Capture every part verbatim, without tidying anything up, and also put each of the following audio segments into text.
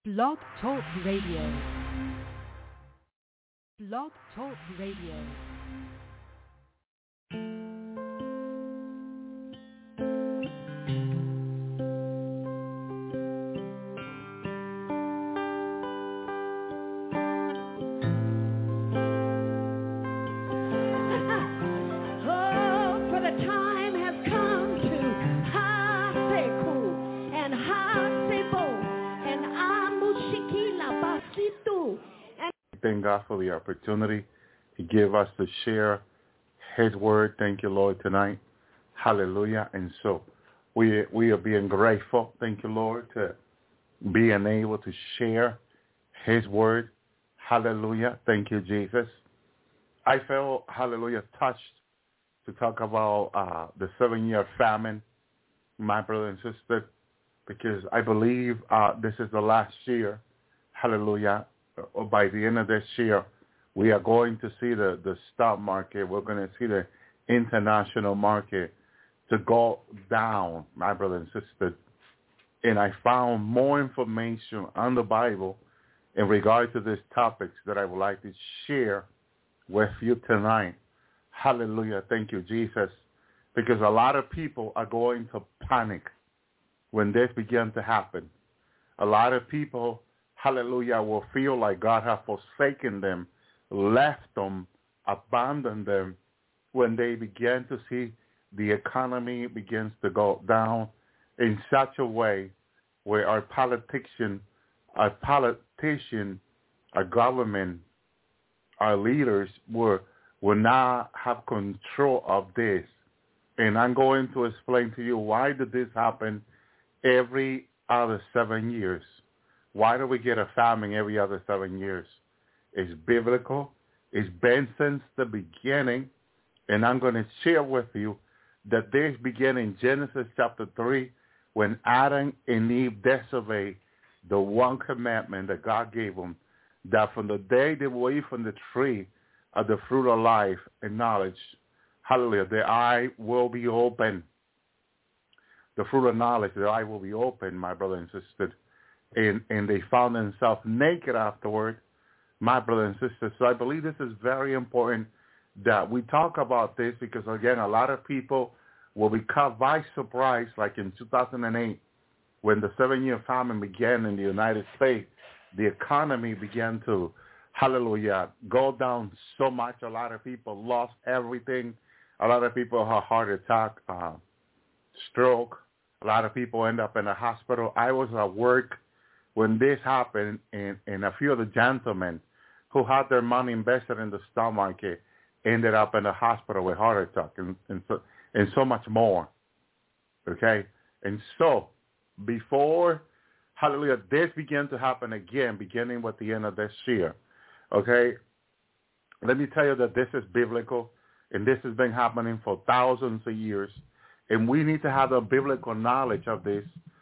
Blog Talk Radio. Blog Talk Radio. Thank God for the opportunity He gave us to share His word. Thank you, Lord, tonight. Hallelujah. And so we we are being grateful. Thank you, Lord, to being able to share His word. Hallelujah. Thank you, Jesus. I felt, hallelujah, touched to talk about uh, the seven-year famine, my brother and sister, because I believe uh, this is the last year. Hallelujah. Or by the end of this year, we are going to see the, the stock market. We're going to see the international market to go down, my brother and sister. And I found more information on the Bible in regard to these topics that I would like to share with you tonight. Hallelujah. Thank you, Jesus. Because a lot of people are going to panic when this begins to happen. A lot of people, hallelujah, will feel like God has forsaken them, left them, abandoned them when they begin to see the economy begins to go down in such a way where our politician, our politician, our government, our leaders will, will not have control of this. And I'm going to explain to you why did this happen every other seven years. Why do we get a famine every other seven years? It's biblical. It's been since the beginning. And I'm going to share with you that this began in Genesis chapter three when Adam and Eve disobeyed the one commandment that God gave them, that from the day they were eat from the tree of the fruit of life and knowledge, hallelujah, their eye will be open. The fruit of knowledge, their eye will be open, my brother and sister. And, and they found themselves naked afterward, my brother and sister. So I believe this is very important that we talk about this because, again, a lot of people will be caught by surprise, like in two thousand eight, when the seven-year famine began in the United States. The economy began to, hallelujah, go down so much. A lot of people lost everything. A lot of people had heart attack, uh, stroke. A lot of people end up in the hospital. I was at work when this happened, and, and a few of the gentlemen who had their money invested in the stock market ended up in the hospital with heart attack and, and, so, and so much more, okay? And so before, hallelujah, this began to happen again, beginning with the end of this year, okay? Let me tell you that this is biblical, and this has been happening for thousands of years, and we need to have the biblical knowledge of this,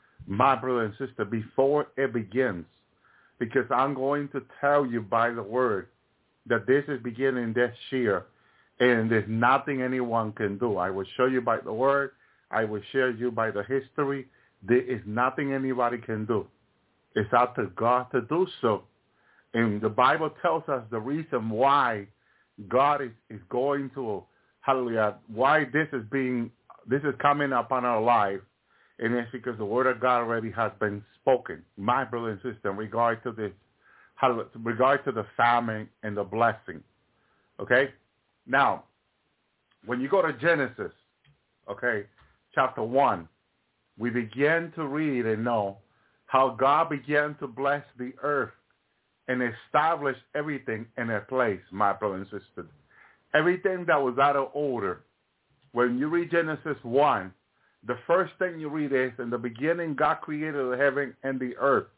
my brother and sister, before it begins, because I'm going to tell you by the word that this is beginning this year, and there's nothing anyone can do. I will show you by the word. I will share you by the history. There is nothing anybody can do. It's up to God to do so. And the Bible tells us the reason why God is, is going to, hallelujah, why this is being, this is coming upon our life. And it's because the word of God already has been spoken, my brother and sister, in regard to this, in regard to the famine and the blessing. Okay? Now, when you go to Genesis, okay, chapter one, we begin to read and know how God began to bless the earth and establish everything in their place, my brother and sister. Everything that was out of order. When you read Genesis one, the first thing you read is, in the beginning, God created the heaven and the earth.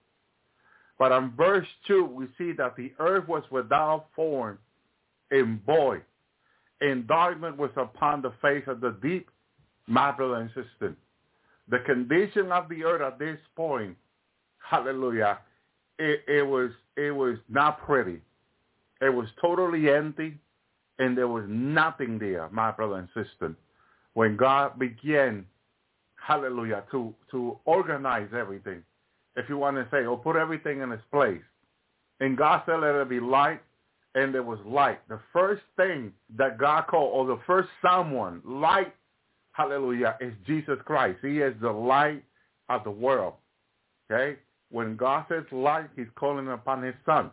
But in verse two, we see that the earth was without form and void, and darkness was upon the face of the deep, my brother and sister. The condition of the earth at this point, hallelujah, it, it was it was not pretty. It was totally empty, and there was nothing there, my brother and sister. When God began, hallelujah, to, to organize everything if you want to say, or put everything in its place. And God said, let it be light, and there was light. The first thing that God called, or the first someone, light, hallelujah, is Jesus Christ. He is the light of the world. Okay? When God says light, he's calling upon his son.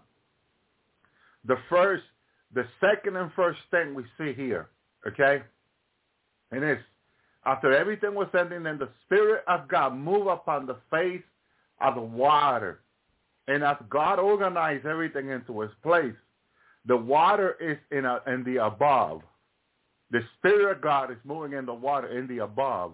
The first, the second and first thing we see here, okay? And it's, after everything was ending, and the Spirit of God moved upon the face of the water. And as God organized everything into its place, the water is in, a, in the above. The Spirit of God is moving in the water in the above.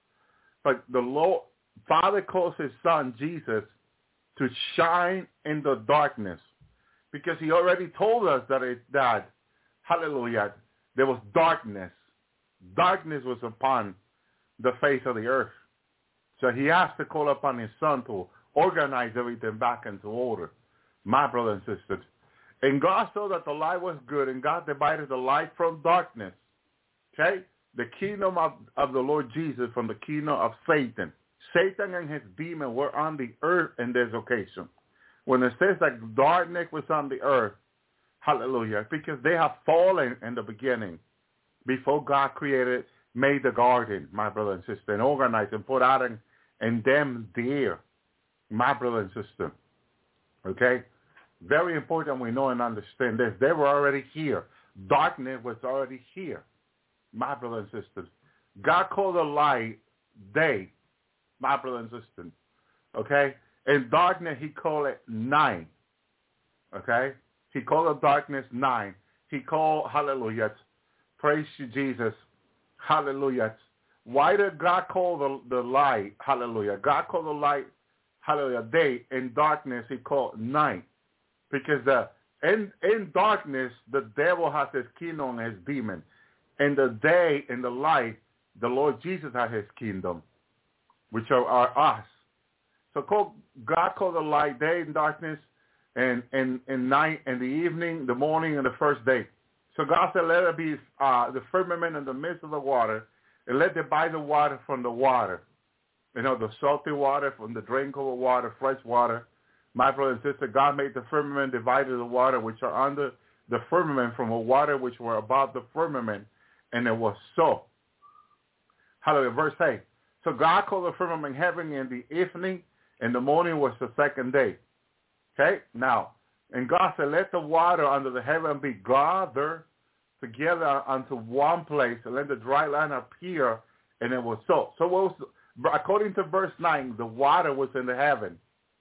But the Lord, Father calls his son, Jesus, to shine in the darkness. Because he already told us that, it, that, hallelujah, there was darkness. Darkness was upon the face of the earth. So he has to call upon his son to organize everything back into order. My brothers and sisters. And God saw that the light was good, and God divided the light from darkness. Okay? The kingdom of, of the Lord Jesus from the kingdom of Satan. Satan and his demon were on the earth in this occasion. When it says that darkness was on the earth, hallelujah, because they have fallen in the beginning before God created, made the garden, my brother and sister, and organized and put Adam and them there, my brother and sister. Okay? Very important we know and understand this. They were already here. Darkness was already here, my brother and sisters. God called the light day, my brother and sister. Okay? In darkness, he called it night. Okay? He called the darkness night. He called, hallelujah, praise you, Jesus, hallelujah. Why did God call the, the light, hallelujah? God called the light, hallelujah, day. In darkness, he called night. Because the, in, in darkness, the devil has his kingdom and his demon. In the day, in the light, the Lord Jesus has his kingdom, which are, are us. So call, God called the light day and darkness, and, and, and night and the evening, the morning, and the first day. So God said, let it be uh, the firmament in the midst of the water, and let divide the water from the water. You know, the salty water from the drinkable water, fresh water. My brother and sister, God made the firmament, divided the water which are under the firmament from the water which were above the firmament, and it was so. Hallelujah. Verse eight. So God called the firmament heaven in the evening, and the morning was the second day. Okay? Now, and God said, let the water under the heaven be gathered together unto one place, and let the dry land appear, and it was so. So what was, according to verse nine, the water was in the heaven.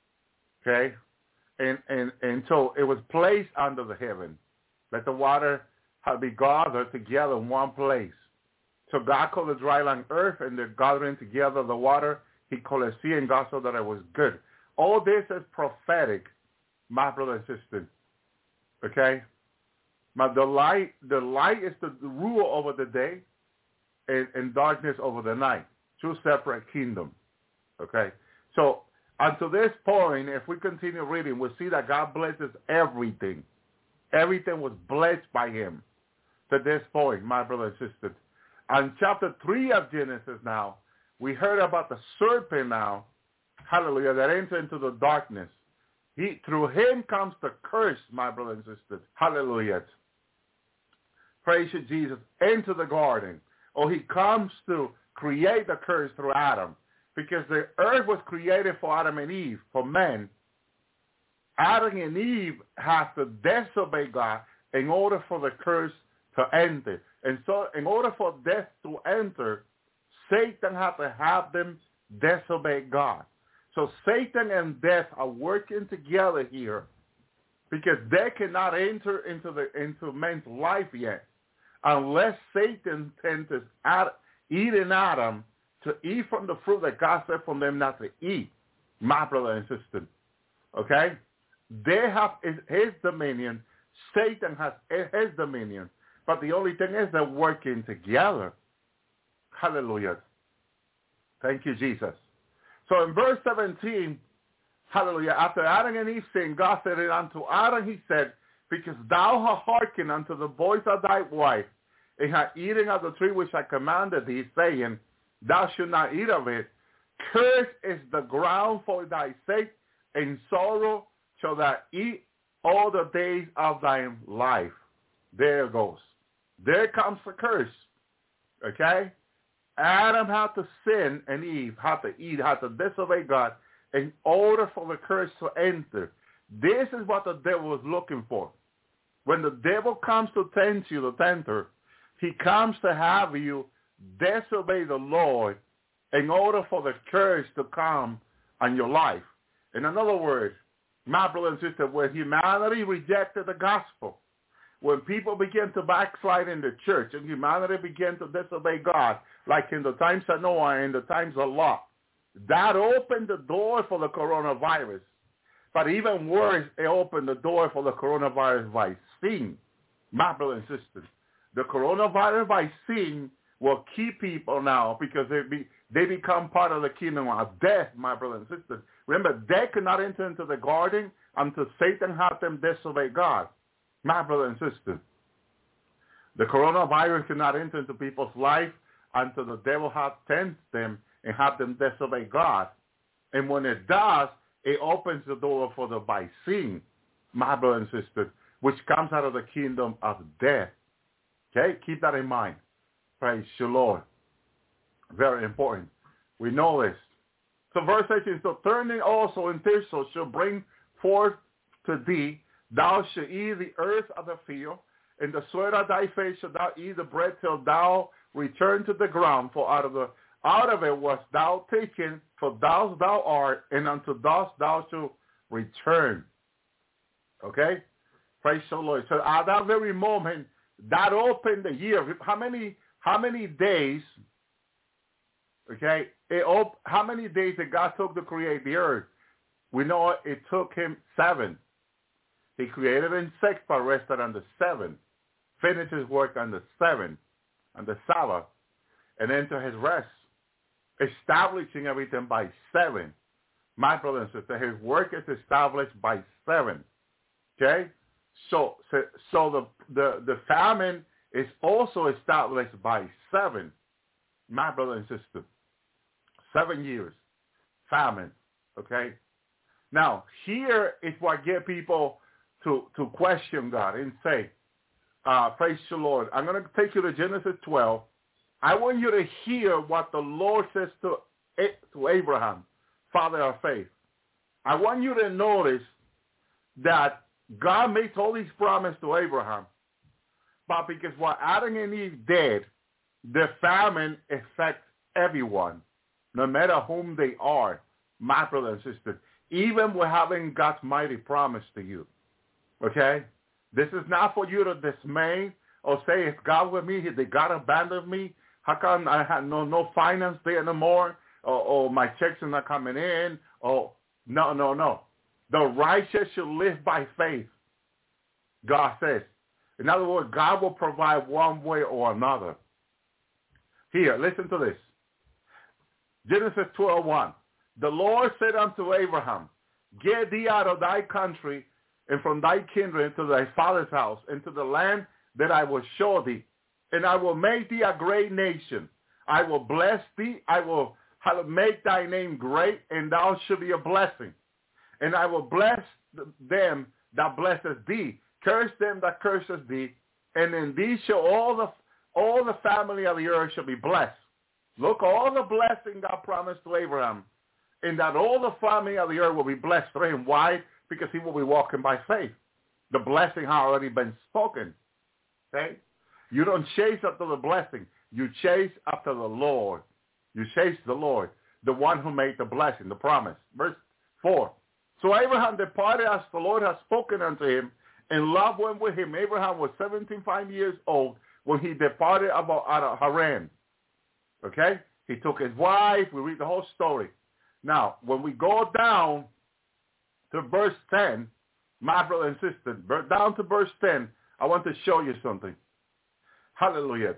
Okay? And, and, and so it was placed under the heaven. Let the water be gathered together in one place. So God called the dry land earth, and the gathering together the water, he called it sea, and God saw that it was good. All this is prophetic, my brother and sister. Okay? But the light, the light is the, the rule over the day, and, and darkness over the night. Two separate kingdoms. Okay? So until this point, if we continue reading, we'll see that God blesses everything. Everything was blessed by him to this point, my brother and sister. On chapter three of Genesis now, we heard about the serpent now, hallelujah, that entered into the darkness. He, through him comes the curse, my brothers and sisters. Hallelujah. Praise you, Jesus, into the garden. Or he comes to create the curse through Adam. Because the earth was created for Adam and Eve, for men. Adam and Eve have to disobey God in order for the curse to enter. And so in order for death to enter, Satan had to have them disobey God. So Satan and death are working together here because they cannot enter into the into man's life yet unless Satan tempts Eve and Adam to eat from the fruit that God said for them not to eat, my brother and sister. Okay? They have his dominion. Satan has his dominion. But the only thing is they're working together. Hallelujah. Thank you, Jesus. So in verse seventeen, hallelujah, after Adam and Eve sinned, God said it unto Adam, he said, because thou hast hearkened unto the voice of thy wife, and hast eaten of the tree which I commanded thee, saying, thou shalt not eat of it. Cursed is the ground for thy sake. and sorrow shall thou eat all the days of thy life. There it goes. There comes the curse. Okay? Adam had to sin and Eve had to eat, had to disobey God in order for the curse to enter. This is what the devil was looking for. When the devil comes to tempt you, the tempter, he comes to have you disobey the Lord in order for the curse to come on your life. In other words, my brother and sister, when humanity rejected the gospel, when people began to backslide in the church and humanity began to disobey God, like in the times of Noah and the times of Lot, that opened the door for the coronavirus. But even worse, it opened the door for the coronavirus vaccine. My brother and sister, the coronavirus vaccine will keep people now because they be they become part of the kingdom of death, my brother and sister. Remember, death could not enter into the garden until Satan had them disobey God. My brother and sister, the coronavirus cannot enter into people's life until the devil has tempted them and have them disobey God. And when it does, it opens the door for the vaccine, my brother and sister, which comes out of the kingdom of death. Okay? Keep that in mind. Praise the Lord. Very important. We know this. So verse eighteen, so turning also in thistle shall bring forth to thee, thou shalt eat the earth of the field, and the sweat of thy face shalt thou eat the bread till thou return to the ground, for out of the out of it wast thou taken, for thou thou art, and unto dust thou shalt return. Okay? Praise the Lord. So at that very moment, that opened the year. How many how many days, okay, it op- how many days that God took to create the earth? We know it took him seven. He created in six, but rested on the seven. Finished his work on the seven, on the Sabbath, and into his rest, establishing everything by seven. My brother and sister, his work is established by seven. Okay? So so, so the, the, the famine is also established by seven. My brother and sister. Seven years. Famine. Okay? Now, here is what get people to, to question God and say, uh, praise the Lord. I'm going to take you to Genesis twelve. I want you to hear what the Lord says to, to Abraham, father of faith. I want you to notice that God made all these promises to Abraham, but because what Adam and Eve did, the famine affects everyone, no matter whom they are, my brother and sister, even with having God's mighty promise to you. Okay? This is not for you to dismay or say, if God with me, did God abandon me? How come I have no, no finance there anymore? Or, or my checks are not coming in? Or no, no, no. The righteous shall live by faith, God says. In other words, God will provide one way or another. Here, listen to this. Genesis twelve one. The Lord said unto Abraham, get thee out of thy country and from thy kindred into thy father's house, into the land that I will show thee. And I will make thee a great nation. I will bless thee. I will make thy name great, and thou shalt be a blessing. And I will bless them that blesseth thee. Curse them that curseth thee. And in thee shall all the all the family of the earth shall be blessed. Look, all the blessing God promised to Abraham, and that all the family of the earth will be blessed through him. Why? Because he will be walking by faith. The blessing has already been spoken. Okay? You don't chase after the blessing. You chase after the Lord. You chase the Lord, the one who made the blessing, the promise. Verse four. So Abraham departed as the Lord had spoken unto him, and love went with him. Abraham was seventy-five years old when he departed out of Haran. Okay? He took his wife. We read the whole story. Now, when we go down to verse ten, my brother and sister, down to verse ten, I want to show you something. Hallelujah.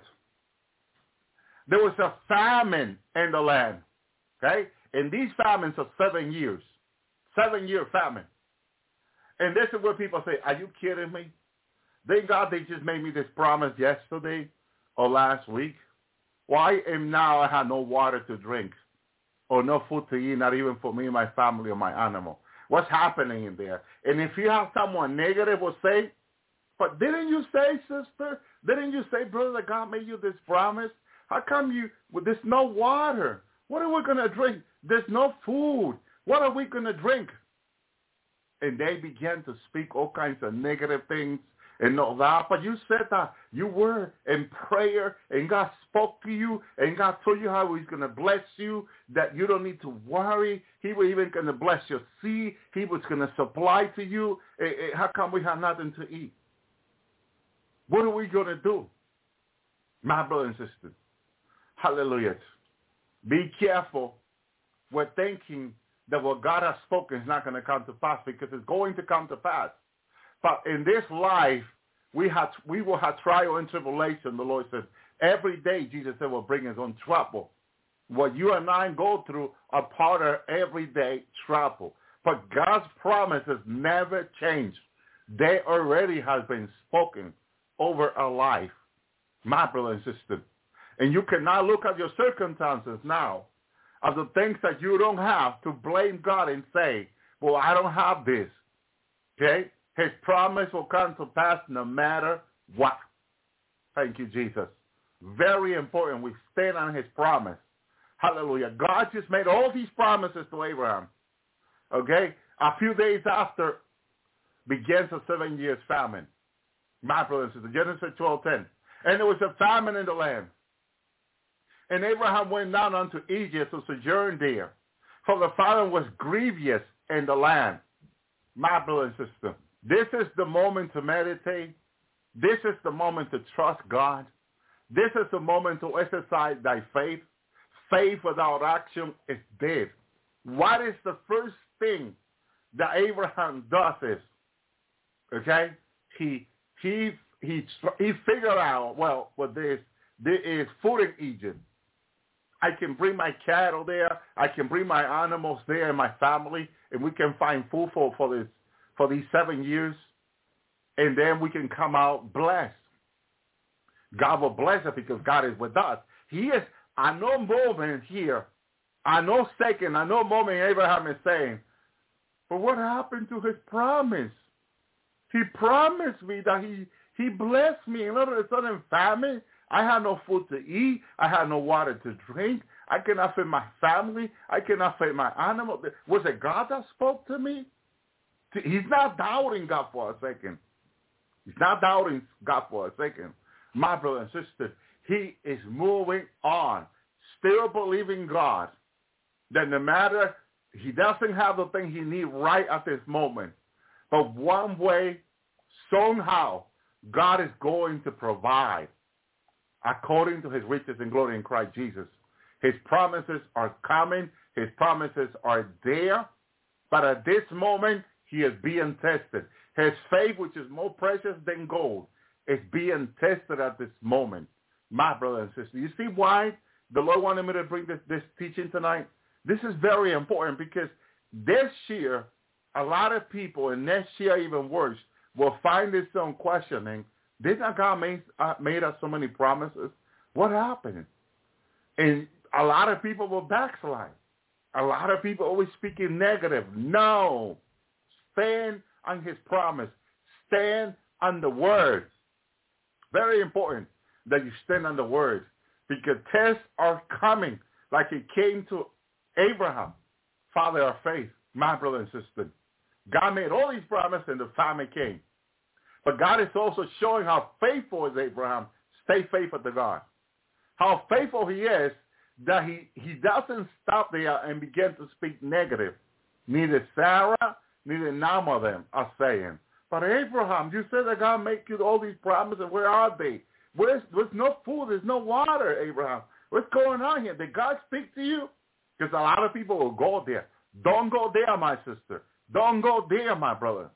There was a famine in the land. Okay? And these famines are seven years. Seven-year famine. And this is where people say, are you kidding me? Thank God they just made me this promise yesterday or last week. Why am now I have no water to drink or no food to eat, not even for me, my family, or my animal? what's happening in there. And if you have someone negative will say, but didn't you say, sister? Didn't you say, brother, that God made you this promise? How come you, well, there's no water? What are we going to drink? There's no food. What are we going to drink? And they began to speak all kinds of negative things and all that. But you said that you were in prayer and God spoke to you and God told you how he's going to bless you, that you don't need to worry. He was even going to bless your seed. He was going to supply to you. How come we have nothing to eat? What are we going to do? My brothers and sisters, hallelujah. Be careful. We're thinking that what God has spoken is not going to come to pass, because it's going to come to pass. But in this life, we have we will have trial and tribulation. The Lord says every day. Jesus said will bring his own trouble. What you and I go through are part of everyday trouble. But God's promises never change. They already have been spoken over our life, my brother and sister. And you cannot look at your circumstances now, of the things that you don't have, to blame God and say, well, I don't have this. Okay? His promise will come to pass no matter what. Thank you, Jesus. Very important. We stand on his promise. Hallelujah. God just made all these promises to Abraham. Okay? A few days after begins a seven years famine. My brothers and sisters, Genesis twelve ten. And there was a famine in the land. And Abraham went down unto Egypt to sojourn there, for the famine was grievous in the land. My brother and sister, this is the moment to meditate. This is the moment to trust God. This is the moment to exercise thy faith. Faith without action is dead. What is the first thing that Abraham does is, okay, he he he he figured out, well, what there is, there is food in Egypt. I can bring my cattle there. I can bring my animals there and my family, and we can find food for, for this for these seven years, and then we can come out blessed. God will bless us because God is with us. He is, I no moment here, I no second, I no moment Abraham is saying, but what happened to his promise? He promised me that he, he blessed me. In other sudden famine, I had no food to eat. I had no water to drink. I cannot feed my family. I cannot feed my animal. Was it God that spoke to me? He's not doubting God for a second. He's not doubting God for a second. My brother and sister, he is moving on, still believing God, that no matter, he doesn't have the thing he needs right at this moment, but one way, somehow, God is going to provide according to his riches and glory in Christ Jesus. His promises are coming. His promises are there. But at this moment, he is being tested. His faith, which is more precious than gold, is being tested at this moment. My brother and sister, you see why the Lord wanted me to bring this, this teaching tonight? This is very important because this year, a lot of people, and next year even worse, will find themselves questioning, didn't God make, uh, made us so many promises? What happened? And a lot of people will backslide. A lot of people always speaking negative. No. Stand on his promise. Stand on the word. Very important that you stand on the word, because tests are coming like it came to Abraham, father of faith, my brother and sister. God made all these promises and the famine came. But God is also showing how faithful is Abraham. Stay faithful to God. How faithful he is, that he, he doesn't stop there and begin to speak negative. Neither Sarah, neither none of them are saying, but Abraham, you said that God make you all these promises. Where are they? Where's, there's no food. There's no water, Abraham. What's going on here? Did God speak to you? Because a lot of people will go there. Don't go there, my sister. Don't go there, my brother.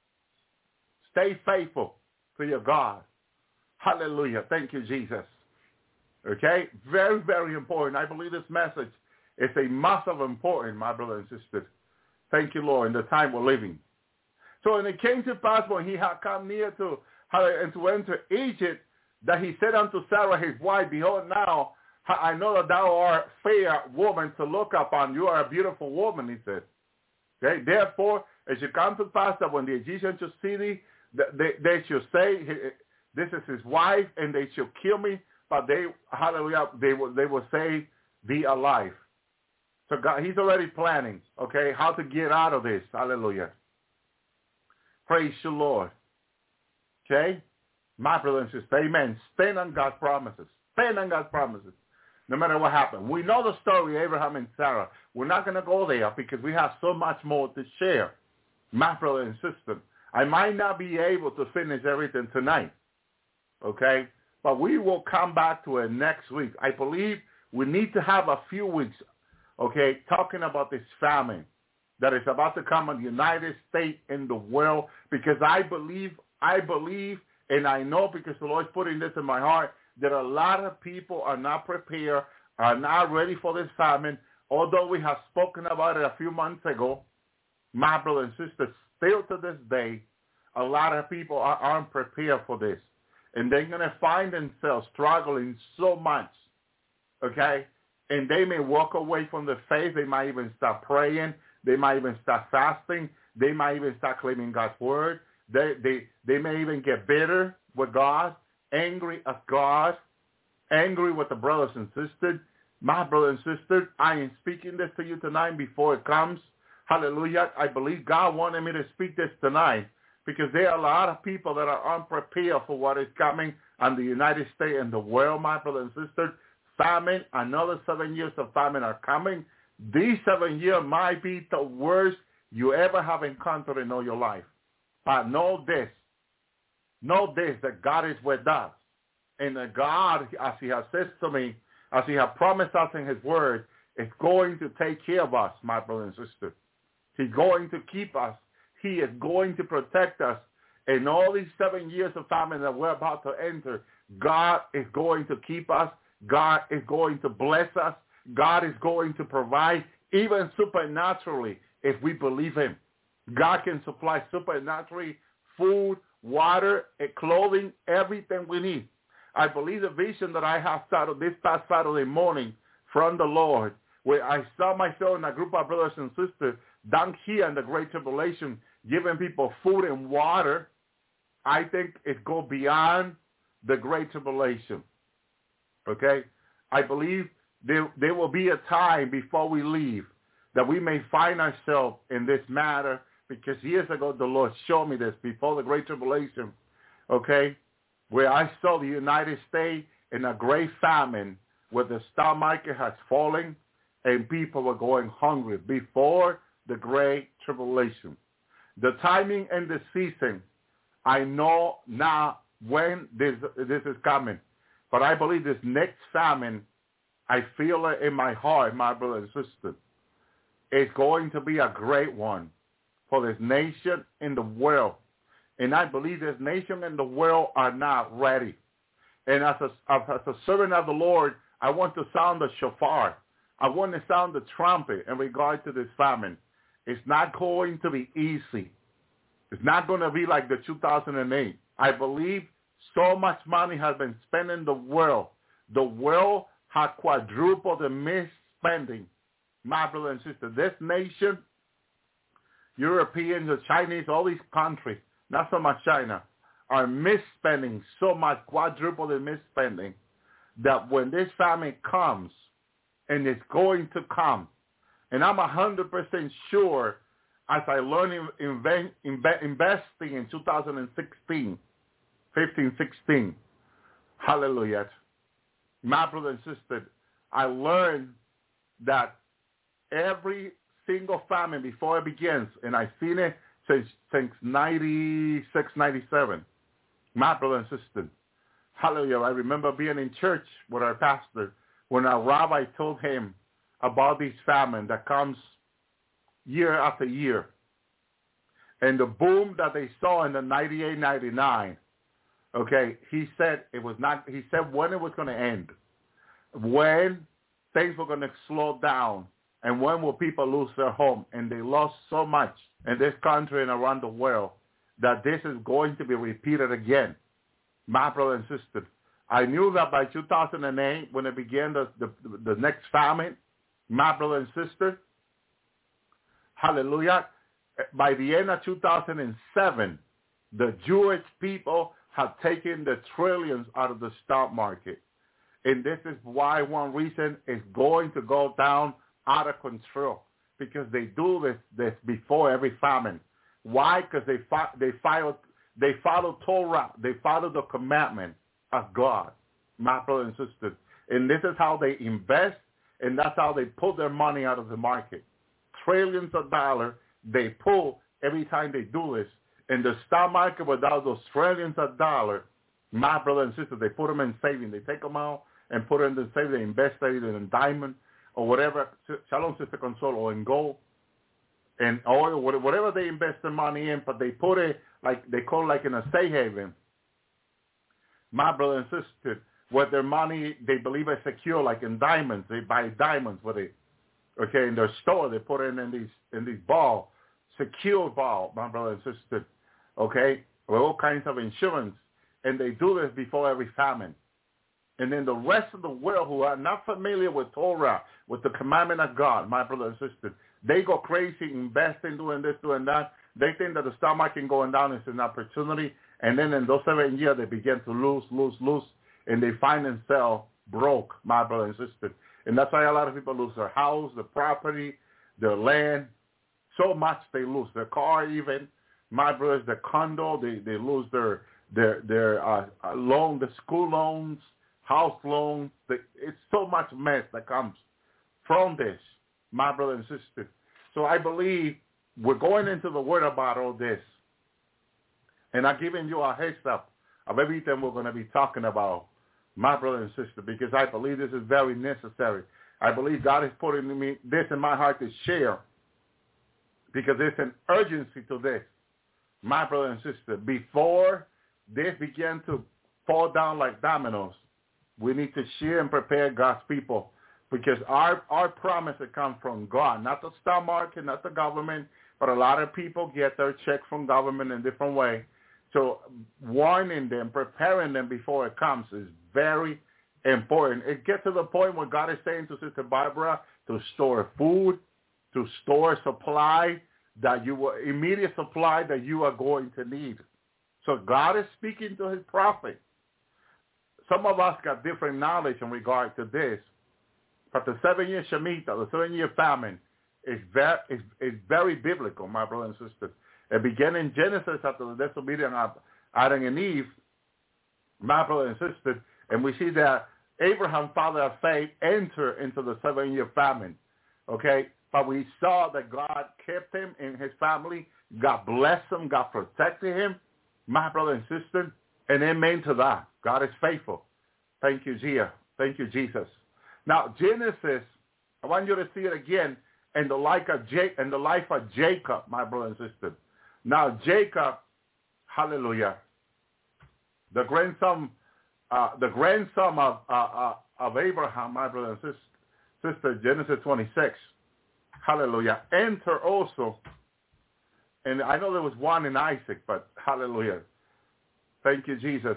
Stay faithful to your God. Hallelujah. Thank you, Jesus. Okay? Very, very important. I believe this message is a massive important, my brothers and sisters. Thank you, Lord, in the time we're living. So, and it came to pass when he had come near to, and to enter Egypt, that he said unto Sarah his wife, behold, now I know that thou art a fair woman to look upon. You are a beautiful woman, he said. Okay, therefore, it should come to pass that when the Egyptians should see thee, they, they should say, this is his wife, and they shall kill me, but they, hallelujah, they will, they will say, be alive. So God, he's already planning, okay, how to get out of this. Hallelujah. Praise the Lord. Okay? My brothers and sisters, amen. Stand on God's promises. Stand on God's promises. No matter what happened. We know the story of Abraham and Sarah. We're not going to go there because we have so much more to share. My brother and sister, I might not be able to finish everything tonight. Okay? But we will come back to it next week. I believe we need to have a few weeks, okay, talking about this famine that is about to come in the United States and the world, because I believe, I believe, and I know because the Lord's putting this in my heart, that a lot of people are not prepared, are not ready for this famine. Although we have spoken about it a few months ago, my brothers and sisters, still to this day, a lot of people are, aren't prepared for this. And they're going to find themselves struggling so much, okay? And they may walk away from the faith. They might even start praying. They might even start fasting. They might even start claiming God's word. They, they, they may even get bitter with God, angry at God, angry with the brothers and sisters. My brothers and sisters, I am speaking this to you tonight before it comes. Hallelujah. I believe God wanted me to speak this tonight because there are a lot of people that are unprepared for what is coming on the United States and the world, my brothers and sisters. Famine, another seven years of famine are coming. These seven years might be the worst you ever have encountered in all your life. But know this, know this, that God is with us. And that God, as he has said to me, as he has promised us in his word, is going to take care of us, my brothers and sisters. He's going to keep us. He is going to protect us. In all these seven years of famine that we're about to enter, God is going to keep us. God is going to bless us. God is going to provide, even supernaturally, if we believe him. God can supply supernaturally food, water, and clothing, everything we need. I believe the vision that I have started this past Saturday morning from the Lord, where I saw myself in a group of brothers and sisters down here in the Great Tribulation, giving people food and water. I think it goes beyond the Great Tribulation. Okay? I believe there, there will be a time before we leave that we may find ourselves in this matter, because years ago the Lord showed me this before the Great Tribulation, okay, where I saw the United States in a great famine where the stock market has fallen and people were going hungry before the Great Tribulation. The timing and the season, I know now when this, this is coming. But I believe this next famine, I feel it in my heart, my brother and sister, is going to be a great one for this nation and the world. And I believe this nation and the world are not ready. And as a, as a servant of the Lord, I want to sound the shofar. I want to sound the trumpet in regard to this famine. It's not going to be easy. It's not going to be like the two thousand eight. I believe so much money has been spent in the world. The world has quadrupled the misspending. My brother and sister, this nation, Europeans, the Chinese, all these countries, not so much China, are misspending so much, quadruple the misspending, that when this famine comes, and it's going to come, and I'm one hundred percent sure, as I learned in, in, in, investing in two thousand sixteen, fifteen, sixteen, hallelujah, my brother and sister, I learned that every single famine before it begins, and I've seen it since, since ninety-six, ninety-seven, my brother and sister, hallelujah, I remember being in church with our pastor when our rabbi told him about this famine that comes year after year. And the boom that they saw in the ninety-eight, ninety-nine, okay, he said it was not, he said when it was going to end, when things were going to slow down, and when will people lose their home. And they lost so much in this country and around the world that this is going to be repeated again. My brother and sister, I knew that by two thousand eight, when it began the, the, the next famine, my brother and sister, hallelujah, by the end of two thousand seven, the Jewish people have taken the trillions out of the stock market. And this is why one reason is going to go down out of control, because they do this, this before every famine. Why? Because they, they, follow, they follow Torah. They follow the commandment of God, my brothers and sisters. And this is how they invest, and that's how they pull their money out of the market. Trillions of dollars they pull every time they do this. In the stock market, without those trillions of dollars, my brothers and sisters, they put them in savings. They take them out and put them in savings. They invest it in diamond or whatever, Shalom Sister Console, or in gold and oil, whatever they invest their money in, but they put it, like they call it like in a safe haven. My brother and sister, with their money, they believe is secure, like in diamonds. They buy diamonds with it. Okay, in their store, they put it in these in these ball, secure ball, my brother and sister. Okay, with all kinds of insurance, and they do this before every famine. And then the rest of the world who are not familiar with Torah, with the commandment of God, my brother and sister, they go crazy, investing, doing this, doing that. They think that the stock market going down is an opportunity, and then in those seven years they begin to lose, lose, lose, and they find themselves broke, my brother and sister. And that's why a lot of people lose their house, their property, their land. So much they lose. Their car even. My brothers, their condo, they, they lose their their their uh, loan, the school loans, house loans. They, it's so much mess that comes from this, my brother and sister. So I believe we're going into the word about all this. And I'm giving you a heads up of everything we're going to be talking about, my brother and sister, because I believe this is very necessary. I believe God is putting me this in my heart to share, because there's an urgency to this, my brother and sister. Before this began to fall down like dominoes, we need to share and prepare God's people, because our, our promise has come from God, not the stock market, not the government, but a lot of people get their check from government in a different way. So warning them, preparing them before it comes is very important. It gets to the point where God is saying to Sister Barbara to store food, to store supply, that you will, immediate supply that you are going to need. So God is speaking to his prophet. Some of us got different knowledge in regard to this, but the seven-year Shemitah, the seven-year famine, is very, is, is very biblical, my brother and sister. It began in Genesis after the disobedience of Adam and Eve, my brother and sister, and we see that Abraham, father of faith, entered into the seven-year famine, okay? But we saw that God kept him and his family. God blessed him. God protected him, my brother and sister, and amen to that. God is faithful. Thank you, Jesus. Thank you, Jesus. Now, Genesis, I want you to see it again in the life of, J- in the life of Jacob, my brother and sister. Now, Jacob, hallelujah, the grandson, uh, the grandson of, uh, uh, of Abraham, my brother and sister, sister, Genesis twenty-six, hallelujah, enter also, and I know there was one in Isaac, but hallelujah, thank you, Jesus.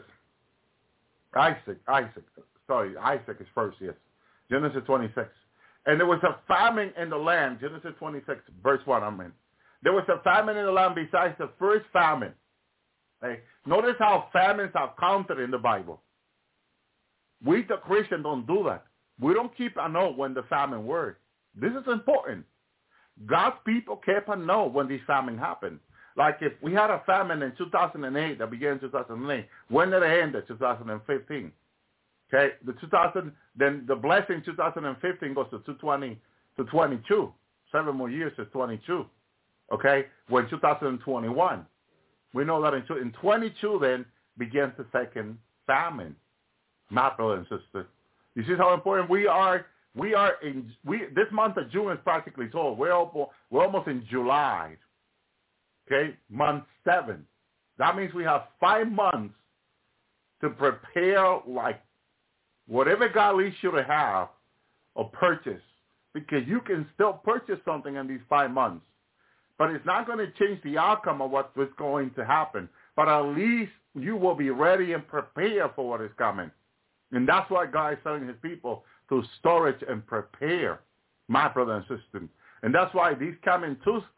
Isaac, Isaac, sorry, Isaac is first, yes, Genesis twenty-six. And there was a famine in the land, Genesis twenty-six, verse one, I mean. There was a famine in the land besides the first famine. Okay? Notice how famines are counted in the Bible. We, the Christians, don't do that. We don't keep a note when the famine were. This is important. God's people kept a note when these famine happened. Like if we had a famine in two thousand eight that began in two thousand eight, when did it end in two thousand fifteen? Okay, the two thousand, then the blessing two thousand fifteen goes to two twenty to twenty-two. Seven more years to twenty-two. Okay, when two thousand twenty-one, we know that in, in twenty-two then begins the second famine. My brother and sister, you see how important we are. We are in we this month of June is practically told. We're almost, we're almost in July. Okay, month seven. That means we have five months to prepare, like whatever God leads you to have or purchase, because you can still purchase something in these five months. But it's not going to change the outcome of what's going to happen. But at least you will be ready and prepared for what is coming. And that's why God is telling his people to storage and prepare, my brother and sister. And that's why these coming Tuesday,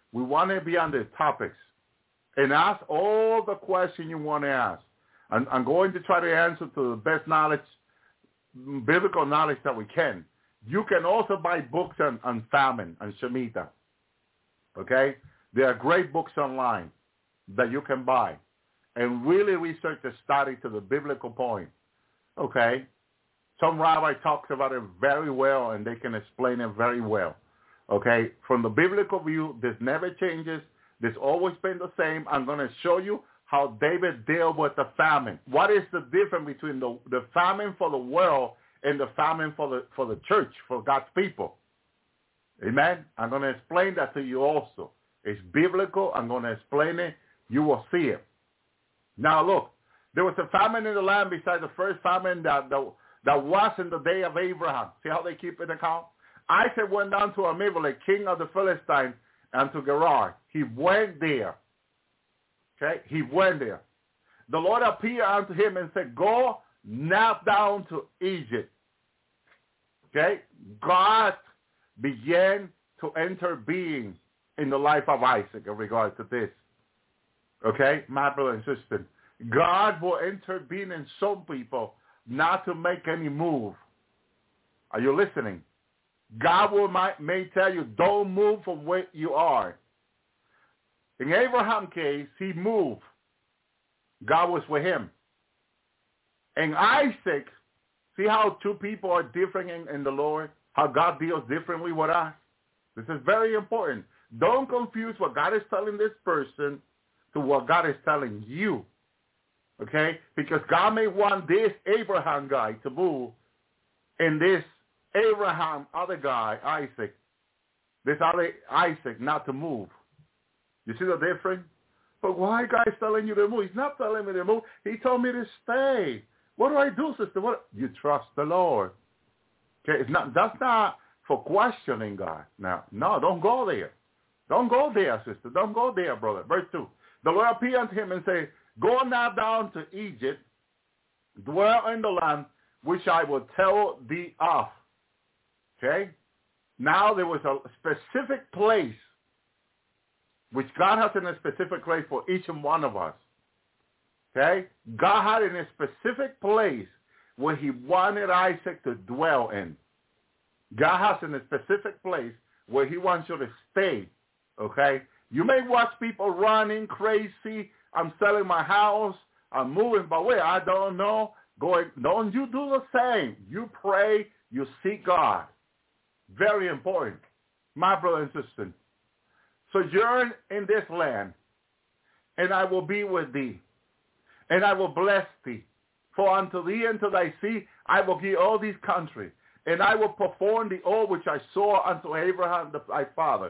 We want to be on the topics and ask all the questions you want to ask. I'm, I'm going to try to answer to the best knowledge, biblical knowledge that we can. You can also buy books on, on famine and Shemitah. Okay? There are great books online that you can buy and really research the study to the biblical point. Okay? Some rabbi talks about it very well, and they can explain it very well. Okay? From the biblical view, this never changes. This always been the same. I'm going to show you how David dealt with the famine. What is the difference between the, the famine for the world and the famine for the for the church, for God's people? Amen? I'm going to explain that to you also. It's biblical. I'm going to explain it. You will see it. Now, look. There was a famine in the land besides the first famine that, that, that was in the day of Abraham. See how they keep it account? Isaac went down to Abimelech, king of the Philistines, and to Gerar. He went there. Okay? He went there. The Lord appeared unto him and said, go now down to Egypt. Okay? God began to intervene in the life of Isaac in regard to this. Okay? My brother and sister. God will intervene in some people not to make any move. Are you listening? God will might, may tell you, don't move from where you are. In Abraham's case, he moved. God was with him. In Isaac, see how two people are different in, in the Lord? How God deals differently with us? This is very important. Don't confuse what God is telling this person to what God is telling you. Okay? Because God may want this Abraham guy to move and this Abraham other guy, Isaac, this other Isaac not to move. You see the difference? But why God is telling you to move? He's not telling me to move. He told me to stay. What do I do, sister? What? You trust the Lord. Okay? It's not, that's not for questioning God. Now, no, don't go there. Don't go there, sister. Don't go there, brother. Verse two. The Lord appeared unto him and said, go now down to Egypt, dwell in the land which I will tell thee of. Okay? Now there was a specific place which God has in a specific place for each and one of us. Okay? God had in a specific place where he wanted Isaac to dwell in. God has in a specific place where he wants you to stay. Okay? You may watch people running crazy. I'm selling my house. I'm moving, but wait, I don't know. Going, don't you do the same. You pray. You seek God. Very important. My brother and sister. Sojourn in this land, and I will be with thee, and I will bless thee. For unto thee and to thy seed I will give all these countries, and I will perform the oath which I swore unto Abraham thy father.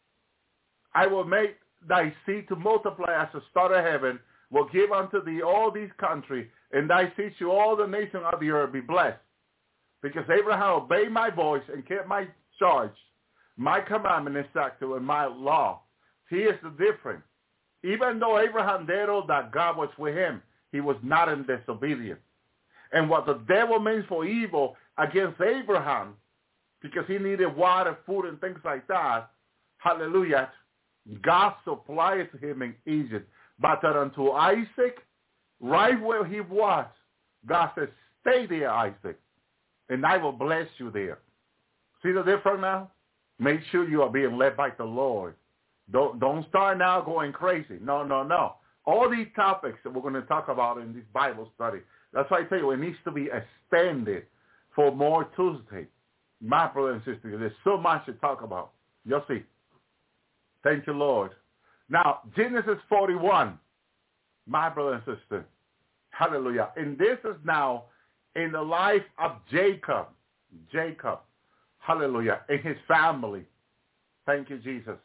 I will make thy seed to multiply as the star of heaven, will give unto thee all these countries, and thy seed to all the nations of the earth be blessed. Because Abraham obeyed my voice and kept my charge, my commandment and statute, and my law. Here's the difference. Even though Abraham did all that, God was with him. He was not in disobedience. And what the devil means for evil against Abraham, because he needed water, food, and things like that, hallelujah, God supplied to him in Egypt. But that unto Isaac, right where he was, God said, stay there, Isaac, and I will bless you there. See the difference now? Make sure you are being led by the Lord. Don't, don't start now going crazy. No, no, no. All these topics that we're going to talk about in this Bible study, that's why I tell you, it needs to be extended for more Tuesday. My brother and sister, there's so much to talk about. You'll see. Thank you, Lord. Now, Genesis forty-one, my brother and sister. Hallelujah. And this is now in the life of Jacob. Jacob. Hallelujah. And his family. Thank you, Jesus.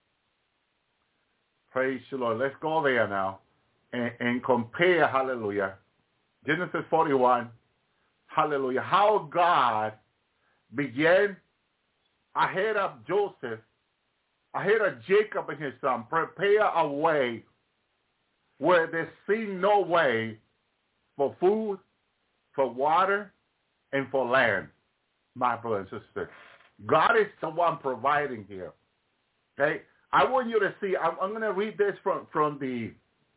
Praise you, Lord. Let's go there now and, and compare, hallelujah, Genesis forty-one, hallelujah, how God began ahead of Joseph, ahead of Jacob and his son, prepare a way where there seemed no way for food, for water, and for land, my brother and sister. God is the one providing here. Okay? I want you to see, I'm, I'm going to read this from, from the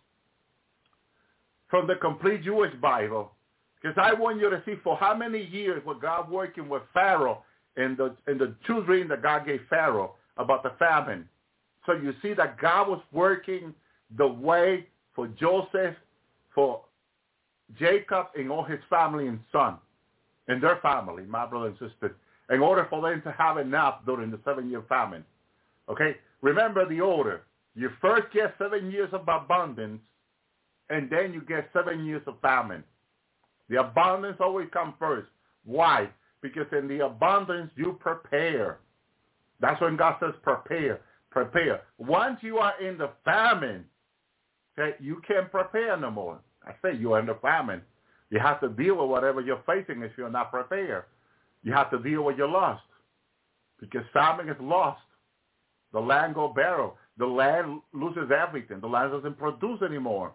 from the Complete Jewish Bible, because I want you to see for how many years was God working with Pharaoh in the in the two dreams that God gave Pharaoh about the famine. So you see that God was working the way for Joseph, for Jacob, and all his family and son, and their family, my brother and sister, in order for them to have enough during the seven-year famine. Okay? Remember the order. You first get seven years of abundance, and then you get seven years of famine. The abundance always comes first. Why? Because in the abundance, you prepare. That's when God says prepare, prepare. Once you are in the famine, okay, you can't prepare no more. I say you are in the famine. You have to deal with whatever you're facing if you're not prepared. You have to deal with your loss, because famine is lost. The land go barren. The land loses everything. The land doesn't produce anymore.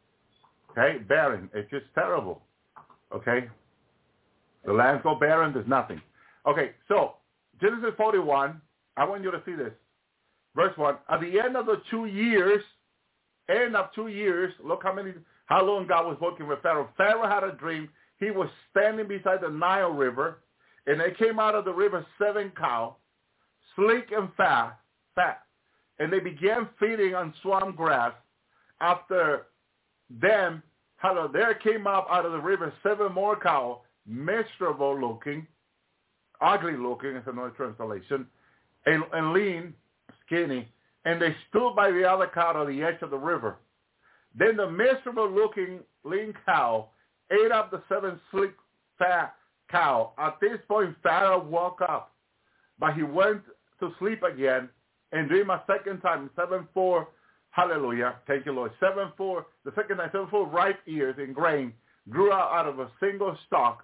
Okay, barren. It's just terrible. Okay, the land go barren. There's nothing. Okay, so Genesis forty-one. I want you to see this. Verse one. At the end of the two years, end of two years. Look how many, how long God was working with Pharaoh. Pharaoh had a dream. He was standing beside the Nile River, and they came out of the river seven cows, sleek and fat, fat, and they began feeding on swamp grass. After them, hello, there came up out of the river seven more cows, miserable looking, ugly looking is another translation, and, and lean, skinny, and they stood by the other cow on the edge of the river. Then the miserable looking lean cow ate up the seven sleek fat cow. At this point, Pharaoh woke up, but he went to sleep again and dreamed a second time, seven four, hallelujah, thank you, Lord, seven four, the second time, seven four ripe ears in grain grew out, out of a single stalk.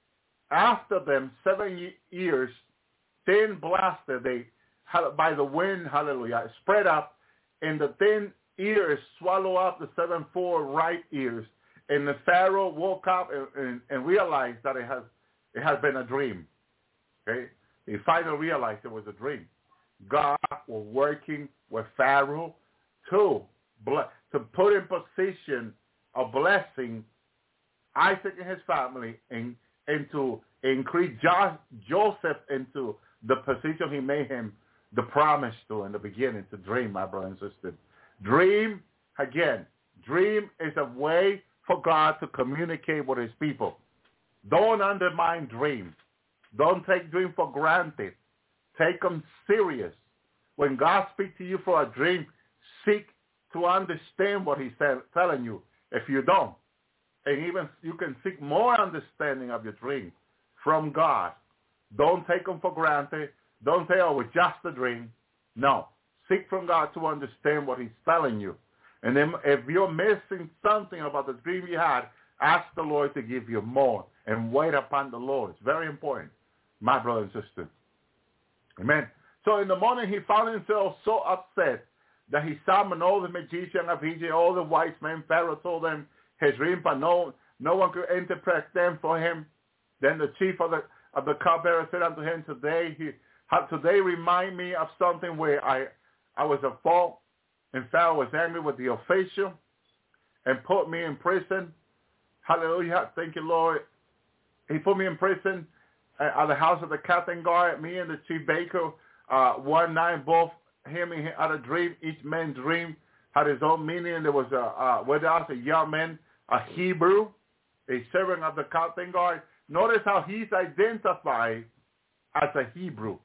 After them, seven years, thin blasted they by the wind, hallelujah, spread up, and the thin ears swallow up the seven four ripe ears. And the Pharaoh woke up and, and, and realized that it has it has been a dream. Okay, he finally realized it was a dream. God was working with Pharaoh to bless, to put in position a blessing Isaac and his family, and and to increase jo- Joseph into the position he made him the promise to in the beginning, to dream, my brother and sister. Dream, again, dream is a way for God to communicate with his people. Don't undermine dreams. Don't take dream for granted. Take them serious. When God speaks to you for a dream, seek to understand what he's telling you. If you don't, and even you can seek more understanding of your dream from God. Don't take them for granted. Don't say, oh, it's just a dream. No. Seek from God to understand what he's telling you. And then if you're missing something about the dream you had, ask the Lord to give you more and wait upon the Lord. It's very important, my brother and sister. Amen. So in the morning, he found himself so upset that he summoned all the magicians of Egypt, all the wise men. Pharaoh told them his dream, but no, no one could interpret them for him. Then the chief of the of the cupbearer said unto him, Today he today remind me of something where I I was at fault, and Pharaoh was angry with the official and put me in prison. Hallelujah. Thank you, Lord. He put me in prison at the house of the captain guard, me and the chief baker. Uh, one night, both him and him had a dream. Each man's dream had his own meaning. There was a, uh, where there was a young man, a Hebrew, a servant of the captain guard. Notice how he's identified as a Hebrew.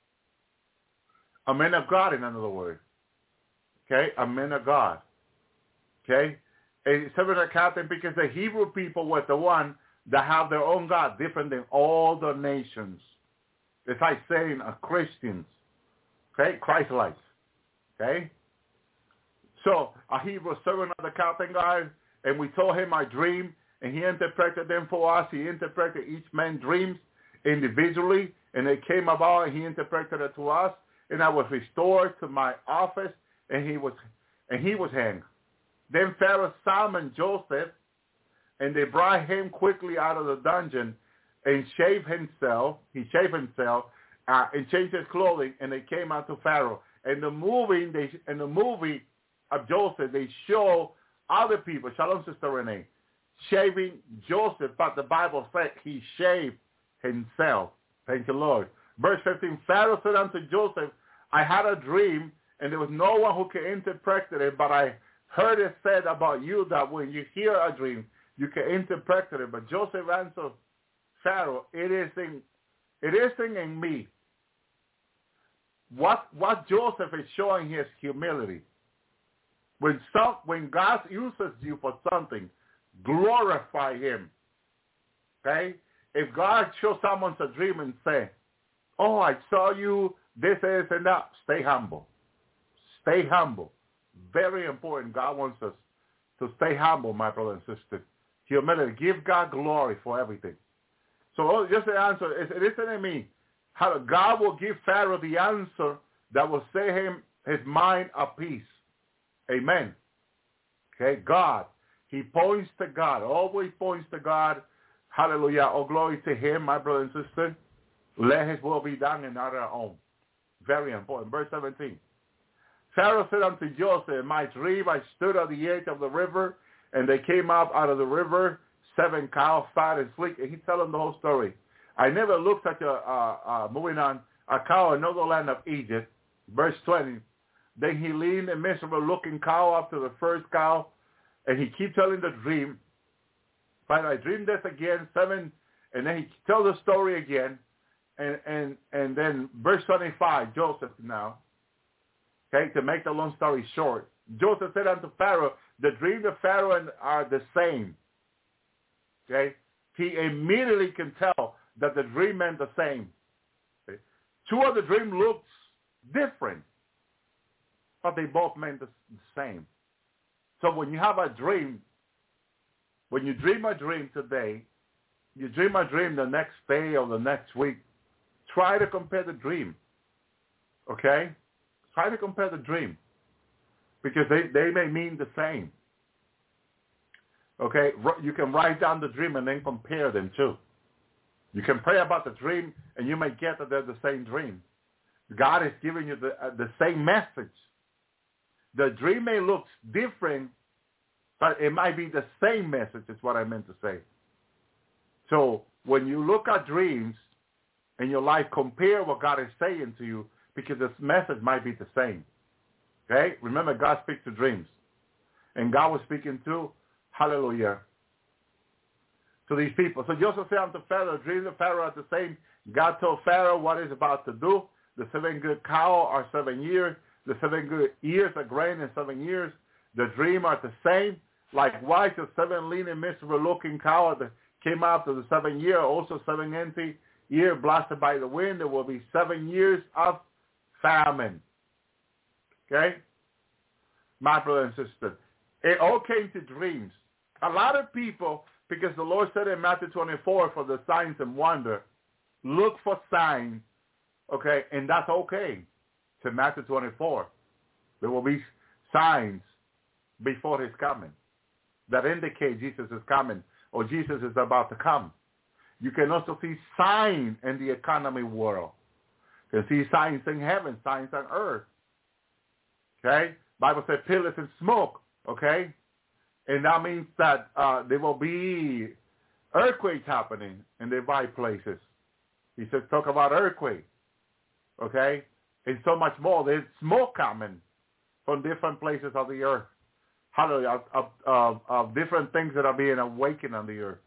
A man of God, in other words. Okay? A man of God. Okay? A servant of the captain, because the Hebrew people were the one that have their own God, different than all the nations. It's like saying a Christians. Okay? Christ-like. Okay? So, a Hebrew servant of the captain guard, and we told him our dream, and he interpreted them for us. He interpreted each man's dreams individually, and they came about, and he interpreted it to us, and I was restored to my office, and he was and he was hanged. Then Pharaoh summoned Joseph, and they brought him quickly out of the dungeon and shaved himself. He shaved himself uh, and changed his clothing, and they came out to Pharaoh. in the movie, they in the movie of Joseph, they show other people. Shalom, Sister Renee, shaving Joseph, but the Bible said he shaved himself. Thank you, Lord. Verse fifteen, Pharaoh said unto Joseph, I had a dream, and there was no one who could interpret it, but I heard it said about you that when you hear a dream, you can interpret it. But Joseph answered Pharaoh, it is in, it is in me. What what Joseph is showing his humility. When some, when God uses you for something, glorify him. Okay? If God shows someone a dream and say, oh, I saw you, this is and that, stay humble. Stay humble. Very important. God wants us to stay humble, my brother and sister. Humility. Give God glory for everything. So just the answer is, it isn't in me. How God will give Pharaoh the answer that will set him his mind at peace. Amen. Okay, God. He points to God. Always points to God. Hallelujah. Oh, glory to him, my brother and sister. Let his will be done and not our own. Very important. Verse seventeen. Pharaoh said unto Joseph, in my dream I stood at the edge of the river, and they came up out of the river, seven cows, fat and sleek. And he's telling the whole story. I never looked such a, uh, uh, moving on, a cow in another land of Egypt. Verse twenty. Then he leaned a miserable-looking cow up to the first cow, and he keeps telling the dream. But I dreamed this again, seven, and then he tells the story again. And, and, and then verse twenty-five, Joseph now. Okay, to make the long story short. Joseph said unto Pharaoh, the dream of Pharaoh are the same. Okay? He immediately can tell that the dream meant the same. Okay? Two of the dream looks different, but they both meant the same. So when you have a dream, when you dream a dream today, you dream a dream the next day or the next week, try to compare the dream. Okay? Try to compare the dream. Because they, they may mean the same. Okay? You can write down the dream and then compare them too. You can pray about the dream and you may get that they're the same dream. God is giving you the, uh, the same message. The dream may look different, but it might be the same message is what I meant to say. So when you look at dreams in your life, compare what God is saying to you, because this message might be the same. Okay? Remember, God speaks to dreams. And God was speaking to, hallelujah, to these people. So Joseph said unto Pharaoh, dreams of Pharaoh are the same. God told Pharaoh what he's about to do. The seven good cows are seven years. The seven good ears are grain in seven years. The dream are the same. Likewise, the seven lean and miserable-looking cows that came after the seven year, also seven empty year blasted by the wind. There will be seven years of famine. Okay? My brother and sister, it all came to dreams. A lot of people, because the Lord said in Matthew twenty-four, for the signs and wonder, look for signs, okay, and that's okay. To Matthew twenty-four, there will be signs before his coming that indicate Jesus is coming or Jesus is about to come. You can also see signs in the economy world. You can see signs in heaven, signs on earth. Okay? Bible says pillars and smoke. Okay? And that means that uh, there will be earthquakes happening in the right places. He says talk about earthquake. Okay? And so much more. There's smoke coming from different places of the earth. Hallelujah. Of, of, of different things that are being awakened on the earth.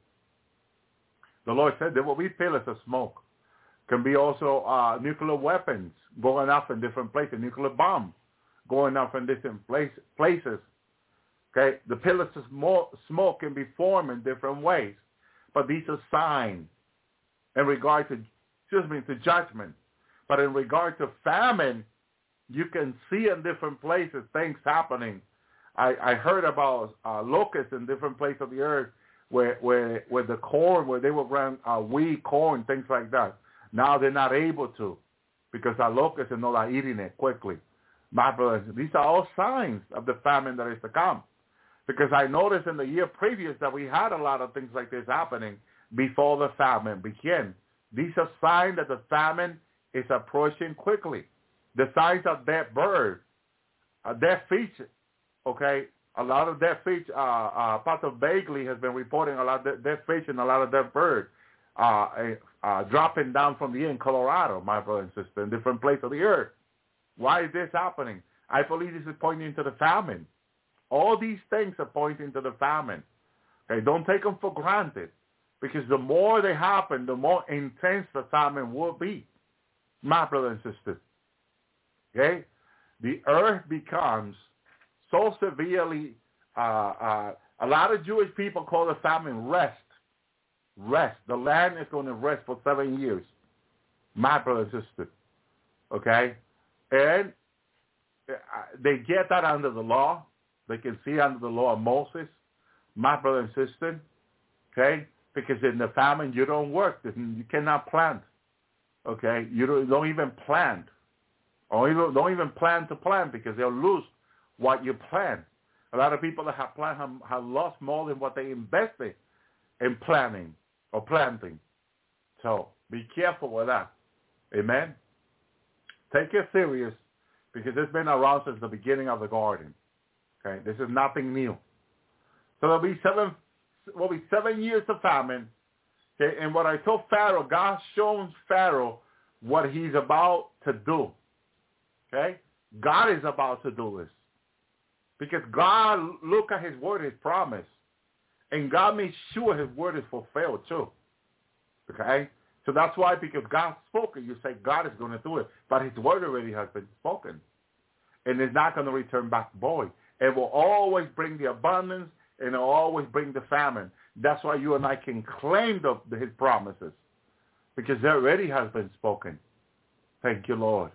The Lord said there will be pillars of smoke. Can be also uh, nuclear weapons going off in different places, nuclear bombs going off in different place, places. Okay, the pillars of smoke can be formed in different ways, but these are signs in regard to, excuse me, to judgment. But in regard to famine, you can see in different places things happening. I, I heard about uh, locusts in different places of the earth where where where the corn, where they were growing uh, wheat, corn, things like that. Now they're not able to because our locusts are not eating it quickly. My brothers, these are all signs of the famine that is to come. Because I noticed in the year previous that we had a lot of things like this happening before the famine began. These are signs that the famine is approaching quickly. the signs of dead bird, uh, dead fish, okay? A lot of dead fish, uh, uh, Pastor Bagley has been reporting a lot of dead fish and a lot of dead bird uh, uh, dropping down from the air in Colorado, my brother and sister, in different places of the earth. Why is this happening? I believe this is pointing to the famine. All these things are pointing to the famine. Okay, don't take them for granted, because the more they happen, the more intense the famine will be, my brother and sister. Okay, the earth becomes so severely. Uh, uh, a lot of Jewish people call the famine rest. Rest. The land is going to rest for seven years, my brother and sister. Okay, and they get that under the law. They can see under the law of Moses, my brother and sister, okay? Because in the famine, you don't work. You cannot plant, okay? You don't, don't even plant. Or you don't even plan to plant, because they'll lose what you plant. A lot of people that have planted have, have lost more than what they invested in planting or planting. So be careful with that. Amen? Take it serious, because it's been around since the beginning of the garden. Okay, this is nothing new. So there'll be seven, will be seven years of famine. Okay, and what I told Pharaoh, God shows Pharaoh what he's about to do. Okay, God is about to do this, because God look at his word, his promise, and God made sure his word is fulfilled too. Okay, so that's why, because God spoke it, you say God is going to do it, but his word already has been spoken, and it's not going to return back void. It will always bring the abundance, and it will always bring the famine. That's why you and I can claim the, the, his promises, because it already has been spoken. Thank you, Lord.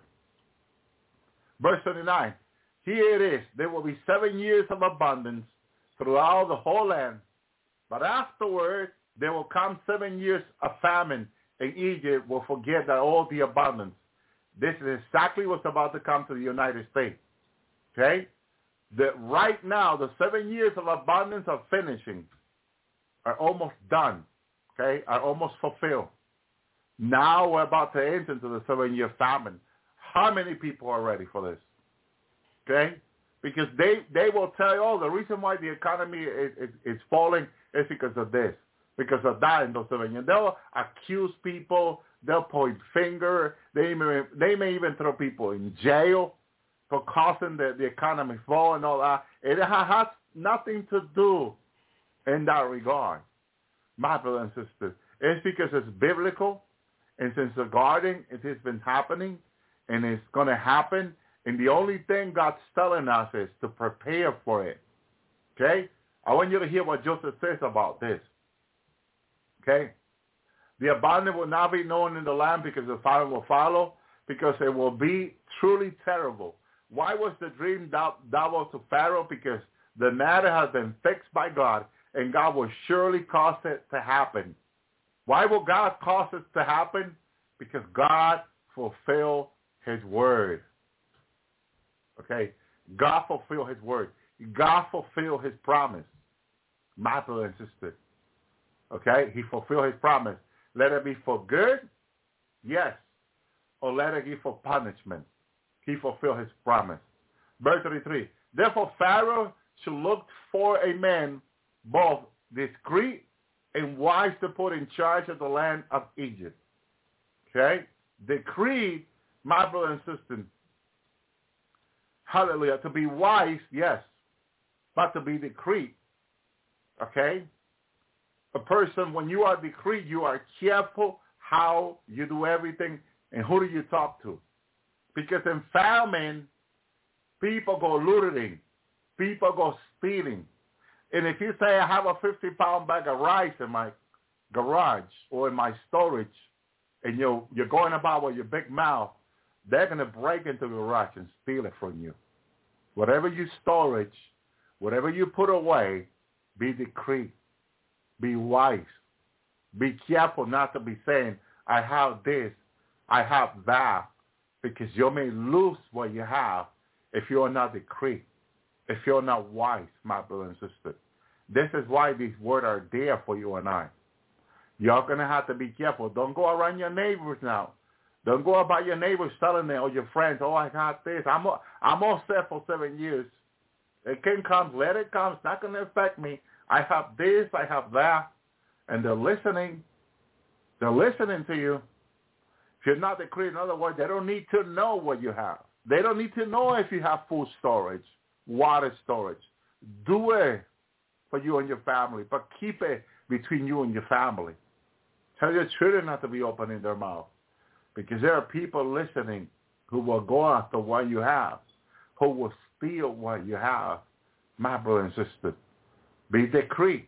Verse twenty-nine, here it is. There will be seven years of abundance throughout the whole land, but afterward there will come seven years of famine, and Egypt will forget that all the abundance. This is exactly what's about to come to the United States. Okay? That right now, the seven years of abundance are finishing, are almost done, okay, are almost fulfilled. Now we're about to enter into the seven-year famine. How many people are ready for this? Okay? Because they, they will tell you, oh, the reason why the economy is, is, is falling is because of this, because of that in those seven years. They'll accuse people. They'll point finger. They may, they may even throw people in jail for causing the, the economy fall and all that. It has nothing to do in that regard, my brother and sister. It's because it's biblical, and since the garden, it has been happening, and it's going to happen, and the only thing God's telling us is to prepare for it, okay? I want you to hear what Joseph says about this, okay? The abundance will not be known in the land, because the fire will follow, because it will be truly terrible. Why was the dream double to Pharaoh? Because the matter has been fixed by God, and God will surely cause it to happen. Why will God cause it to happen? Because God fulfilled his word. Okay? God fulfilled his word. God fulfilled his promise. My brother and sister. Okay? He fulfilled his promise. Let it be for good, yes, or let it be for punishment. He fulfilled his promise. Verse thirty-three. Therefore Pharaoh should look for a man both discreet and wise to put in charge of the land of Egypt. Okay? Decree, my brother and sister. Hallelujah. To be wise, yes, but to be discreet. Okay? A person, when you are discreet, you are careful how you do everything and who do you talk to. Because in famine, people go looting. People go stealing. And if you say, I have a fifty-pound bag of rice in my garage or in my storage, and you're, you're going about with your big mouth, they're going to break into the garage and steal it from you. Whatever you storage, whatever you put away, be discreet. Be wise. Be careful not to be saying, I have this, I have that, because you may lose what you have if you're not discreet, if you're not wise, my brother and sister. This is why these words are there for you and I. You're going to have to be careful. Don't go around your neighbors now Don't go about your neighbors telling them or your friends, oh, I got this. I'm all, I'm all set for seven years. It can come. Let it come. It's not going to affect me. I have this. I have that. And they're listening. They're listening to you. If you're not decreeing, in other words, they don't need to know what you have. They don't need to know if you have food storage, water storage. Do it for you and your family, but keep it between you and your family. Tell your children not to be opening their mouth, because there are people listening who will go after what you have, who will steal what you have. My brother and sister, be decree,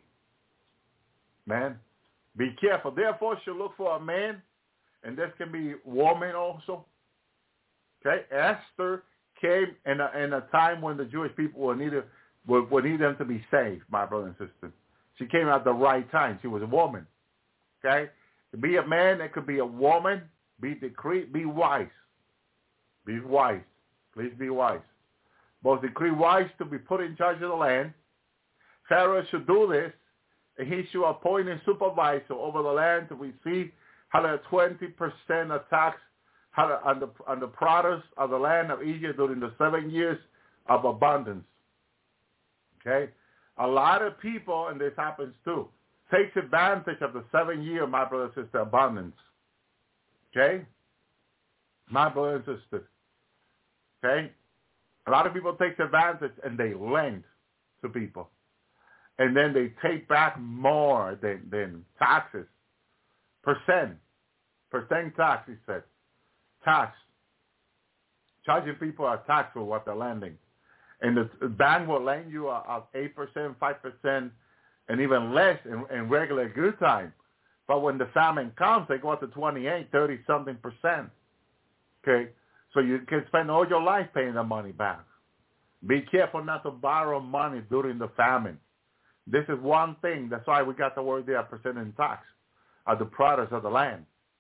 man. Be careful. Therefore, you should look for a man, and this can be woman also. Okay, Esther came in a, in a time when the Jewish people were needed would, would need them to be saved, my brother and sister. She came at the right time. She was a woman. Okay, to be a man, it could be a woman. Be decree. Be wise. Be wise. Please be wise. Both decree wise to be put in charge of the land. Pharaoh should do this, and he should appoint a supervisor over the land to receive one hundred twenty percent of tax on the, on the produce of the land of Egypt during the seven years of abundance. Okay? A lot of people, and this happens too, takes advantage of the seven-year, my brother and sister, abundance. Okay? My brother and sister. Okay? A lot of people take advantage and they lend to people. And then they take back more than, than taxes. Percent. Percent tax, he said. Tax. Charging people a tax for what they're lending. And the bank will lend you a, a eight percent, five percent, and even less in, in regular good time. But when the famine comes, they go up to twenty-eight, thirty-something percent. Okay? So you can spend all your life paying the money back. Be careful not to borrow money during the famine. This is one thing. That's why we got the word there, percent in tax, of the products of the land.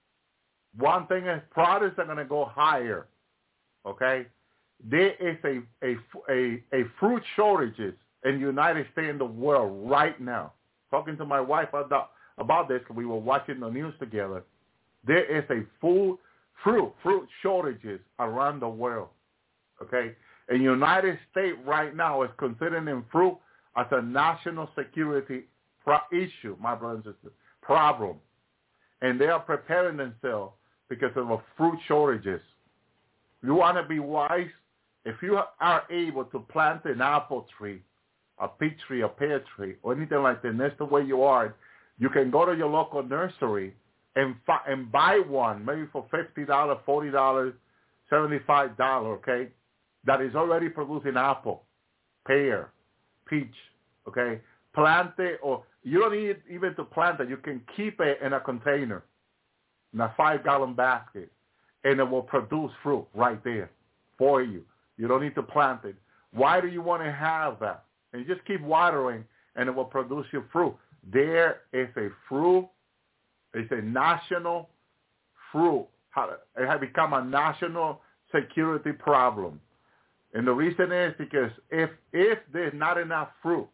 One thing is products are going to go higher, okay? There is a, a, a, a fruit shortages in the United States and the world right now. Talking to my wife about, about this, because we were watching the news together. There is a full fruit, fruit shortages around the world, okay? And the United States right now is considering fruit as a national security pro- issue, my brothers and sisters, problem. And they are preparing themselves because of the fruit shortages. You want to be wise? If you are able to plant an apple tree, a peach tree, a pear tree, or anything like that, and that's the way you are, you can go to your local nursery and fi- and buy one, maybe for fifty dollars, forty dollars, seventy-five dollars, okay, that is already producing apple, pear, peach, okay? Plant it, or you don't need even to plant it. You can keep it in a container, in a five-gallon basket, and it will produce fruit right there for you. You don't need to plant it. Why do you want to have that? And you just keep watering, and it will produce your fruit. There is a fruit. It's a national fruit. It has become a national security problem. And the reason is because if if there's not enough fruit,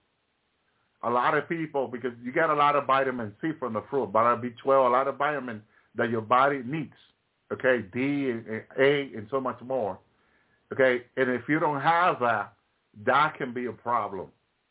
a lot of people, because you get a lot of vitamin C from the fruit, vitamin B twelve, a lot of vitamin that your body needs, okay, D and A and so much more, okay? And if you don't have that, that can be a problem,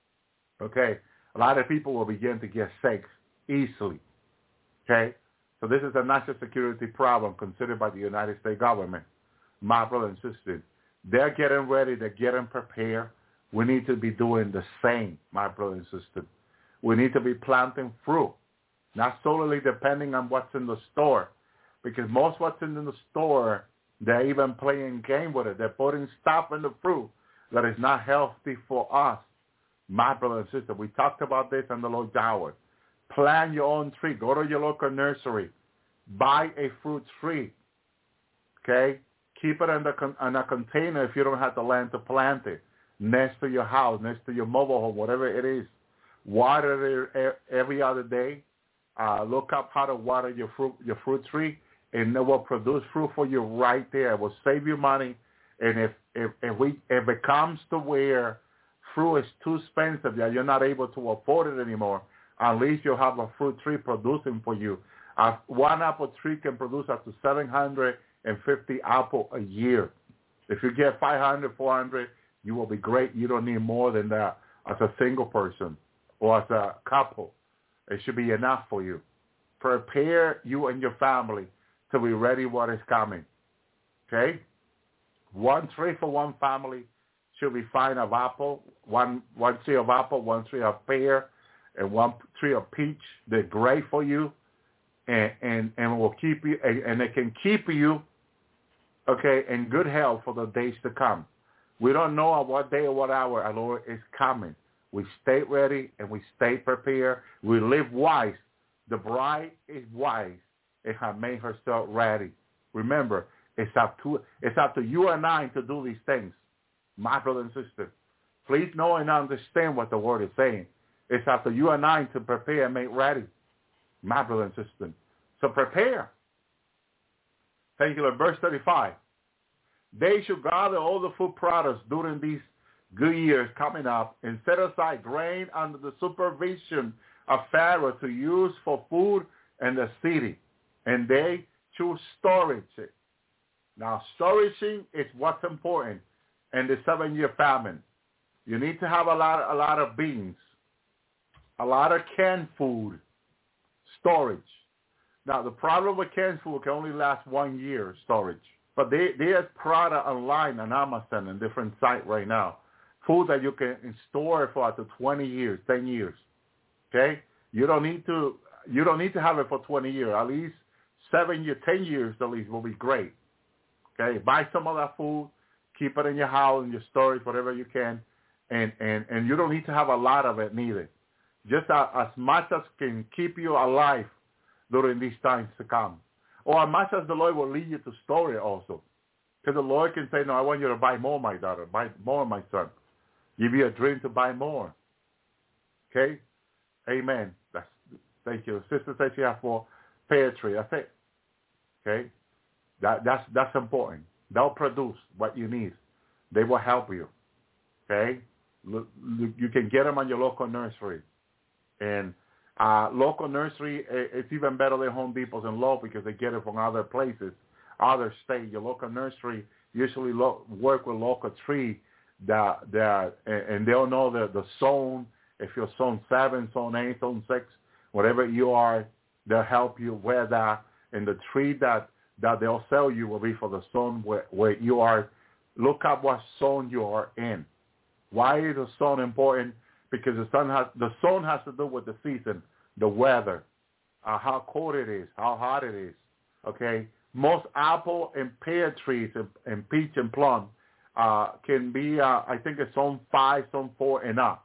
okay? A lot of people will begin to get sick easily, okay? So this is a national security problem considered by the United States government. My brother and sister, they're getting ready. They're getting prepared. We need to be doing the same, my brother and sister. We need to be planting fruit, not solely depending on what's in the store, because most what's in the store, they're even playing game with it. They're putting stuff in the fruit that is not healthy for us. My brother and sister, we talked about this on the Lord's Hour. Plant your own tree. Go to your local nursery. Buy a fruit tree, okay? Keep it in, the con- in a container if you don't have the land to plant it, next to your house, next to your mobile home, whatever it is. Water it every other day. Uh, look up how to water your fruit, your fruit tree, and it will produce fruit for you right there. It will save you money. And if if, if we if it comes to where fruit is too expensive that you're not able to afford it anymore, at least you'll have a fruit tree producing for you. Uh, one apple tree can produce up to seven hundred fifty apples a year. If you get five hundred, four hundred, you will be great. You don't need more than that as a single person or as a couple. It should be enough for you. Prepare you and your family to be ready what is coming. Okay? One tree for one family should be fine of apple, one one tree of apple, one tree of pear, and one tree of peach. They're great for you, and and, and will keep you, and, and they can keep you, okay, in good health for the days to come. We don't know at what day or what hour our Lord is coming. We stay ready and we stay prepared. We live wise. The bride is wise and has made herself ready. Remember, it's up to it's up to you and I to do these things, my brother and sister. Please know and understand what the word is saying. It's up to you and I to prepare and make ready, my brother and sister. So prepare. Thank you, Lord. Verse thirty-five. They should gather all the food products during these good years coming up and set aside grain under the supervision of Pharaoh to use for food in the city. And they should storage it. Now, storaging is what's important in the seven-year famine. You need to have a lot, a lot of beans, a lot of canned food, storage. Now, the problem with canned food can only last one year storage. But they, there's product online on Amazon and different sites right now. Food that you can store for up to twenty years, ten years. Okay? You don't need to you don't need to have it for twenty years. At least seven years, ten years at least will be great. Okay? Buy some of that food, keep it in your house, in your storage, whatever you can, and, and, and you don't need to have a lot of it neither. Just as, as much as can keep you alive during these times to come. Or as much as the Lord will lead you to store it also. Because the Lord can say, no, I want you to buy more, my daughter, buy more, my son. Give you a dream to buy more. Okay? Amen. That's, thank you. Sister says she has for pear tree. That's it. Okay? That, that's, that's important. They'll produce what you need. They will help you. Okay? You can get them on your local nursery. And uh, local nursery, it's even better than Home Depots and Lowe's because they get it from other places, other states. Your local nursery usually lo- work with local tree that, that, and they'll know the, the zone. If you're zone seven, zone eight, zone six, whatever you are, they'll help you where that, and the tree that, that they'll sell you will be for the zone where, where you are. Look up what zone you are in. Why is the zone important? Because the sun has the zone has to do with the season, the weather, uh, how cold it is, how hot it is. Okay, most apple and pear trees and, and peach and plum uh, can be, uh, I think it's zone five, zone four, and up.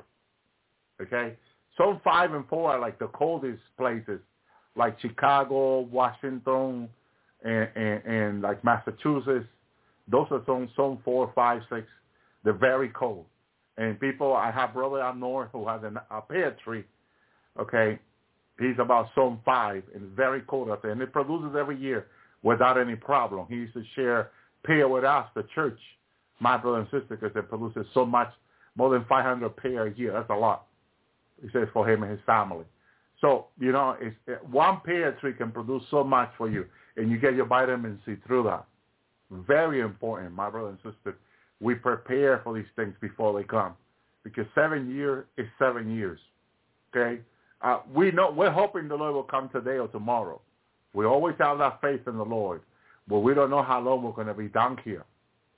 Okay, zone five and four are like the coldest places, like Chicago, Washington, and, and, and like Massachusetts. Those are zone zone four, five, six. They're very cold. And people, I have a brother up north who has an, a pear tree, okay? He's about zone five, and it's very cold up there. And it produces every year without any problem. He used to share pear with us, the church, my brother and sister, because it produces so much, more than five hundred pear a year. That's a lot, he says, for him and his family. So, you know, it's, one pear tree can produce so much for you, and you get your vitamin C through that. Very important, my brother and sister. We prepare for these things before they come, because seven years is seven years. Okay, uh, we know we're hoping the Lord will come today or tomorrow. We always have that faith in the Lord, but we don't know how long we're going to be down here.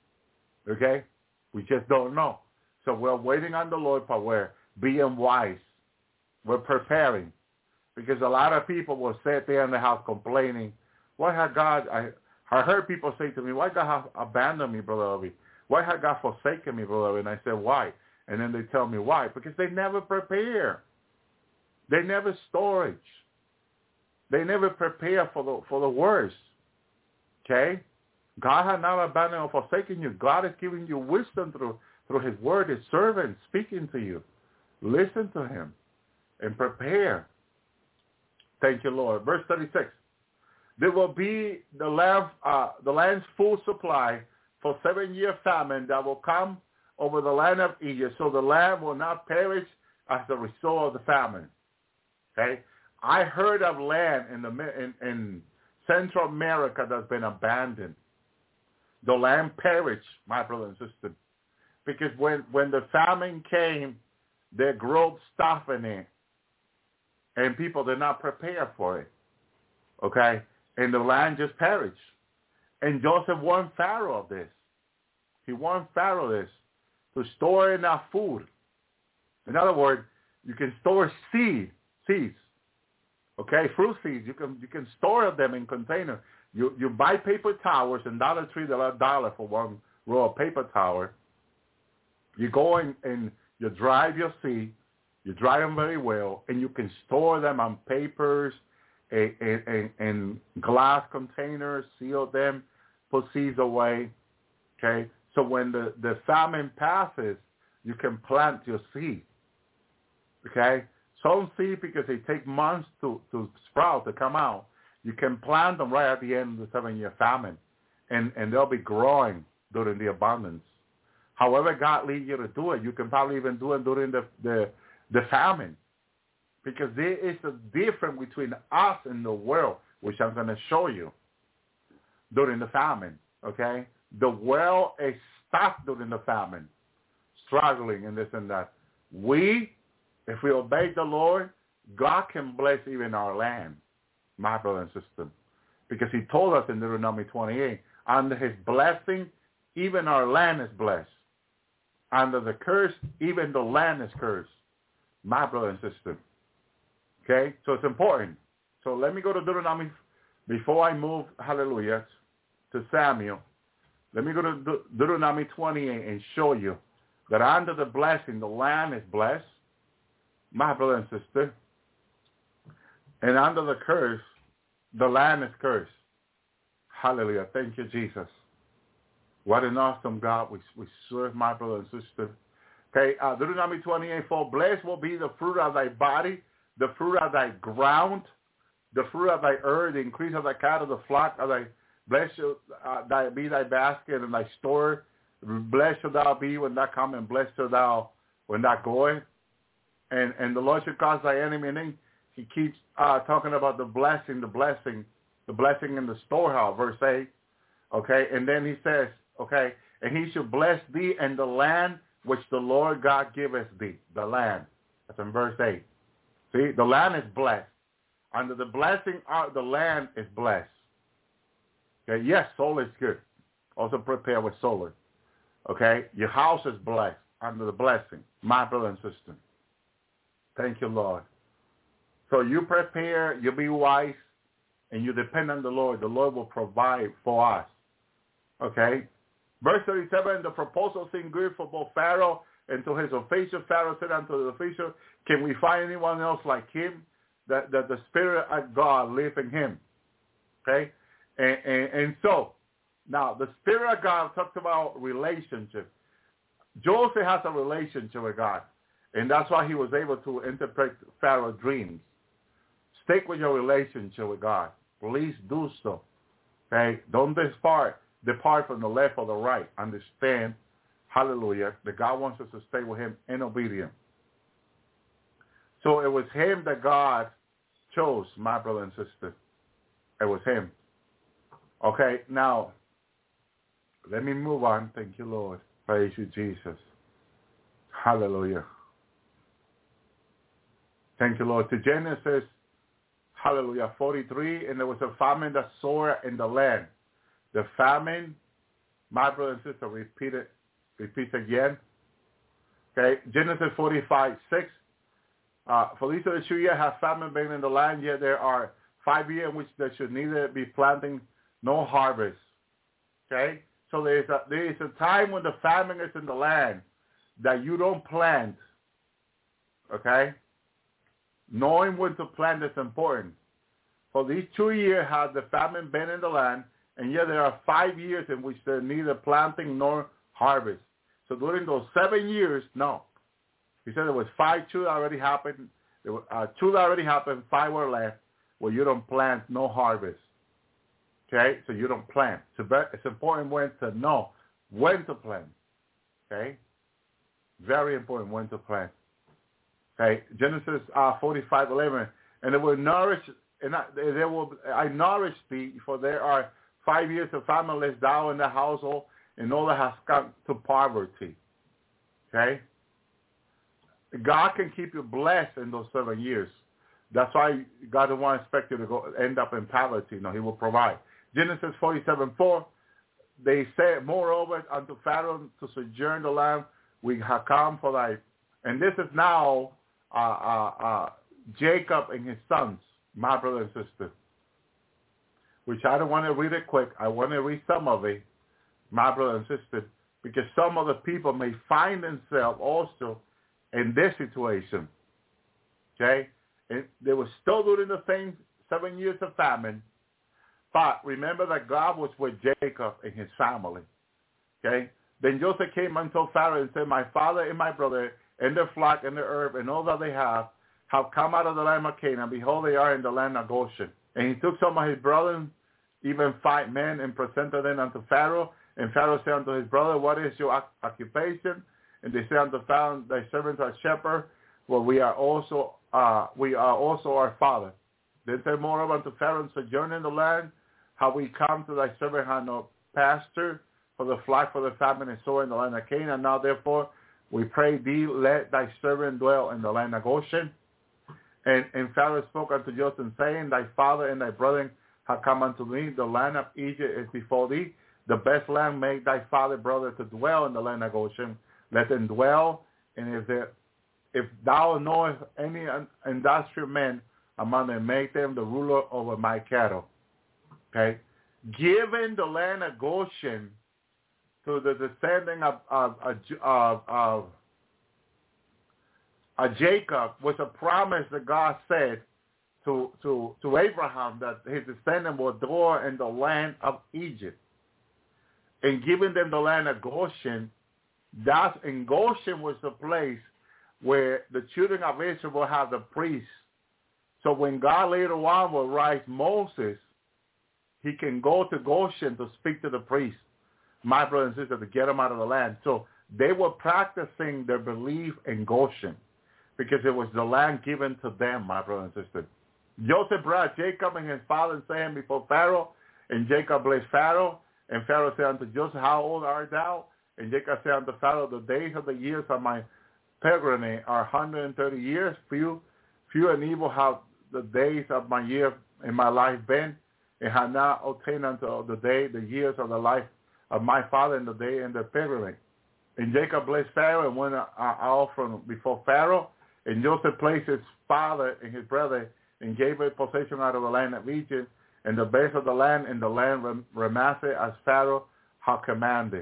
Okay, we just don't know. So we're waiting on the Lord, but we're being wise. We're preparing, because a lot of people will sit there in the house complaining, "Why has God?" I I heard people say to me, "Why God have abandoned me, Brother Obi? Why had God forsaken me, brother?" And I said, why? And then they tell me why. Because they never prepare. They never storage. They never prepare for the for the worst. Okay? God has not abandoned or forsaken you. God is giving you wisdom through through his word, his servant speaking to you. Listen to him and prepare. Thank you, Lord. Verse thirty-six. There will be the land, uh, the land's full supply for seven-year famine that will come over the land of Egypt, so the land will not perish as a result of the famine. Okay, I heard of land in the in, in Central America that's been abandoned. the land perished, my brother and sister. Because when, when the famine came, their growth stopped in it. And people did not prepare for it. Okay? And the land just perished. And Joseph warned Pharaoh of this. He warned Pharaoh this, to store enough food. In other words, you can store seed, seeds. Okay, fruit seeds. You can you can store them in containers. You you buy paper towels and Dollar Tree, they're a dollar for one roll of paper towel. You go in and you dry your seed. You dry them very well, and you can store them on papers and, and, and glass containers, seal them, put seeds away. Okay, so when the, the famine passes, you can plant your seed. Okay, some seed, because they take months to, to sprout, to come out, you can plant them right at the end of the seven-year famine, and, and they'll be growing during the abundance. However God leads you to do it, you can probably even do it during the, the, the famine, because there is a difference between us and the world, which I'm going to show you during the famine, okay? The world is stuck during the famine, struggling and this and that. We, if we obey the Lord, God can bless even our land, my brother and sister, because he told us in Deuteronomy twenty-eight, under his blessing, even our land is blessed. Under the curse, even the land is cursed, my brother and sister. Okay, so it's important. So let me go to Deuteronomy before I move, hallelujah, to Samuel. Let me go to De- Deuteronomy twenty-eight and show you that under the blessing, the land is blessed, my brother and sister. And under the curse, the land is cursed. Hallelujah. Thank you, Jesus. What an awesome God we, we serve, my brother and sister. Okay, uh, Deuteronomy twenty-eight, for blessed will be the fruit of thy body, the fruit of thy ground, the fruit of thy earth, the increase of thy cattle, the flock of thy, blessed shall uh, thy, be thy basket and thy store. Blessed shall thou be when thou come, and blessed shall thou when thou goest. And, and the Lord shall cause thy enemy, and then he keeps uh, talking about the blessing, the blessing, the blessing in the storehouse, verse eight. Okay, and then he says, okay, and he shall bless thee and the land which the Lord God giveth thee, the land. That's in verse eight. See, the land is blessed. Under the blessing, uh, the land is blessed. Okay, yes, solar is good. Also prepare with solar. Okay, your house is blessed under the blessing, my brother and sister. Thank you, Lord. So you prepare, you be wise, and you depend on the Lord. The Lord will provide for us. Okay? Verse thirty-seven, the proposal seemed good for both Pharaoh and to his official. Pharaoh said unto the official, can we find anyone else like him? That, that the Spirit of God live in him. Okay? And, and, and so, now the Spirit of God talks about relationship. Joseph has a relationship with God. And that's why he was able to interpret Pharaoh's dreams. Stick with your relationship with God. Please do so. Okay? Don't depart, depart from the left or the right. Understand, hallelujah, that God wants us to stay with him in obedience. So it was him that God chose, my brother and sister. It was him. Okay, now, let me move on. Thank you, Lord. Praise you, Jesus. Hallelujah. Thank you, Lord. To Genesis, hallelujah, forty-three, and there was a famine that sore in the land. The famine, my brother and sister, repeat it, repeat again. Okay, Genesis forty-five, six. Uh, for these are the two years have famine been in the land, yet there are five years in which there should neither be planting nor harvest. Okay, so there is a there is a time when the famine is in the land that you don't plant. Okay. Knowing when to plant is important. For these two years has the famine been in the land, and yet there are five years in which there neither planting nor harvest. So during those seven years, no. He said there was five, two that already happened, there were, uh, two that already happened, five were left, where you don't plant, no harvest. Okay, so you don't plant. So it's important when to know when to plant. Okay, very important when to plant. Okay, Genesis uh, forty-five, eleven, and they will nourish, and I, they will, I nourish thee, for there are five years of famine lays down in the household, and all that has come to poverty. Okay? God can keep you blessed in those seven years. That's why God doesn't want to expect you to go end up in poverty. No, he will provide. Genesis forty-seven four, they said, moreover, unto Pharaoh to sojourn the land, we have come for thy, and this is now uh, uh, uh, Jacob and his sons, my brother and sister, which I don't want to read it quick. I want to read some of it, my brother and sister, because some of the people may find themselves also in this situation. Okay? And they were still doing the same seven years of famine, but remember that God was with Jacob and his family. Okay? Then Joseph came unto Pharaoh and said, my father and my brother and their flock and their herb and all that they have have come out of the land of Canaan. Behold, they are in the land of Goshen. And he took some of his brothers, even five men, and presented them unto Pharaoh. And Pharaoh said unto his brother, what is your occupation? And they said unto Pharaoh, thy servants are shepherds, well, we are also uh, we are also our father. Then said moreover unto Pharaoh, sojourn in the land, how we come to thy servant had no pasture for the flock for the famine and so in the land of Canaan. Now therefore we pray thee, let thy servant dwell in the land of Goshen. And, and Pharaoh spoke unto Joseph, saying, thy father and thy brethren have come unto me. The land of Egypt is before thee. The best land make thy father brother to dwell in the land of Goshen. Let them dwell, and if there If thou knowest any industrial men among them, make them the ruler over my cattle. Okay? Giving the land of Goshen to the descendant of, of, of, of, of Jacob was a promise that God said to, to, to Abraham that his descendant will dwell in the land of Egypt. And giving them the land of Goshen, that's, and Goshen was the place where the children of Israel will have the priests. So when God later on will rise Moses, he can go to Goshen to speak to the priests, my brother and sister, to get them out of the land. So they were practicing their belief in Goshen because it was the land given to them, my brother and sister. Joseph brought Jacob and his father and set him before Pharaoh, and Jacob blessed Pharaoh. And Pharaoh said unto Joseph, how old art thou? And Jacob said unto Pharaoh, the days of the years of my pilgrimage are one hundred thirty years. Few, few and evil have the days of my year in my life been, and have not obtained unto the day the years of the life of my father in the day in the pilgrimage. And Jacob blessed Pharaoh and went out from before Pharaoh. And Joseph placed his father and his brother and gave it possession out of the land of Egypt and the base of the land and the land Ramasset as Pharaoh had commanded.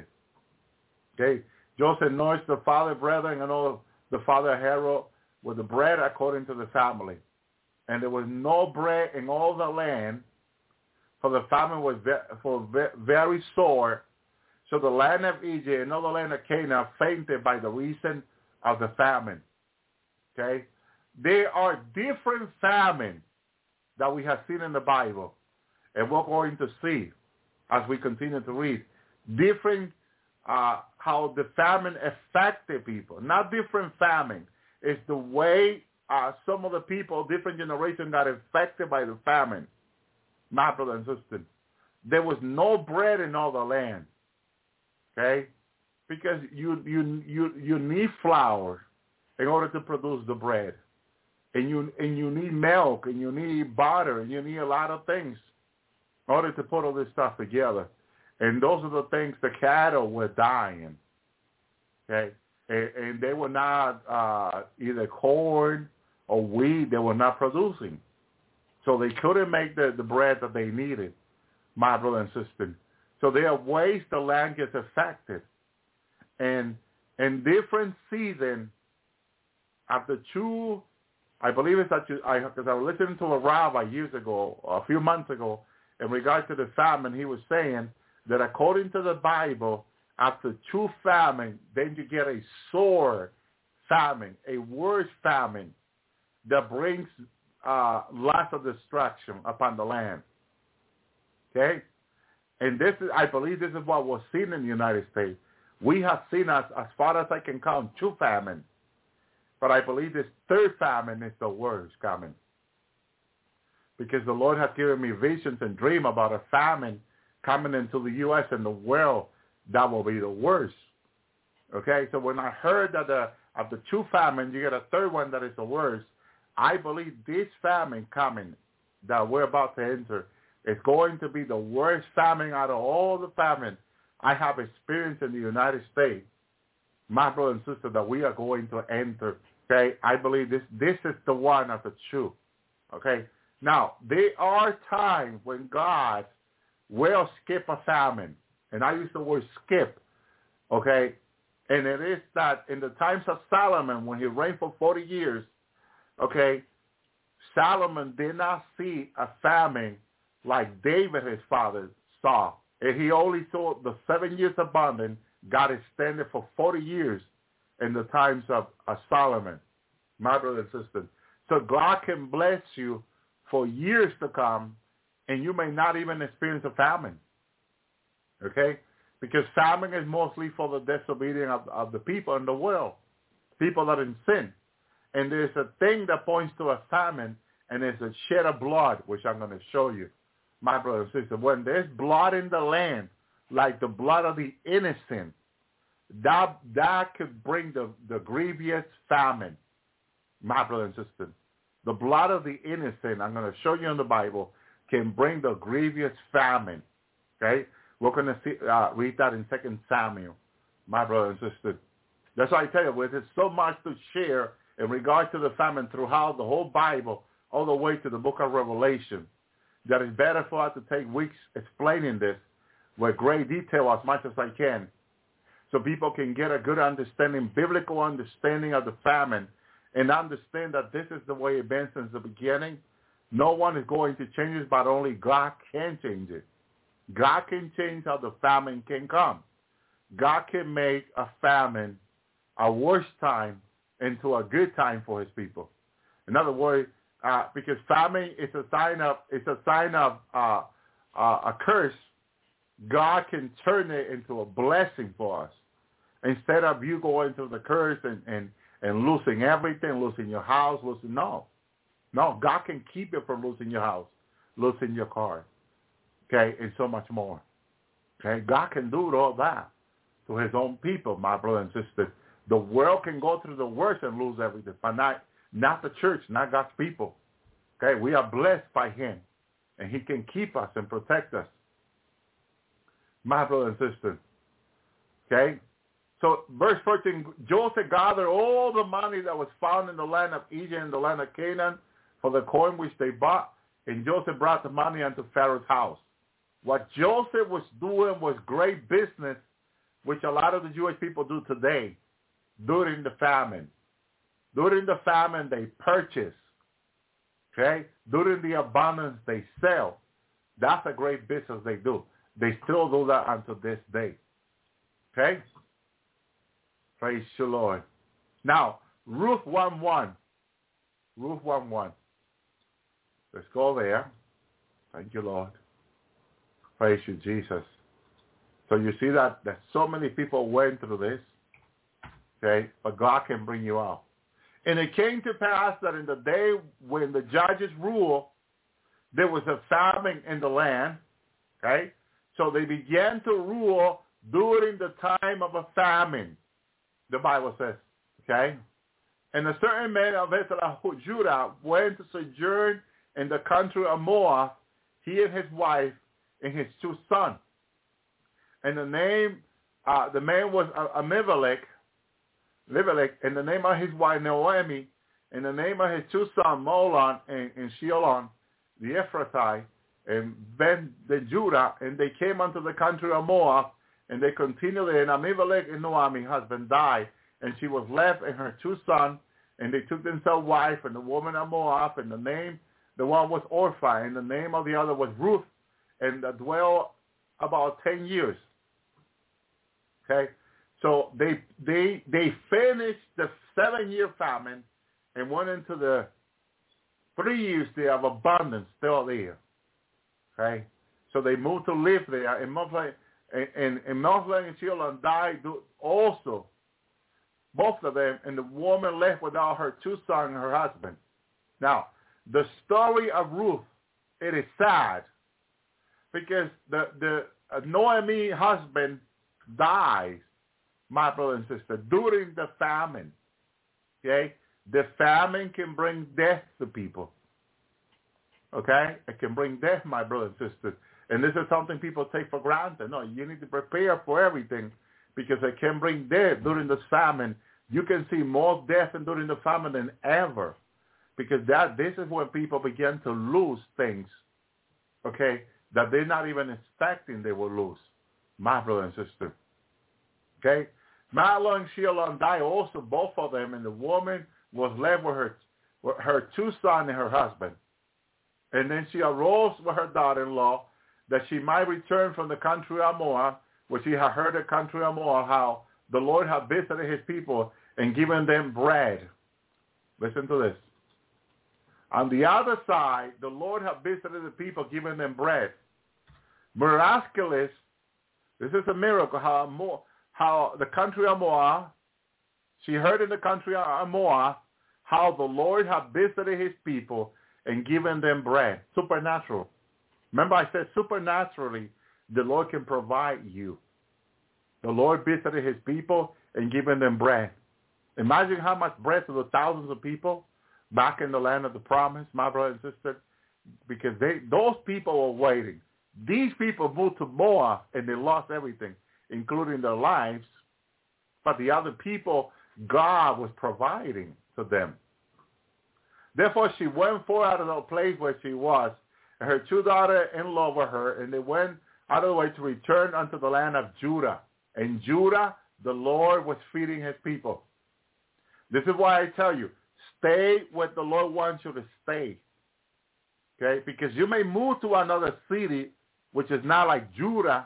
Okay. Joseph nourished the father, brethren, and all the father Herod with the bread according to the family. And there was no bread in all the land, for the famine was ve- for ve- very sore. So the land of Egypt and all the land of Canaan fainted by the reason of the famine. Okay? There are different famines that we have seen in the Bible, and we're going to see as we continue to read. Different Uh, how the famine affected people. Not different famine. It's the way uh, some of the people, different generations, got affected by the famine. My brother and sister. There was no bread in all the land. Okay? Because you you you you need flour in order to produce the bread. And you and you need milk, and you need butter, and you need a lot of things in order to put all this stuff together. And those are the things the cattle were dying, okay? And, and they were not uh, either corn or wheat. They were not producing. So they couldn't make the, the bread that they needed, my brother and sister. So there are ways the land gets affected. And in different seasons, after two, I believe it's that I, because I was listening to a rabbi years ago, a few months ago, in regard to the famine, he was saying that according to the Bible, after two famine, then you get a sore famine, a worse famine that brings uh, lots of destruction upon the land. Okay? And this is, I believe this is what was seen in the United States. We have seen, as, as far as I can count, two famines. But I believe this third famine is the worst coming. Because the Lord has given me visions and dreams about a famine coming into the U S and the world, that will be the worst. Okay, so when I heard that the, of the two famines, you get a third one that is the worst, I believe this famine coming that we're about to enter is going to be the worst famine out of all the famines I have experienced in the United States. My brother and sister, that we are going to enter. Okay, I believe this this is the one of the true. Okay, now there are times when God will skip a famine, and I use the word skip. Okay, and it is that in the times of Solomon, when he reigned for forty years, okay, Solomon did not see a famine like David, his father, saw. And he only saw the seven years abundance. God extended for forty years in the times of, of Solomon, my brother and sister. So God can bless you for years to come, and you may not even experience a famine, okay? Because famine is mostly for the disobedience of, of the people in the world, people that are in sin. And there's a thing that points to a famine, and it's a shed of blood, which I'm going to show you, my brother and sister. When there's blood in the land, like the blood of the innocent, that that could bring the, the grievous famine, my brother and sister. The blood of the innocent, I'm going to show you in the Bible, can bring the grievous famine, okay? We're going to see, uh, read that in Second Samuel, my brother and sister. That's why I tell you, there's so much to share in regard to the famine throughout the whole Bible, all the way to the book of Revelation, that it's better for us to take weeks explaining this with great detail as much as I can, so people can get a good understanding, biblical understanding of the famine, and understand that this is the way it's been since the beginning. No one is going to change it, but only God can change it. God can change how the famine can come. God can make a famine a worse time into a good time for his people. In other words, uh, because famine is a sign of it's a sign of uh, uh, a curse, God can turn it into a blessing for us. Instead of you going through the curse and, and, and losing everything, losing your house, losing no. No, God can keep you from losing your house, losing your car, okay, and so much more. Okay, God can do all that to his own people, my brother and sister. The world can go through the worst and lose everything, but not, not the church, not God's people. Okay, we are blessed by him, and he can keep us and protect us, my brother and sister. Okay, so verse fourteen, Joseph gathered all the money that was found in the land of Egypt and the land of Canaan for the coin which they bought, and Joseph brought the money unto Pharaoh's house. What Joseph was doing was great business, which a lot of the Jewish people do today during the famine. During the famine, they purchase. Okay? During the abundance, they sell. That's a great business they do. They still do that until this day. Okay? Praise the Lord. Now, Ruth one one. Ruth one one. Let's go there. Thank you, Lord. Praise you, Jesus. So you see that, that so many people went through this, okay, but God can bring you out. And it came to pass that in the day when the judges ruled, there was a famine in the land, okay? So they began to rule during the time of a famine, the Bible says, okay? And a certain man of Judah went to sojourn in the country of Moab, he and his wife and his two sons. And the name, uh, the man was Amimelech, Limelech, and the name of his wife Naomi, and the name of his two sons Molon and, and Sheolon, the Ephrathite, and Ben the Judah, and they came unto the country of Moab, and they continued there. And Amimelech and Naomi, husband, died, and she was left and her two sons, and they took themselves wife, and the woman of Moab, and the name, the one was Orpha, and the name of the other was Ruth, and they dwell about ten years. Okay, so they they they finished the seven-year famine and went into the three years there of abundance still there. Okay, so they moved to live there, and Mophley and and Mophley and Sheolon died also, both of them, and the woman left without her two sons and her husband. Now, the story of Ruth, it is sad, because the the uh, Noemi's husband dies, my brother and sister, during the famine. Okay? The famine can bring death to people. Okay? It can bring death, my brother and sister. And this is something people take for granted. No, you need to prepare for everything because it can bring death during the famine. You can see more death during the famine than ever because that this is when people begin to lose things, okay, that they're not even expecting they will lose, my brother and sister. Okay? Mahlon and Chilion died also, both of them, and the woman was left with her, with her two sons and her husband. And then she arose with her daughter-in-law that she might return from the country of Moab, where she had heard the country of Moab, how the Lord had visited his people and given them bread. Listen to this. On the other side, the Lord had visited the people, giving them bread. Miraculous, this is a miracle, how, Mo, how the country of Moab, she heard in the country of Moab, how the Lord had visited his people and given them bread. Supernatural. Remember I said supernaturally, the Lord can provide you. The Lord visited his people and given them bread. Imagine how much bread to the thousands of people back in the land of the promise, my brother and sister, because they those people were waiting. These people moved to Moab and they lost everything, including their lives. But the other people, God was providing to them. Therefore, she went forth out of the place where she was, and her two daughters-in-law were her, and they went out of the way to return unto the land of Judah. In Judah, the Lord was feeding his people. This is why I tell you, stay where the Lord wants you to stay. Okay? Because you may move to another city, which is not like Judah.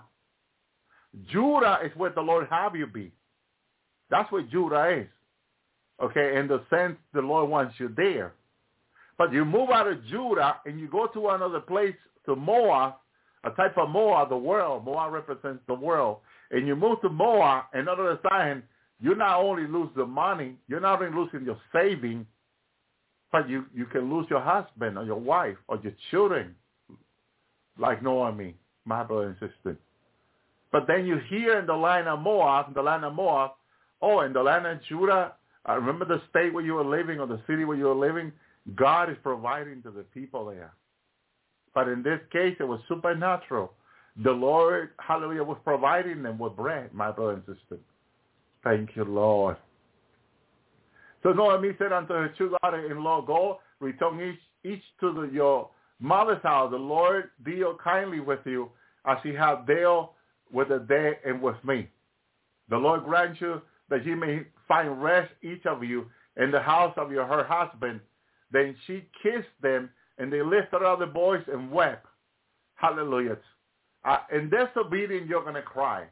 Judah is where the Lord have you be. That's where Judah is. Okay? In the sense the Lord wants you there. But you move out of Judah and you go to another place, to Moab, a type of Moab, the world. Moab represents the world. And you move to Moab, and all of a sudden, you not only lose the money, you're not only losing your saving, but you, you can lose your husband or your wife or your children, like Naomi, my brother and sister. But then you hear in the land of Moab, the land of Moab, oh, in the land of Judah, I remember the state where you were living or the city where you were living, God is providing to the people there. But in this case, it was supernatural. The Lord, hallelujah, was providing them with bread, my brother and sister. Thank you, Lord. So Naomi said unto her two daughters-in-law, go, return each, each to the, your mother's house. The Lord deal kindly with you as he hath dealt with the dead and with me. The Lord grant you that ye may find rest, each of you, in the house of your her husband. Then she kissed them, and they lifted up the voice and wept. Hallelujah. Uh, in disobedience, you're going to cry.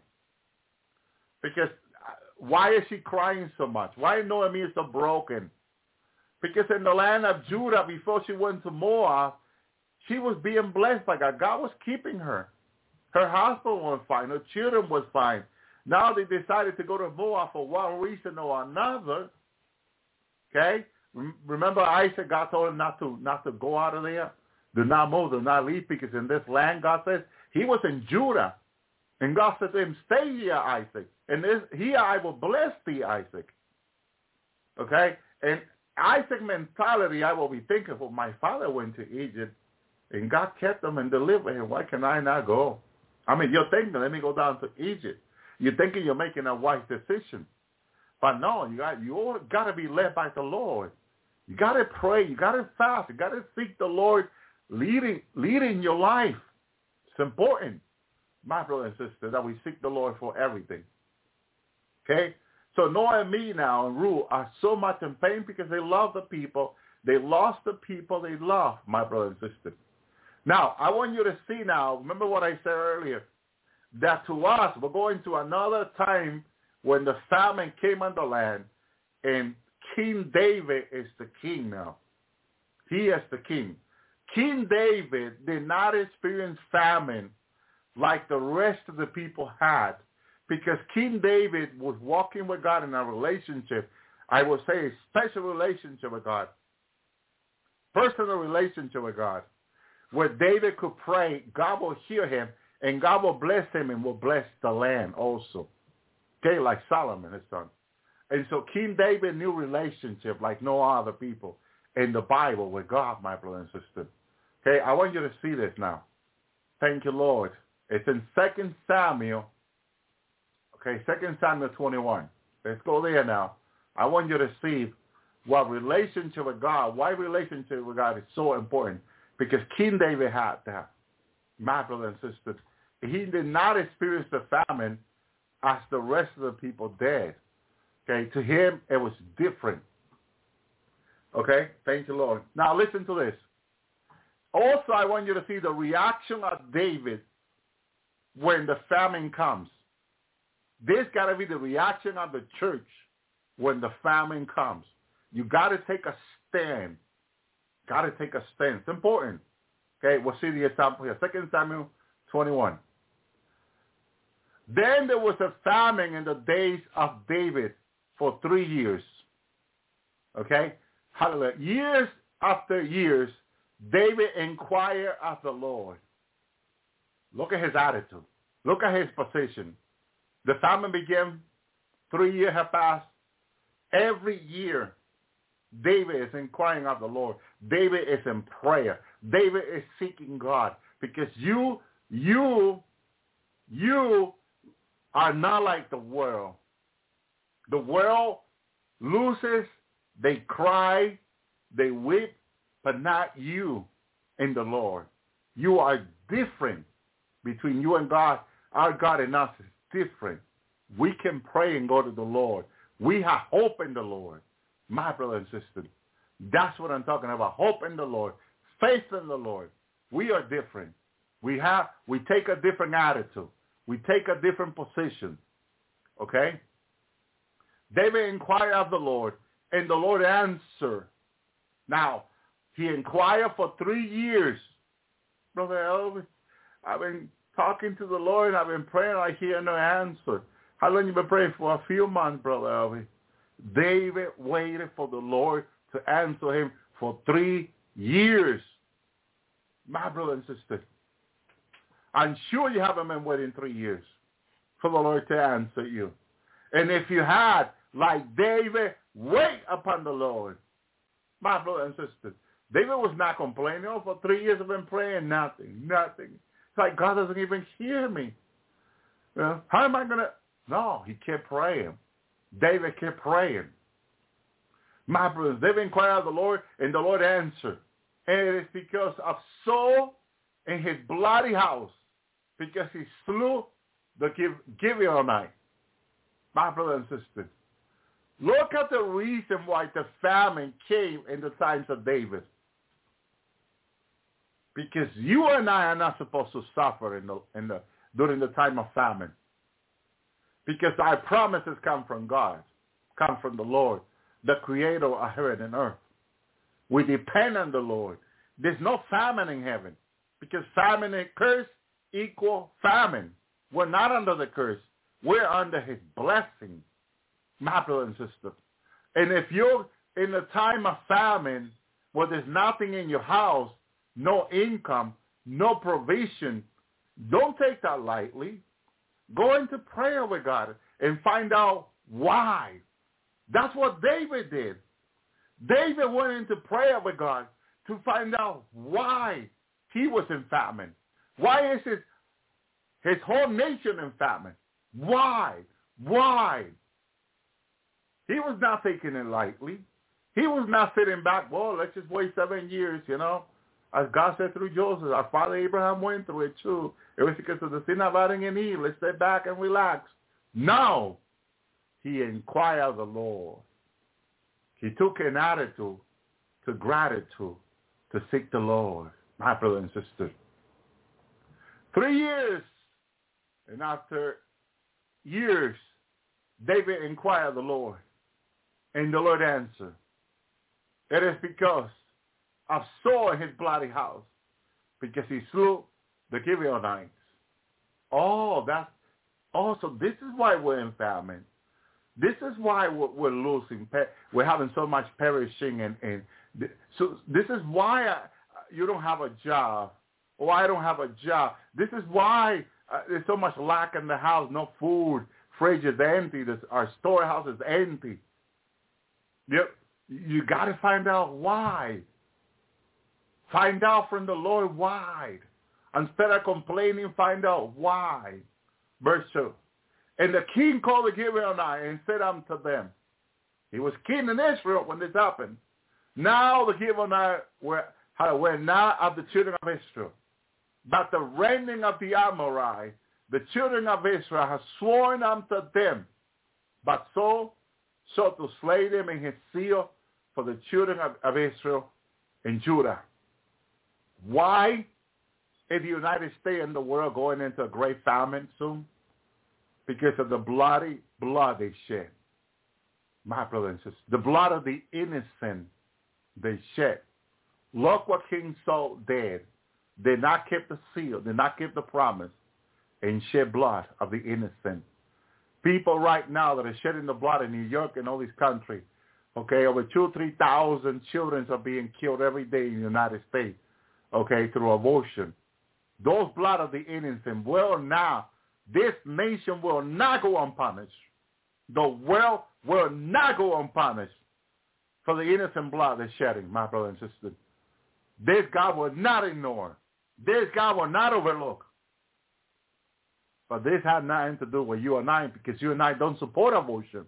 Because uh, why is she crying so much? Why Naomi is so broken? Because in the land of Judah, before she went to Moab, she was being blessed by God. God was keeping her. Her husband was fine. Her children was fine. Now they decided to go to Moab for one reason or another. Okay? Remember Isaac, God told him not to not to go out of there. Do not move, do not leave, because in this land, God says, he was in Judah. And God said to him, stay here, Isaac. And this, here I will bless thee, Isaac. Okay? And Isaac's mentality, I will be thinking, well, my father went to Egypt, and God kept him and delivered him. Why can I not go? I mean, you're thinking, let me go down to Egypt. You're thinking you're making a wise decision. But no, you got you all got to be led by the Lord. You got to pray. You got to fast. You got to seek the Lord leading leading your life. It's important, my brother and sister, that we seek the Lord for everything. Okay? So Noah and me now and Ruth are so much in pain because they love the people. They lost the people they love, my brother and sister. Now, I want you to see now, remember what I said earlier, that to us, we're going to another time when the famine came on the land, and King David is the king now. He is the king. King David did not experience famine like the rest of the people had, because King David was walking with God in a relationship, I would say a special relationship with God, personal relationship with God, where David could pray, God will hear him, And God will bless him and will bless the land also. Okay, like Solomon, his son. And so King David knew relationship like no other people in the Bible with God, my brother and sister. Okay, I want you to see this now. Thank you, Lord. It's in Second Samuel. Okay, Second Samuel twenty-one. Let's go there now. I want you to see what relationship with God, why relationship with God is so important. Because King David had that, my brother and sister. He did not experience the famine as the rest of the people did. Okay, to him, it was different. Okay, thank you, Lord. Now listen to this. Also, I want you to see the reaction of David when the famine comes. This got to be the reaction of the church when the famine comes. You got to take a stand. Got to take a stand. It's important. Okay, we'll see the example here. Second Samuel twenty-one. Then there was a famine in the days of David for three years. Okay? Hallelujah. Years after years, David inquired of the Lord. Look at his attitude. Look at his position. The famine began. Three years have passed. Every year, David is inquiring of the Lord. David is in prayer. David is seeking God because you, you, you are not like the world. The world loses, they cry, they weep, but not you in the Lord. You are different between you and God. Our God and us is different. We can pray and go to the Lord. We have hope in the Lord. My brother and sister, that's what I'm talking about. Hope in the Lord. Faith in the Lord. We are different. We have, we take a different attitude. We take a different position. Okay? David inquired of the Lord, and the Lord answered. Now, he inquired for three years. Brother Elvis, I've been talking to the Lord. I've been praying. I hear no answer. How long you been praying for? A few months, Brother Elvis. David waited for the Lord to answer him for three years. My brother and sister, I'm sure you haven't been waiting three years for the Lord to answer you. And if you had, like David, wait upon the Lord. My brother and sister, David was not complaining. Oh, for three years I've been praying, nothing, nothing. It's like God doesn't even hear me. You know, how am I going to? No, he kept praying. David kept praying. My brothers, David inquired of the Lord, and the Lord answered. And it is because of Saul and his bloody house, because he slew the Gibeonite. My brothers and sisters, look at the reason why the famine came in the times of David. Because you and I are not supposed to suffer in the, in the, during the time of famine. Because our promises come from God, come from the Lord, the creator of heaven and earth. We depend on the Lord. There's no famine in heaven because famine and curse equal famine. We're not under the curse. We're under his blessing, my brother and sister. And if you're in a time of famine where there's nothing in your house, no income, no provision, don't take that lightly. Go into prayer with God and find out why. That's what David did. David went into prayer with God to find out why he was in famine. Why is his, his whole nation in famine? Why? Why? He was not taking it lightly. He was not sitting back, well, let's just wait seven years, you know. As God said through Joseph, our father Abraham went through it too. It was because of the sin of Adam and Eve. Let's step back and relax. No. He inquired of the Lord. He took an attitude to gratitude to seek the Lord, my brother and sister. Three years. And after years, David inquired of the Lord. And the Lord answered. It is because of Saul in his bloody house, because he slew the Gibeonites. Oh, that's also, this is why we're in famine. This is why we're, we're losing, we're having so much perishing. And, and so this is why I, you don't have a job Oh, I don't have a job. This is why uh, there's so much lack in the house. No food. Fridge is empty. This, our storehouse is empty. Yep. You got to find out why. Find out from the Lord why. Instead of complaining, find out why. Verse two. And the king called the Gibeonites and said unto them, he was king in Israel when this happened. Now the Gibeonites were, were not of the children of Israel, but the remnant of the Amorites, the children of Israel, have sworn unto them, but so, so to slay them in his zeal for the children of, of Israel and Judah. Why is the United States and the world going into a great famine soon? Because of the bloody blood they shed. My brothers and sisters, the blood of the innocent they shed. Look what King Saul did. Did not keep the seal, did not keep the promise, and shed blood of the innocent. People right now that are shedding the blood in New York and all these countries, okay, over two, three thousand children are being killed every day in the United States, okay, through abortion. Those blood of the innocent will now, this nation will not go unpunished. The world will not go unpunished for the innocent blood they're shedding, my brother and sister. This God will not ignore. This God will not overlook. But this has nothing to do with you and I, because you and I don't support abortion.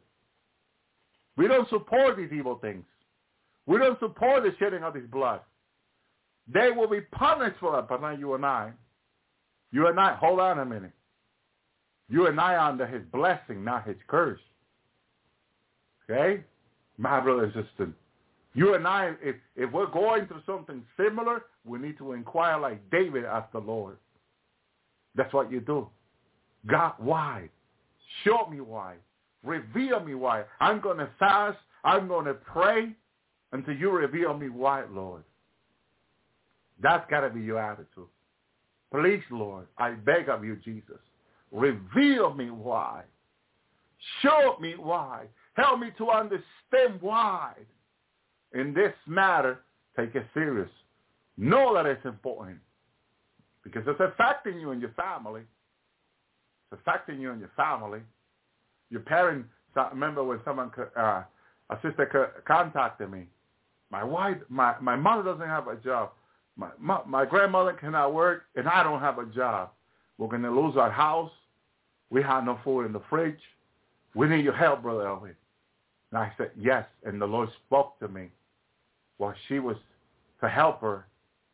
We don't support these evil things. We don't support the shedding of this blood. They will be punished for it, but not you and I. You and I, hold on a minute. You and I are under his blessing, not his curse. Okay? My brother and sister. You and I, if, if we're going through something similar, we need to inquire like David asked the Lord. That's what you do. God, why? Show me why. Reveal me why. I'm going to fast. I'm going to pray until you reveal me why, Lord. That's got to be your attitude. Please, Lord, I beg of you, Jesus. Reveal me why. Show me why. Help me to understand why. In this matter, take it serious. Know that it's important. Because it's affecting you and your family. It's affecting you and your family. Your parents, I remember when someone, uh, a sister contacted me. My wife, my, my mother doesn't have a job. My, my, my grandmother cannot work, and I don't have a job. We're going to lose our house. We have no food in the fridge. We need your help, Brother Elvin. And I said, yes. And the Lord spoke to me while she was to help her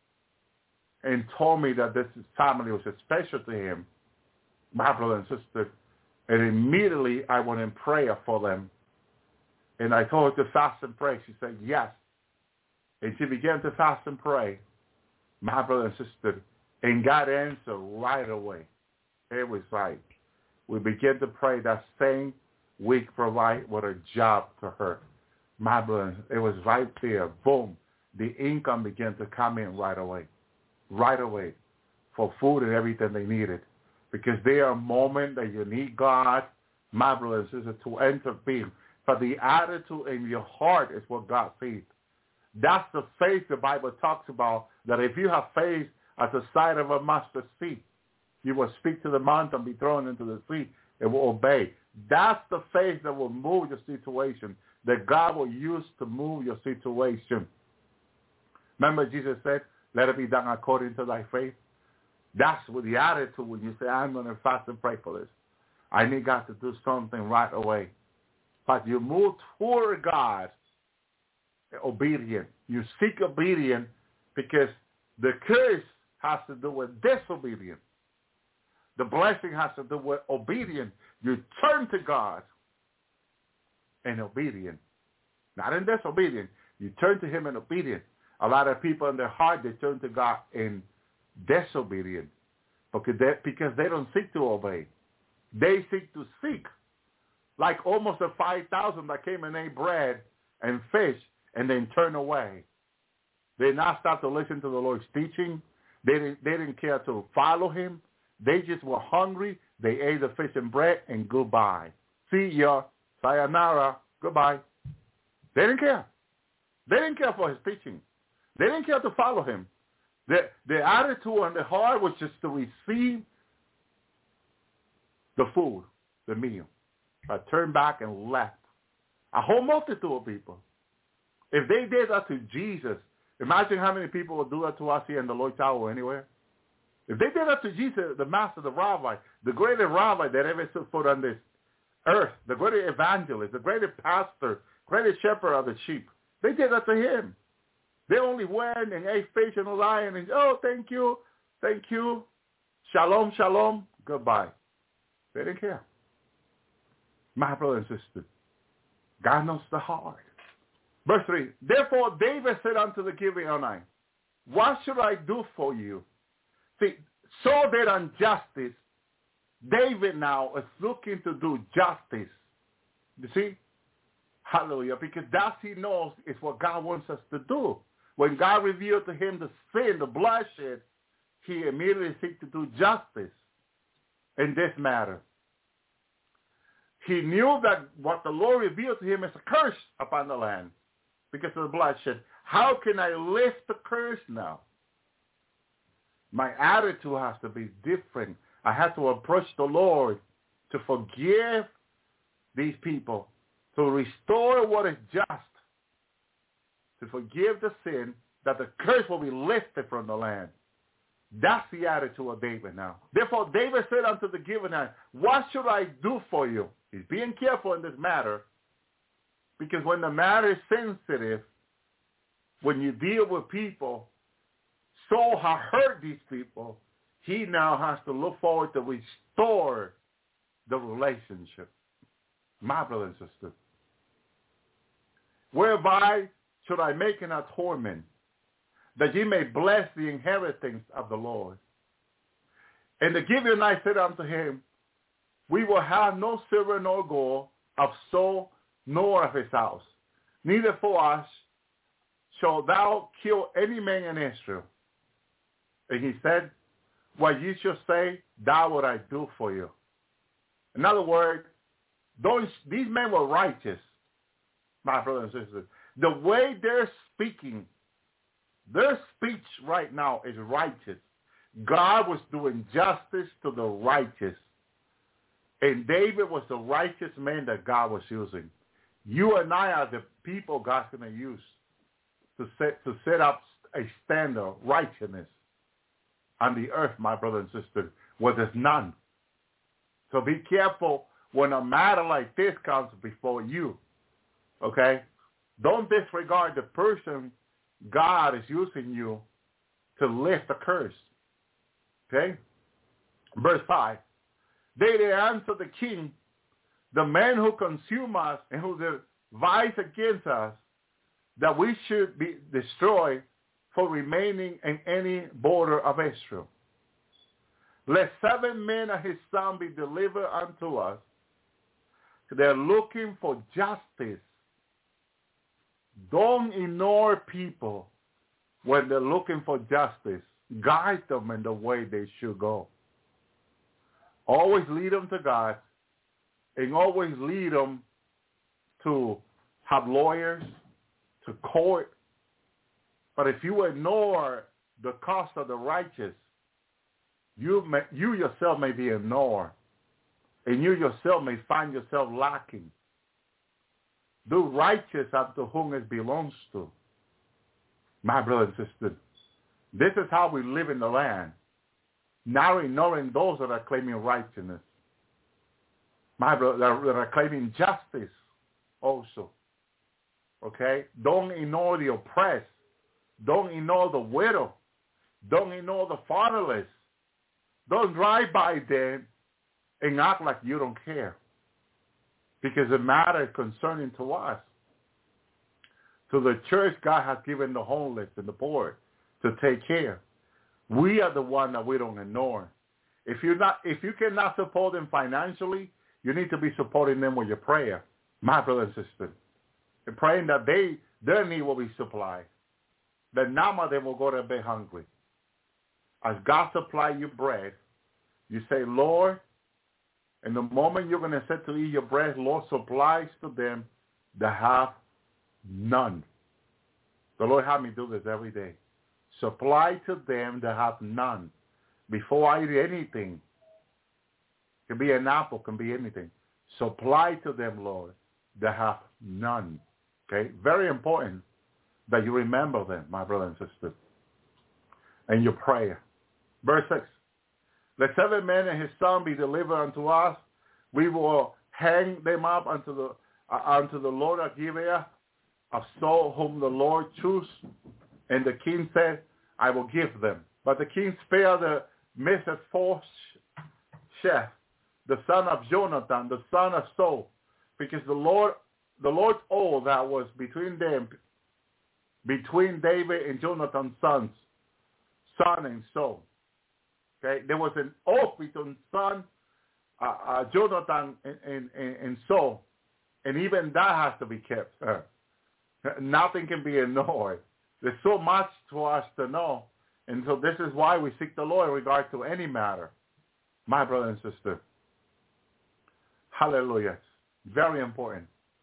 and told me that this family was special to him, my brother and sister. And immediately I went in prayer for them. And I told her to fast and pray. She said, yes. And she began to fast and pray, my brother and sister. And God answered right away. It was like we began to pray that same week, provide with a job to her. My brother, it was right there. Boom. The income began to come in right away. Right away. For food and everything they needed. Because there are moments that you need God, my brother and sister, to intervene. But the attitude in your heart is what God sees. That's the faith the Bible talks about, that if you have faith at the size of a mustard seed, you will speak to the mountain, be thrown into the sea, it will obey. That's the faith that will move your situation, that God will use to move your situation. Remember Jesus said, let it be done according to thy faith. That's with the attitude when you say, I'm going to fast and pray for this. I need God to do something right away. But you move toward God, obedient. You seek obedience because the curse has to do with disobedience. The blessing has to do with obedience. You turn to God in obedience. Not in disobedience. You turn to him in obedience. A lot of people in their heart, they turn to God in disobedience because they, because they don't seek to obey. They seek to seek. Like almost the five thousand that came and ate bread and fish and then turned away. They did not stop to listen to the Lord's teaching. They didn't, they didn't care to follow him. They just were hungry. They ate the fish and bread and goodbye. See ya. Sayonara. Goodbye. They didn't care. They didn't care for his teaching. They didn't care to follow him. The, the attitude on the heart was just to receive the food, the meal. I turned back and left. A whole multitude of people. If they did that to Jesus, imagine how many people would do that to us here in the Lloyd Tower or anywhere. If they did that to Jesus, the master, the rabbi, the greatest rabbi that ever set foot on this earth, the greatest evangelist, the greatest pastor, greatest shepherd of the sheep, they did that to him. They only went and ate fish and a lion and, oh, thank you, thank you, shalom, shalom, goodbye. They didn't care. My brother and sister, God knows the heart. Verse three, therefore David said unto the Gibeonites, what should I do for you? See, so that on justice, David now is looking to do justice. You see? Hallelujah. Because that he knows is what God wants us to do. When God revealed to him the sin, the bloodshed, he immediately seeks to do justice in this matter. He knew that what the Lord revealed to him is a curse upon the land because of the bloodshed. How can I lift the curse now? My attitude has to be different. I have to approach the Lord to forgive these people, to restore what is just, to forgive the sin, that the curse will be lifted from the land. That's the attitude of David now. Therefore, David said unto the Gibeonites, what should I do for you? He's being careful in this matter, because when the matter is sensitive, when you deal with people, Saul has hurt these people, he now has to look forward to restore the relationship. My brother and sister. Whereby should I make an atonement, that ye may bless the inheritance of the Lord? And the Gibeonites said unto him, we will have no silver nor gold of Saul nor of his house. Neither for us shalt thou kill any man in Israel. And he said, what ye shall say, that would I do for you. In other words, those, these men were righteous, my brothers and sisters. The way they're speaking, their speech right now is righteous. God was doing justice to the righteous. And David was the righteous man that God was using. You and I are the people God's going to use to set, to set up a standard of righteousness on the earth, my brother and sister, where there's none. So be careful when a matter like this comes before you, okay? Don't disregard the person God is using you to lift the curse, okay? Verse five, they did answer the king, the men who consume us and who devise against us, that we should be destroyed for remaining in any border of Israel. Let seven men of his son be delivered unto us. They're looking for justice. Don't ignore people when they're looking for justice. Guide them in the way they should go. Always lead them to God, and always lead them to have lawyers, to court. But if you ignore the cause of the righteous, you may, you yourself may be ignored, and you yourself may find yourself lacking. Do righteous unto whom it belongs to. My brother and sister, this is how we live in the land, not ignoring those that are claiming righteousness. My brother, that are claiming justice also. Okay? Don't ignore the oppressed. Don't ignore the widow. Don't ignore the fatherless. Don't drive by them and act like you don't care. Because the matter is concerning to us. To the church, God has given the homeless and the poor to take care. We are the one that we don't ignore. If you're not, if you cannot support them financially, you need to be supporting them with your prayer, my brother and sister, and praying that they their need will be supplied. That none of them will go to bed hungry. As God supply you bread, you say, Lord, and the moment you're going to set to eat your bread, Lord supplies to them that have none. The Lord had me do this every day. Supply to them that have none. Before I eat anything, it can be an apple, can be anything. Supply to them, Lord, that have none. Okay? Very important that you remember them, my brother and sister, and your prayer. Verse six. Let every man and his son be delivered unto us. We will hang them up unto the uh, unto the Lord of Gibeah of Saul, whom the Lord chose. And the king said, I will give them. But the king spared the Mephibosheth, the son of Jonathan, the son of Saul, because the Lord, the Lord's oath that was between them, between David and Jonathan's sons, son and Saul. Okay, there was an oath between son, uh, uh, Jonathan and, and, and Saul, and even that has to be kept. Uh, nothing can be ignored. There's so much for us to know, and so this is why we seek the Lord in regard to any matter, my brother and sister. Hallelujah. Very important.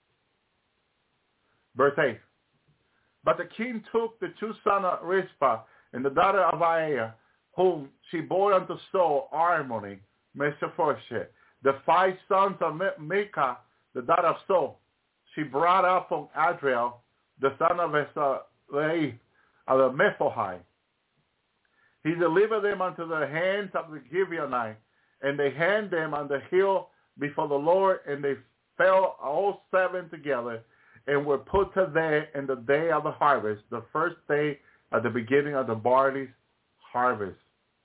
Verse eight. But the king took the two sons of Rizpah and the daughter of Aiah, whom she bore unto Saul, Armoni, Mephibosheth, the five sons of Micah, the daughter of Saul, she brought up from Adriel, the son of Esau, of the Mephohai. He delivered them unto the hands of the Gibeonites, and they hanged them on the hill before the Lord, and they fell all seven together, and were put to death in the day of the harvest, the first day at the beginning of the barley harvest.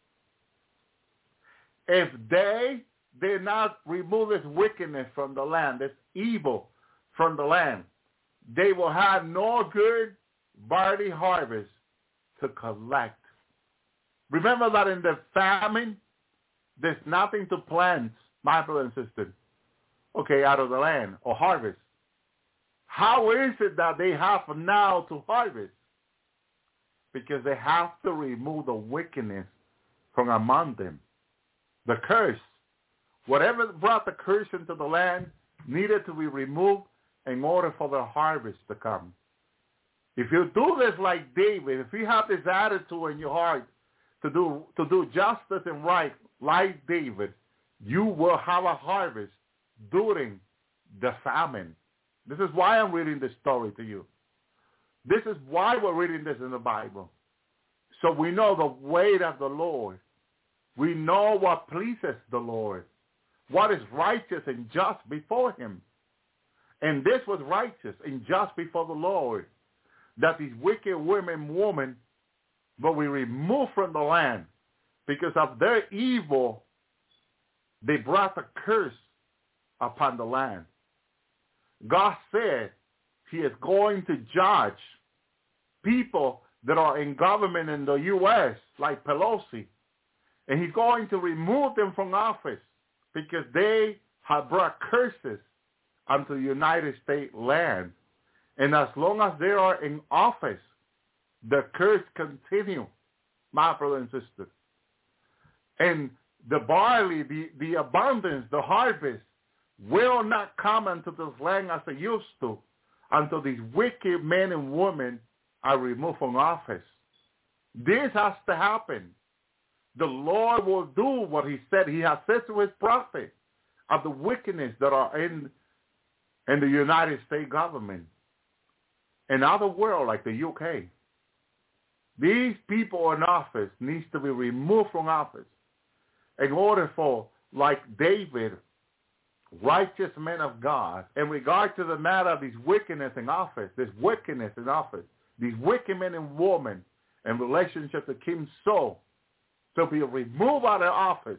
If they did not remove this wickedness from the land, this evil from the land, they will have no good barley harvest to collect. Remember that in the famine, there's nothing to plant, my brother and sister, okay, out of the land or harvest. How is it that they have now to harvest? Because they have to remove the wickedness from among them. The curse. Whatever brought the curse into the land needed to be removed in order for the harvest to come. If you do this like David, if you have this attitude in your heart to do to do justice and right like David, you will have a harvest during the famine. This is why I'm reading this story to you. This is why we're reading this in the Bible. So we know the way of the Lord. We know what pleases the Lord, what is righteous and just before him. And this was righteous and just before the Lord, that these wicked women, women, will be removed from the land because of their evil. They brought a curse upon the land. God said he is going to judge people that are in government in the U S like Pelosi, and he's going to remove them from office because they have brought curses onto the United States land. And as long as they are in office, the curse continue, my brother and sister. And the barley, the, the abundance, the harvest will not come into this land as it used to until these wicked men and women are removed from office. This has to happen. The Lord will do what he said. He has said to his prophet of the wickedness that are in, in the United States government and other world like the U K. These people in office needs to be removed from office in order for, like David, righteous men of God, in regard to the matter of these wickedness in office, this wickedness in office, these wicked men and women in relationship to King Saul, to be removed out of office,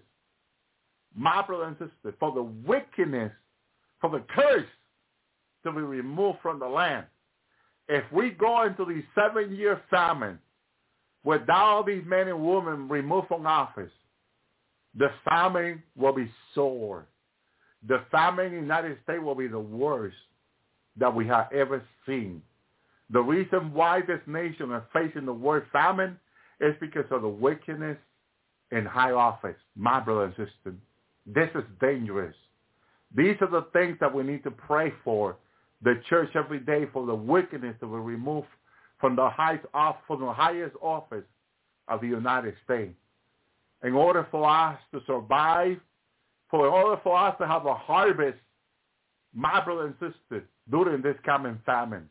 my brother and sister, for the wickedness, for the curse to be removed from the land. If we go into the seven-year famine without these men and women removed from office, the famine will be sore. The famine in the United States will be the worst that we have ever seen. The reason why this nation is facing the word famine is because of the wickedness in high office. My brother and sister, this is dangerous. These are the things that we need to pray for the church every day, for the wickedness to be removed from the highest off, from the highest office of the United States. In order for us to survive, for in order for us to have a harvest, my brother and sister, during this coming famine.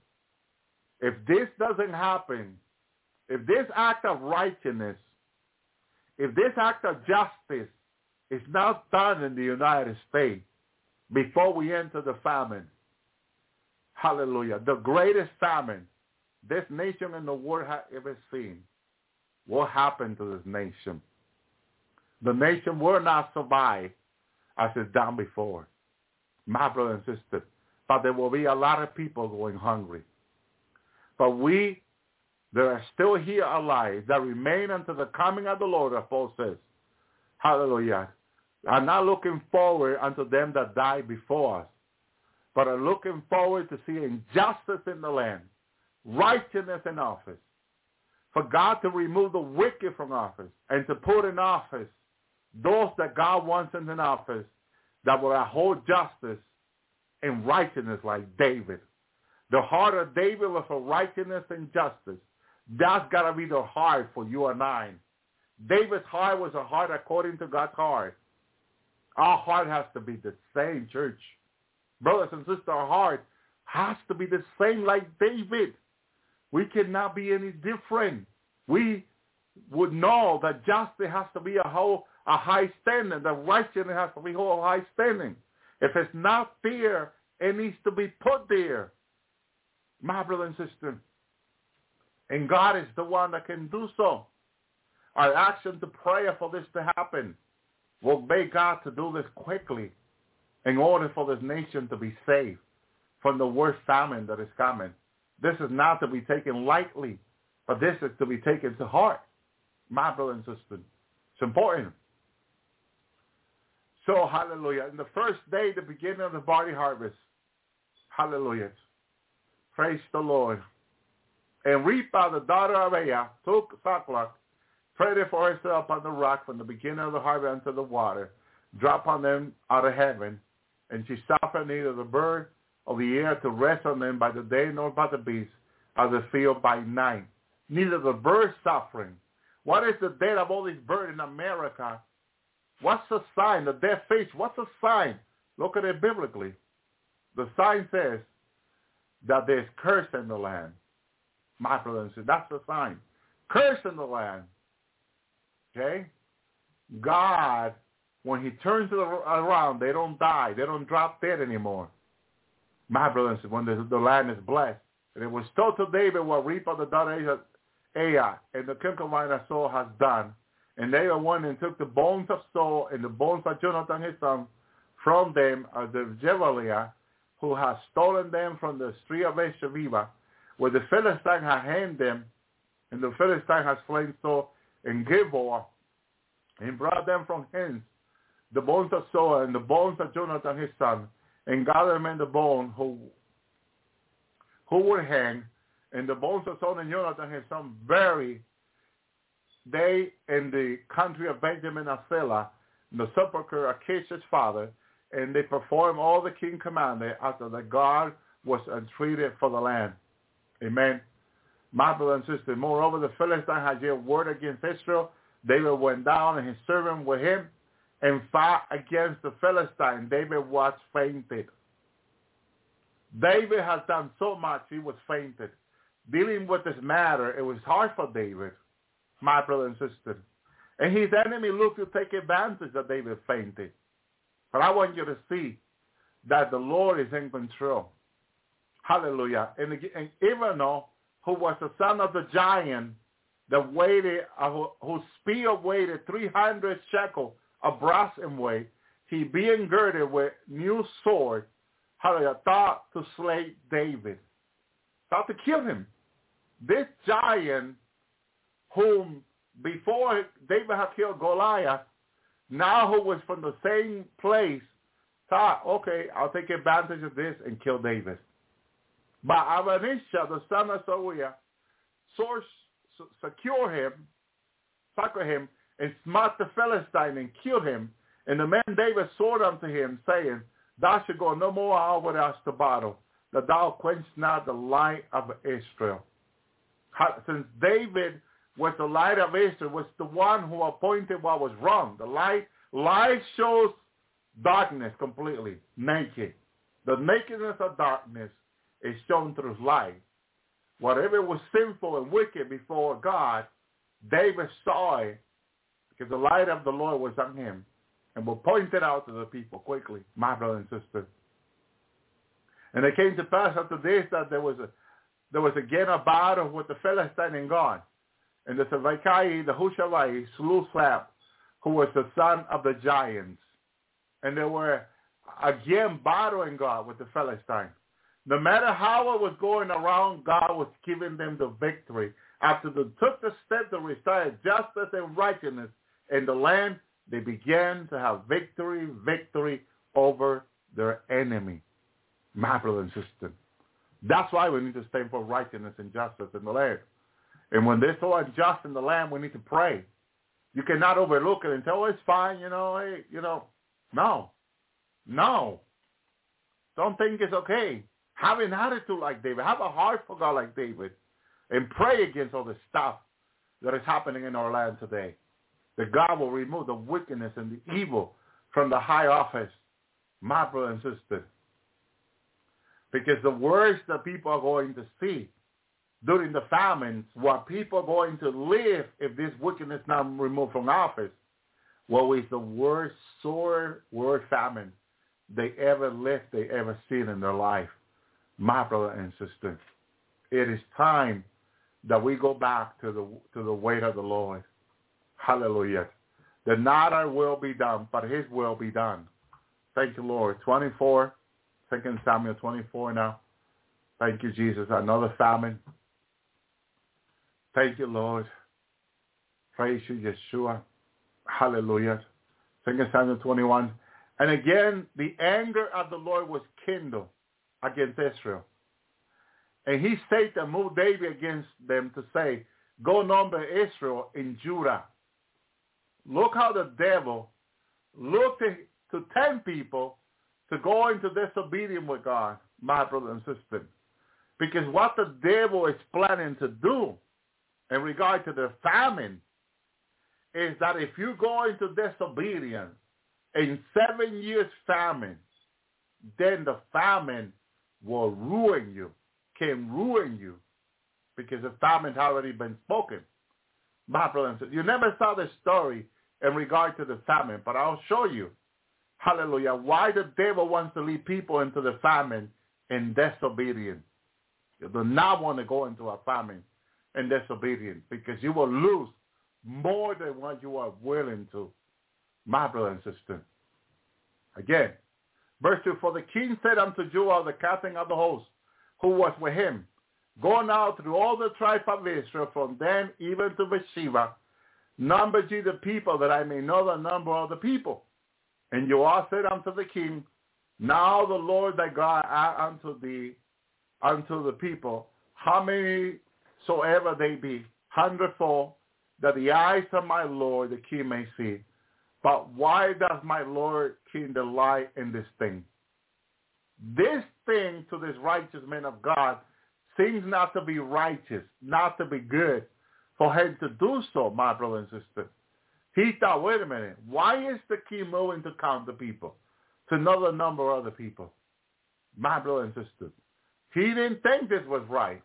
If this doesn't happen, if this act of righteousness, if this act of justice is not done in the United States before we enter the famine, hallelujah, the greatest famine this nation in the world has ever seen, what happened to this nation? The nation will not survive as it's done before, my brother and sister. But there will be a lot of people going hungry. But we that are still here alive, that remain until the coming of the Lord, as Paul says, hallelujah, are not looking forward unto them that died before us, but are looking forward to seeing justice in the land, righteousness in office, for God to remove the wicked from office and to put in office those that God wants in office that will uphold justice and righteousness like David. The heart of David was for righteousness and justice. That's got to be the heart for you and I. David's heart was a heart according to God's heart. Our heart has to be the same, church. Brothers and sisters, our heart has to be the same like David. We cannot be any different. We would know that justice has to be a whole a high standing. The righteousness has to be a whole high standing. If it's not there, it needs to be put there. My brother and sister. And God is the one that can do so. Our action to prayer for this to happen will beg God to do this quickly in order for this nation to be saved from the worst famine that is coming. This is not to be taken lightly, but this is to be taken to heart. My brother and sister. It's important. So, hallelujah. In the first day, the beginning of the barley harvest. Hallelujah. Praise the Lord. And Ripah, the daughter of Aiah, took sackcloth, spread it for herself on the rock from the beginning of the harvest unto the water, drop on them out of heaven. And she suffered neither the bird of the air to rest on them by the day, nor by the beasts of the field by night. Neither the bird suffering. What is the death of all these birds in America? What's the sign? The dead fish. What's the sign? Look at it biblically. The sign says that there's curse in the land. My brother and sister, that's the sign. Curse in the land. Okay? God, when he turns it around, they don't die. They don't drop dead anymore. My brother and sister, when the, the land is blessed. And it was told to David what Ripah, the daughter of Aiah, and the concubine of Saul has done. And they went and took the bones of Saul and the bones of Jonathan his son from them of the Jebeliah, who has stolen them from the street of Beersheba, where the Philistine had handed them, and the Philistine has slain Saul in Gilboa, and brought them from hence, the bones of Saul and the bones of Jonathan his son, and gathered them in the bone who, who would hang, and the bones of Saul and Jonathan his son buried they in the country of Benjamin and Selah, in the sepulchre of Achish father, and they performed all the king commanded after that God was entreated for the land. Amen. My brother and sister, moreover, the Philistine had yet word against Israel. David went down and his servant with him and fought against the Philistine. David was fainted. David has done so much, he was fainted. Dealing with this matter, it was hard for David, my brother and sister. And his enemy looked to take advantage that David fainted. But I want you to see that the Lord is in control. Hallelujah. And, and even though who was the son of the giant that weighed, uh, whose spear weighed three hundred shekels of brass in weight, he being girded with new sword, hallelujah, thought to slay David, thought to kill him. This giant whom before David had killed Goliath, now who was from the same place, thought, okay, I'll take advantage of this and kill David. But Adonijah, the son of Zeruiah, source, secure him, succor him, and smote the Philistine and killed him. And the man David swore unto him, saying, thou shalt go no more out with us to battle, that thou quench not the light of Israel. Since David was the light of Israel, was the one who appointed what was wrong. The light, light shows darkness completely, naked. The nakedness of darkness is shown through light. Whatever was sinful and wicked before God, David saw it because the light of the Lord was on him and will point it out to the people quickly, my brother and sister. And it came to pass after this that there was a, there was again a battle with the Philistine and God. And the Savaikai, the Hushavai, slew Sab, who was the son of the giants. And they were again battling God with the Philistine. No matter how it was going around, God was giving them the victory. After they took the step to restore justice and righteousness in the land, they began to have victory, victory over their enemy. My brother and sister. That's why we need to stand for righteousness and justice in the land. And when there's so unjust in the land, we need to pray. You cannot overlook it and say, oh, it's fine, you know, hey, you know. No. No. Don't think it's okay. Have an attitude like David. Have a heart for God like David. And pray against all the stuff that is happening in our land today. That God will remove the wickedness and the evil from the high office. My brother and sister. Because the worst that people are going to see during the famines, what people are going to live if this wickedness not removed from office, what is the worst, sore, worst famine they ever lived, they ever seen in their life. My brother and sister, it is time that we go back to the to the way of the Lord. Hallelujah. That not our will be done, but his will be done. Thank you, Lord. twenty-four, Second Samuel twenty-four now. Thank you, Jesus. Another famine. Thank you, Lord. Praise you, Yeshua. Hallelujah. Second Samuel twenty-one. And again, the anger of the Lord was kindled against Israel. And he said to move David against them to say, go number Israel in Judah. Look how the devil looked to, to ten people to go into disobedience with God, my brother and sister. Because what the devil is planning to do in regard to the famine is that if you go into disobedience in seven years famine, then the famine will ruin you, can ruin you, because the famine's already been spoken. My brother and sister, you never saw the story in regard to the famine, but I'll show you, hallelujah, why the devil wants to lead people into the famine in disobedience. You do not want to go into a famine in disobedience, because you will lose more than what you are willing to, my brother and sister. Again, verse two, for the king said unto Joab, the captain of the host, who was with him, go now through all the tribes of Israel, from Dan even to Beersheba, number ye the people, that I may know the number of the people. And Joab said unto the king, now the Lord thy God add unto thee, unto the people, how many soever they be, hundredfold, that the eyes of my Lord the king may see. But why does my Lord king delight in this thing? This thing to this righteous man of God seems not to be righteous, not to be good for him to do so, my brother and sister. He thought, wait a minute, why is the king moving to count the people, to know the number of the people? My brother and sister, he didn't think this was right.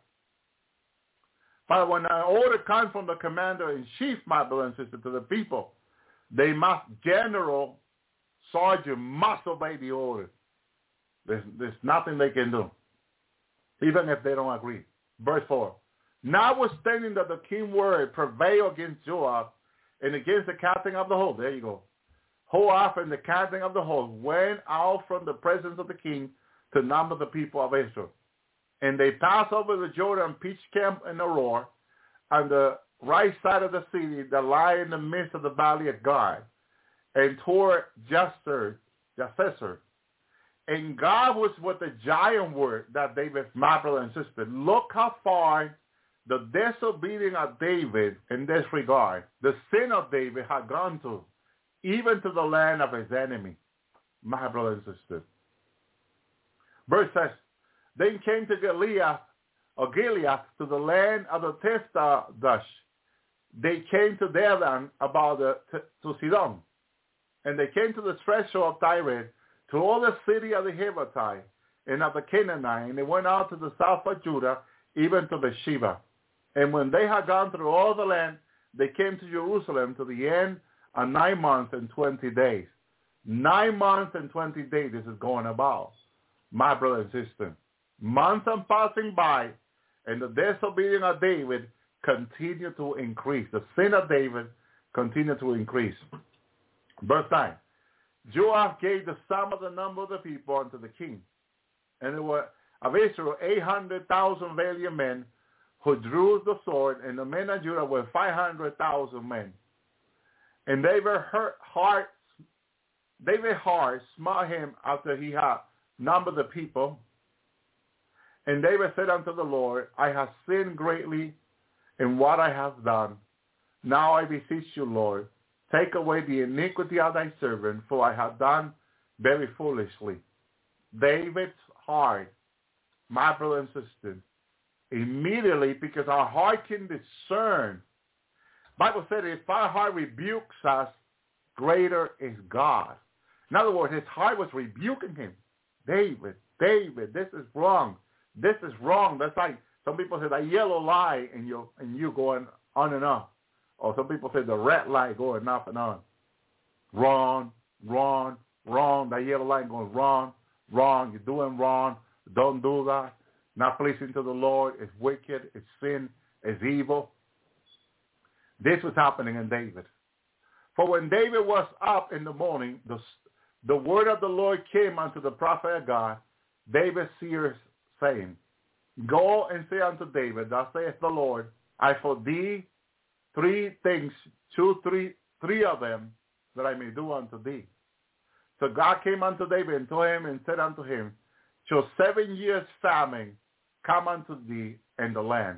But when an order comes from the commander-in-chief, my brother and sister, to the people, they must, general, sergeant, must obey the order. There's, there's nothing they can do, even if they don't agree. Verse four, notwithstanding that the king's word prevailed against Joab and against the captain of the host, there you go, Joab and the captain of the host went out from the presence of the king to number the people of Israel. And they passed over the Jordan, pitched camp in Aroer, on the right side of the city that lie in the midst of the valley of God, and toward Jazer, Jazer. And God was with the giant word that David, my brother and sister. Look how far the disobedience of David in this regard, the sin of David had gone to, even to the land of his enemy, my brother and sister. Verse says, then came to Gilead, or Gilead, to the land of the Tiftadush, they came to their land about the, to, to Sidon. And they came to the threshold of Tyre, to all the city of the Hivites and of the Canaanite, and they went out to the south of Judah, even to Beersheba. And when they had gone through all the land, they came to Jerusalem to the end of nine months and twenty days. Nine months and twenty days this is going about. My brother and sister, months are passing by, and the disobedience of David continued to increase. The sin of David continued to increase. Verse nine, Joab gave the sum of the number of the people unto the king. And there were of Israel eight hundred thousand valiant men who drew the sword, and the men of Judah were five hundred thousand men. And David hurt heart, David heart smote him after he had numbered the people. And David said unto the Lord, I have sinned greatly in what I have done. Now I beseech you, Lord, take away the iniquity of thy servant, for I have done very foolishly. David's heart, my brother and sister, immediately, because our heart can discern. Bible said if our heart rebukes us, greater is God. In other words, his heart was rebuking him. David, David, this is wrong. This is wrong. That's like some people say that yellow light and you and you going on and on. Or some people say the red light going off and on. Wrong, wrong, wrong. That yellow light going wrong, wrong. You're doing wrong. Don't do that. Not pleasing to the Lord. It's wicked. It's sin. It's evil. This was happening in David. For when David was up in the morning, the, the word of the Lord came unto the prophet of God, David seers, saying, Go and say unto David, Thus saith the Lord, I for thee three things, two, three, three of them, that I may do unto thee. So God came unto David and told him and said unto him, Shall seven years famine come unto thee in the land?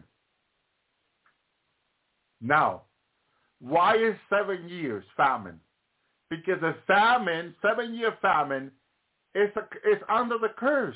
Now, why is seven years famine? Because a famine, seven-year famine, is, a, is under the curse.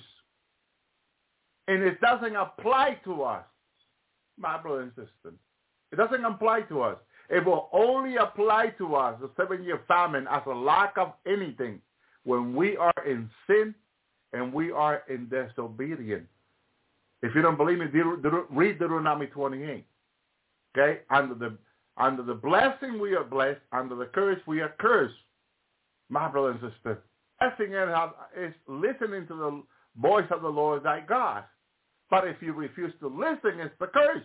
And it doesn't apply to us, my brother and sister. It doesn't apply to us. It will only apply to us, the seven-year famine, as a lack of anything when we are in sin and we are in disobedience. If you don't believe me, read Deuteronomy twenty-eight. Okay? Under the, under the blessing we are blessed, under the curse we are cursed. My brother and sister, blessing is listening to the voice of the Lord thy God. But if you refuse to listen, it's the curse.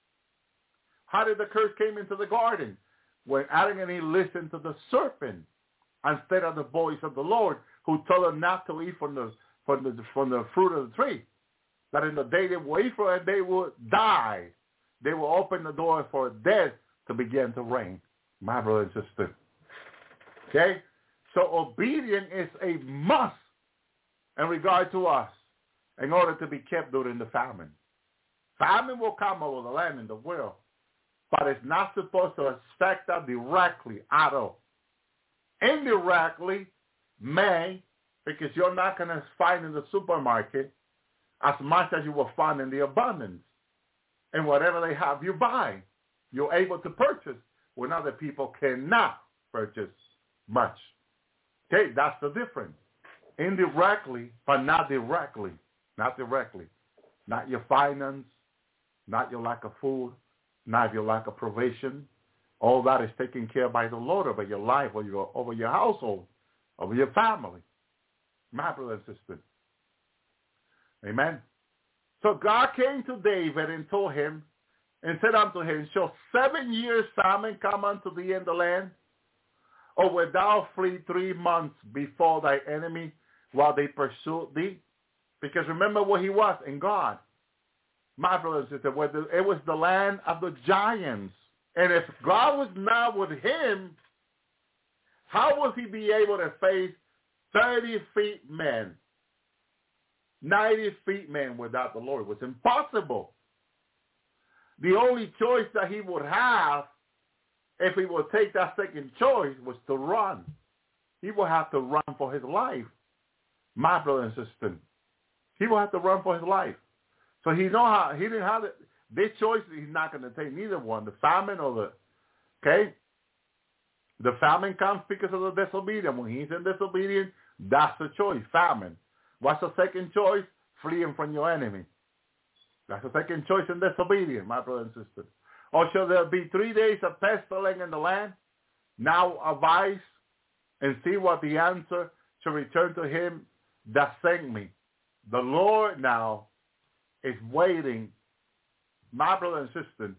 How did the curse came into the garden? When Adam and Eve listened to the serpent instead of the voice of the Lord, who told them not to eat from the from the from the fruit of the tree. That in the day they will eat from it, they will die. They will open the door for death to begin to reign. My brother and sister. Okay? So obedience is a must in regard to us in order to be kept during the famine. Famine will come over the land and the world, but it's not supposed to affect us directly at all. Indirectly may, because you're not going to find in the supermarket as much as you will find in the abundance. And whatever they have, you buy. You're able to purchase when other people cannot purchase much. Okay, that's the difference. Indirectly, but not directly. Not directly. Not your finance, not your lack of food, not your lack of provision. All that is taken care of by the Lord over your life, over your, over your household, over your family. My brother and sister. Amen. So God came to David and told him, and said unto him, Shall seven years famine come unto thee in the land? Or wilt thou flee three months before thy enemy while they pursue thee? Because remember where he was, in God. My brother and sister, it was the land of the giants. And if God was not with him, how would he be able to face thirty feet men, ninety feet men without the Lord? It was impossible. The only choice that he would have, if he would take that second choice, was to run. He would have to run for his life. My brother and sister, he will have to run for his life. So he know how he didn't have it. This choice he's not going to take, neither one, the famine or the Okay? The famine comes because of the disobedience. When he's in disobedience, that's the choice, famine. What's the second choice? Fleeing from your enemy. That's the second choice in disobedience, my brothers and sisters. Or shall there be three days of pestilence in the land? Now arise and see what the answer shall return to him that sent me. The Lord now is waiting, my brother and sister,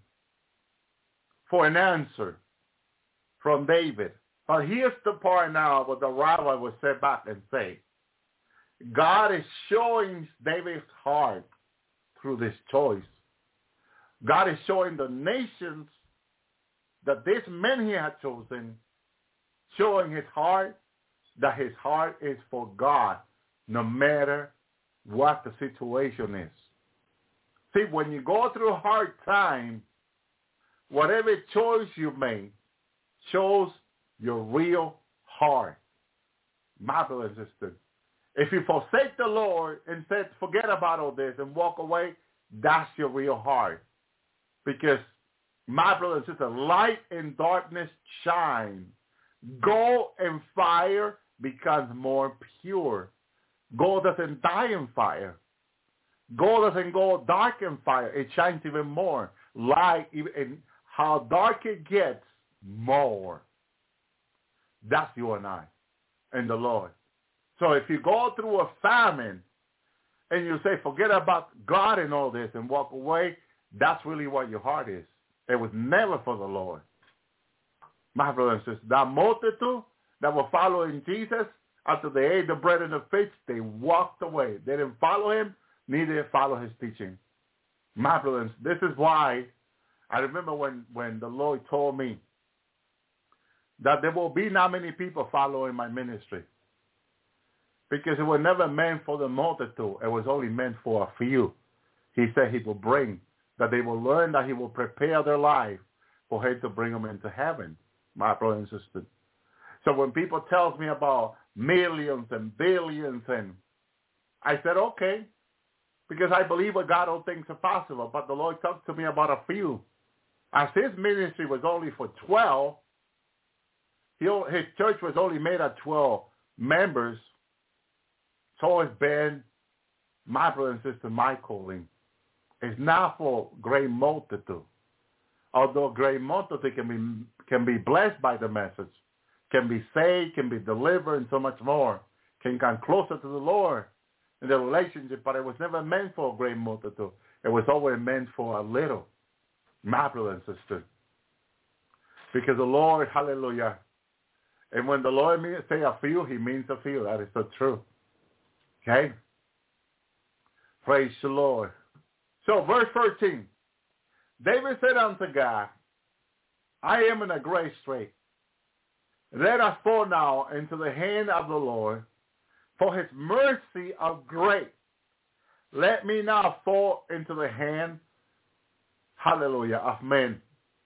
for an answer from David. But here's the part now where the rabbi will sit back and say, God is showing David's heart through this choice. God is showing the nations that this man he had chosen, showing his heart, that his heart is for God, no matter what the situation is. See, when you go through a hard time, whatever choice you make shows your real heart. My brother and sister, if you forsake the Lord and say, forget about all this and walk away, that's your real heart. Because, my brother and sister, light and darkness shine. Gold and fire becomes more pure. Gold doesn't die in fire. Gold doesn't go dark in fire. It shines even more. Light, and how dark it gets, more. That's you and I and the Lord. So if you go through a famine and you say, forget about God and all this and walk away, that's really what your heart is. It was never for the Lord. My brothers and sisters, that multitude that were following Jesus, after they ate the bread and the fish, they walked away. They didn't follow him, neither did they follow his teaching. My brothers, this is why I remember when, when the Lord told me that there will be not many people following my ministry. Because it was never meant for the multitude. It was only meant for a few. He said he will bring, that they will learn, that he will prepare their life for him to bring them into heaven, my brothers and sisters. So when people tell me about millions and billions, and I said, okay, because I believe what God all things are possible. But the Lord talked to me about a few. As his ministry was only for twelve, he, his church was only made of twelve members. So it's been, my brother and sister, my calling. It's not for great multitude. Although great multitude can be can be blessed by the message, can be saved, can be delivered, and so much more, can come closer to the Lord in the relationship, but it was never meant for a great multitude. It was always meant for a little, my brother and sister. Because the Lord, hallelujah, and when the Lord means say a few, he means a few. That is so true. Okay? Praise the Lord. So verse thirteen, David said unto God, I am in a great strait. Let us fall now into the hand of the Lord, for his mercy are great. Let me now fall into the hand, hallelujah, of men.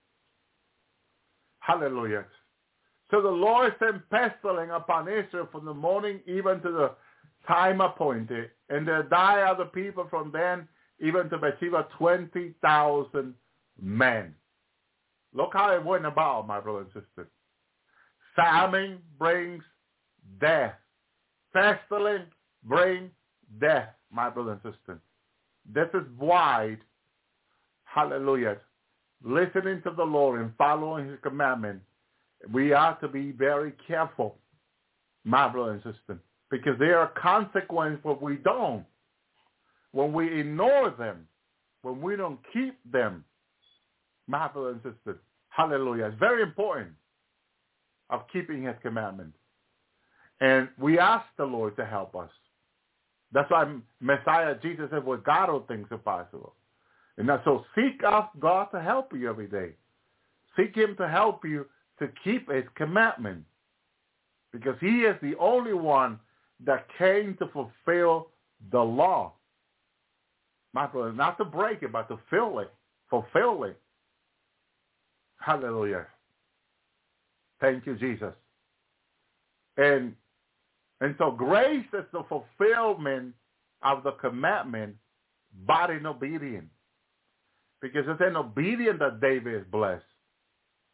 Hallelujah. So the Lord sent pestilence upon Israel from the morning even to the time appointed, and there died other people from then even to Bathsheba, twenty thousand men. Look how it went about, my brother and sister. Famine brings death. Pestilence brings death, my brother and sister. This is why, hallelujah, listening to the Lord and following his commandment, we are to be very careful, my brother and sister, because there are consequences when we don't. When we ignore them, when we don't keep them, my brother and sister, hallelujah. It's very important of keeping his commandments. And we ask the Lord to help us. That's why Messiah, Jesus said, with God all things are possible. And now, so seek out God to help you every day. Seek him to help you to keep his commandment. Because he is the only one that came to fulfill the law. My brother, not to break it, but to fill it, fulfill it. Hallelujah. Thank you, Jesus. And and so grace is the fulfillment of the commandment by in obedience. Because it's in obedience that David is blessed.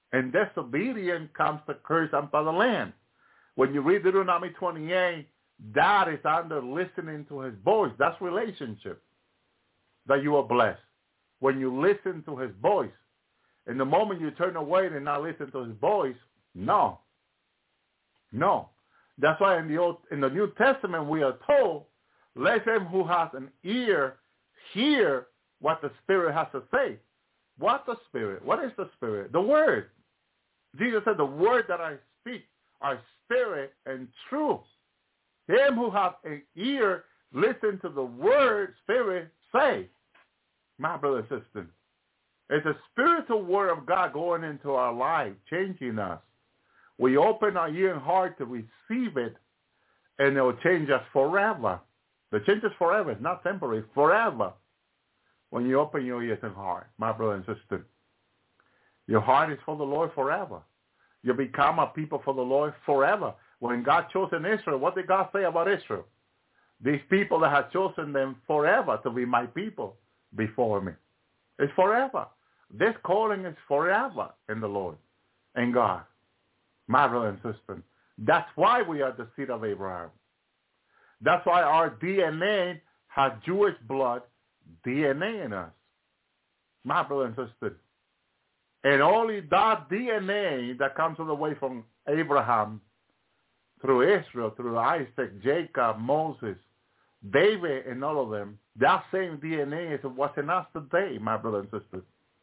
And disobedience comes to curse upon the land. When you read Deuteronomy twenty-eight, that is under listening to his voice. That's relationship that you are blessed. When you listen to his voice. And the moment you turn away and not listen to his voice, no. No. That's why in the Old, in the New Testament we are told, let him who has an ear hear what the Spirit has to say. What's the Spirit? What is the Spirit? The Word. Jesus said, the word that I speak are spirit and truth. Him who has an ear, listen to the word Spirit say. My brother and sister, it's a spiritual word of God going into our life, changing us. We open our ear and heart to receive it, and it will change us forever. The change is forever. It's not temporary. Forever. When you open your ears and heart, my brother and sister. Your heart is for the Lord forever. You become a people for the Lord forever. When God chosen Israel, what did God say about Israel? These people that have chosen them forever to be my people before me. It's forever. This calling is forever in the Lord and God. My brother and sister. That's why we are the seed of Abraham. That's why our D N A has Jewish blood D N A in us. My brother and sister. And only that D N A that comes all the way from Abraham through Israel, through Isaac, Jacob, Moses, David, and all of them, that same D N A is what's in us today, my brother and sister.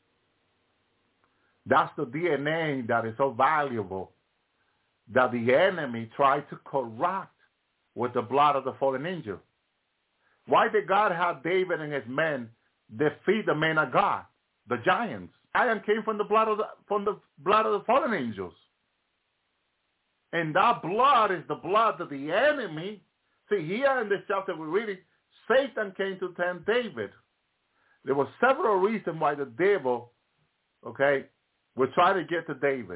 That's the D N A that is so valuable that the enemy tried to corrupt with the blood of the fallen angel. Why did God have David and his men defeat the men of God, the giants? Giant came from the blood of the, from the blood of the fallen angels. And that blood is the blood of the enemy. See, here in this chapter we're reading, Satan came to tempt David. There were several reasons why the devil, okay, would try to get to David.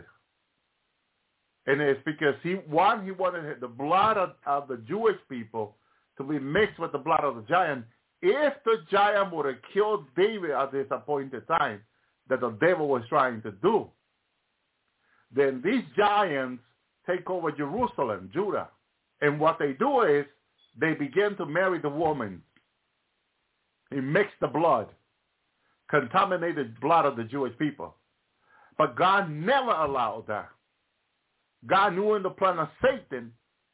And it's because, he one, he wanted the blood of, of the Jewish people to be mixed with the blood of the giant. If the giant would have killed David at this appointed time that the devil was trying to do, then these giants take over Jerusalem, Judah. And what they do is they begin to marry the woman. He mixed the blood, contaminated blood of the Jewish people. But God never allowed that. God knew in the plan of Satan,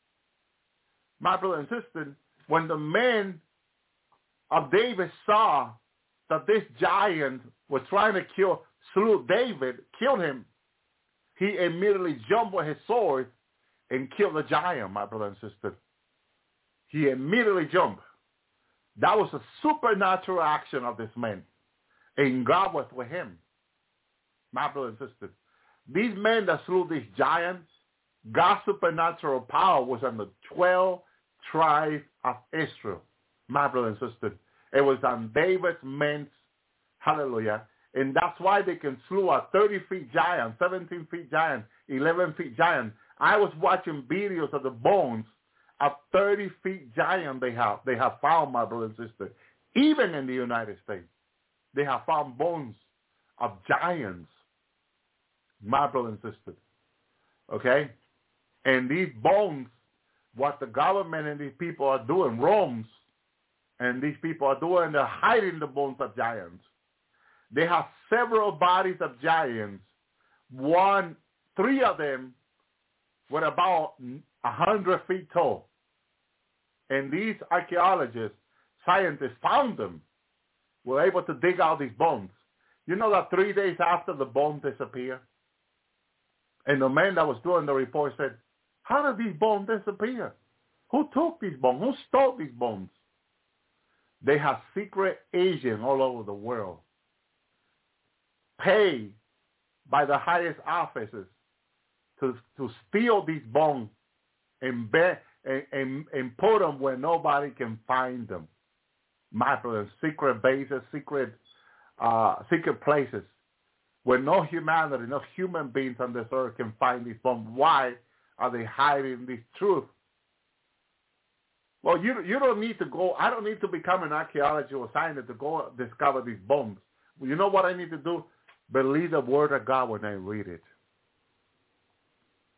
my brother and sister, when the men of David saw that this giant was trying to kill, slew David, killed him, he immediately jumped with his sword and killed the giant, my brother and sister. He immediately jumped. That was a supernatural action of this man. And God was with him, my brother and sister. These men that slew these giants, God's supernatural power was on the twelve tribes of Israel, my brother and sister. It was on David's men, hallelujah. And that's why they can slew a thirty feet giant, seventeen feet giant, eleven feet giant. I was watching videos of the bones of thirty feet giant they have, they have found, my brother and sister. Even in the United States, they have found bones of giants, my brother and sister. Okay? And these bones, what the government and these people are doing, Rome and these people are doing, they're hiding the bones of giants. They have several bodies of giants. One, three of them were about a hundred feet tall. And these archaeologists, scientists found them, were able to dig out these bones. You know that three days after the bones disappeared, and the man that was doing the report said, how did these bones disappear? Who took these bones? Who stole these bones? They have secret agents all over the world, paid by the highest officers to to steal these bones and, be, and, and, and put them where nobody can find them. My brother, secret bases, secret uh, secret places where no humanity, no human beings on this earth can find these bones. Why are they hiding this truth? Well, you you don't need to go. I don't need to become an archaeologist or scientist to go discover these bones. You know what I need to do? Believe the word of God when I read it.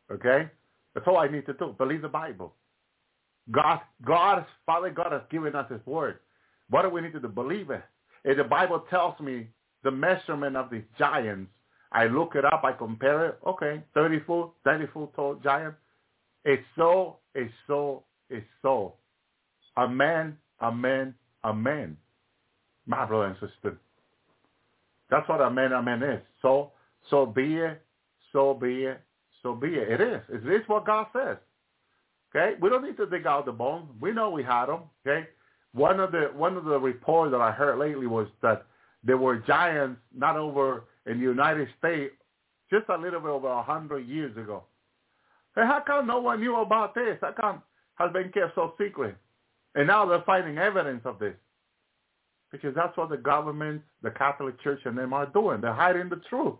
Okay? That's all I need to do. Believe the Bible. God, God, Father God has given us his word. What do we need to do? Believe it. If the Bible tells me the measurement of these giants, I look it up, I compare it. Okay, thirty foot, thirty foot tall giant. It's so, it's so, it's so. Amen, amen, amen. My brother and sister. That's what amen, amen is. So, so be it, so be it, so be it. It is. It is what God says. Okay? We don't need to dig out the bones. We know we had them. Okay? One of the one of the reports that I heard lately was that there were giants not over in the United States just a little bit over a hundred years ago. Hey, how come no one knew about this? How come it has been kept so secret? And now they're finding evidence of this. Because that's what the government, the Catholic Church, and them are doing. They're hiding the truth.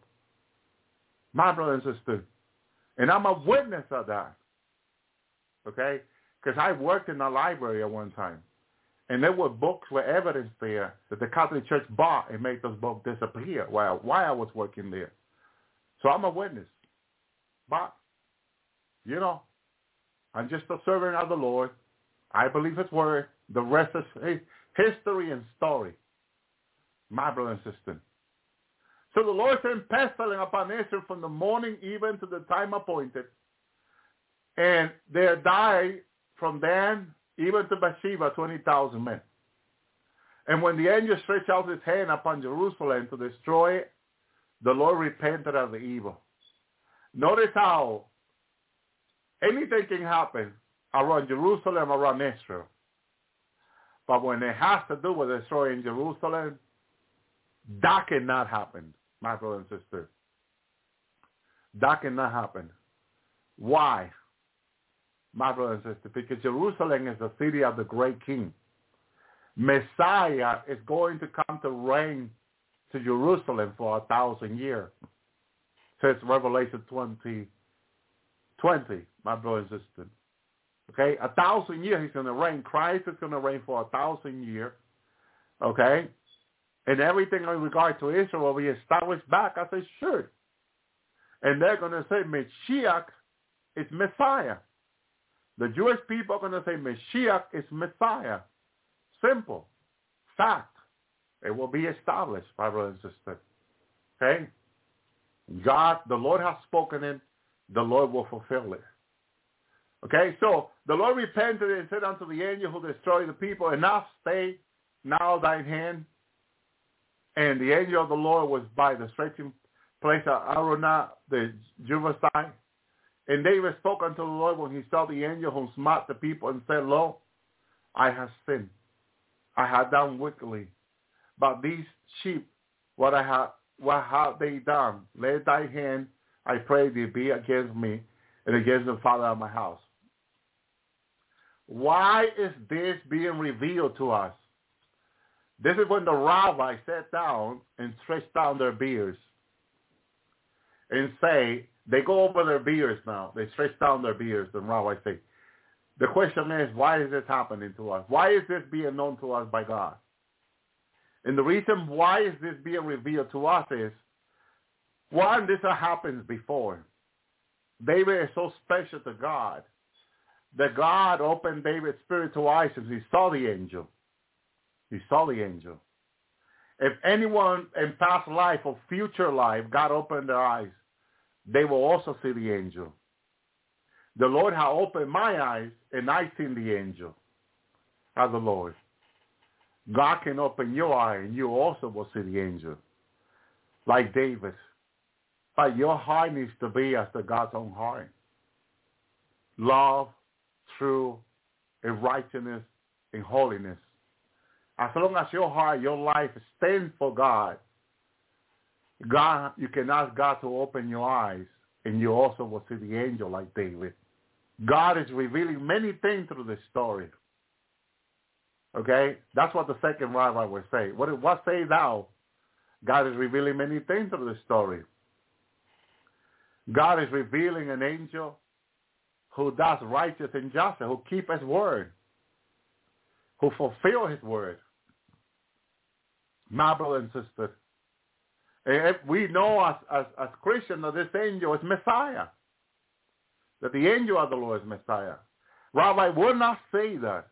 My brother and sister. And I'm a witness of that. Okay? Because I worked in a library at one time. And there were books with evidence there that the Catholic Church bought and made those books disappear while, while I was working there. So I'm a witness. But, you know, I'm just a servant of the Lord. I believe his word. The rest is history and story. My brother and sister. So the Lord sent pestilence upon Israel from the morning even to the time appointed. And there died from Dan even to Bathsheba twenty thousand men. And when the angel stretched out his hand upon Jerusalem to destroy it, the Lord repented of the evil. Notice how anything can happen around Jerusalem, around Israel. But when it has to do with destroying Jerusalem, that cannot happen, my brother and sister. That cannot happen. Why? My brother and sister, because Jerusalem is the city of the great king. Messiah is going to come to reign to Jerusalem for a thousand years. Says Revelation twenty, twenty, my brother and sister. Okay, a thousand years he's going to reign. Christ is going to reign for a thousand years. Okay, and everything in regard to Israel will be established back as it should. And they're going to say Mashiach is Messiah. The Jewish people are going to say Mashiach is Messiah. Simple. Fact. It will be established, my brother and sister. Okay? God, the Lord has spoken it. The Lord will fulfill it. Okay? So the Lord repented and said unto the angel who destroyed the people, enough, stay now thine hand. And the angel of the Lord was by the stretching place of Araunah, the Jebusite. And David spoke unto the Lord when he saw the angel who smote the people and said, lo, I have sinned. I have done wickedly. But these sheep, what I have, what have they done? Let thy hand, I pray thee, be against me and against the father of my house. Why is this being revealed to us? This is when the rabbis sat down and stretched down their beards and say, they go over their beards now. They stretch down their beards, the rabbis say. The question is, why is this happening to us? Why is this being known to us by God? And the reason why is this being revealed to us is, one, this happens before. David is so special to God that God opened David's spiritual eyes and he saw the angel. He saw the angel. If anyone in past life or future life, God opened their eyes, they will also see the angel. The Lord has opened my eyes, and I seen the angel of the Lord. God can open your eye, and you also will see the angel, like David. But your heart needs to be as the God's own heart. Love, truth, and righteousness, and holiness. As long as your heart, your life stands for God, God, you can ask God to open your eyes, and you also will see the angel like David. God is revealing many things through this story. Okay? That's what the second rabbi would say. What, what say thou? God is revealing many things through this story. God is revealing an angel who does righteous and justice, who keeps his word, who fulfill his word. My brother and sister, if we know as, as, as Christians that this angel is Messiah. that the angel of the Lord is Messiah. Rabbi would not say that.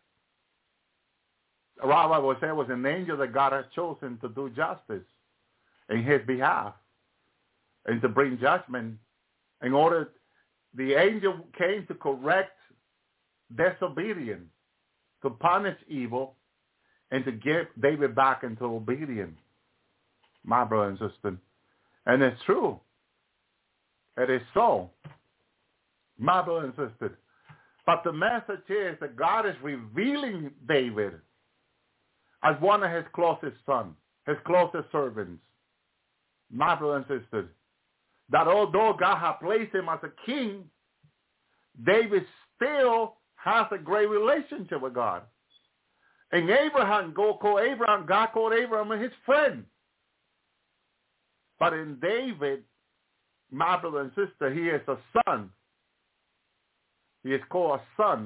A rabbi would say it was an angel that God had chosen to do justice in his behalf and to bring judgment. In order, the angel came to correct disobedience, to punish evil, and to get David back into obedience, my brother and sister. And it's true. It is so, my brother and sister. But the message is that God is revealing David as one of his closest sons, his closest servants, my brother and sister. That although God has placed him as a king, David still has a great relationship with God. And Abraham, go call Abraham, God called Abraham his friend. But in David, my brother and sister, he is a son. He is called a son.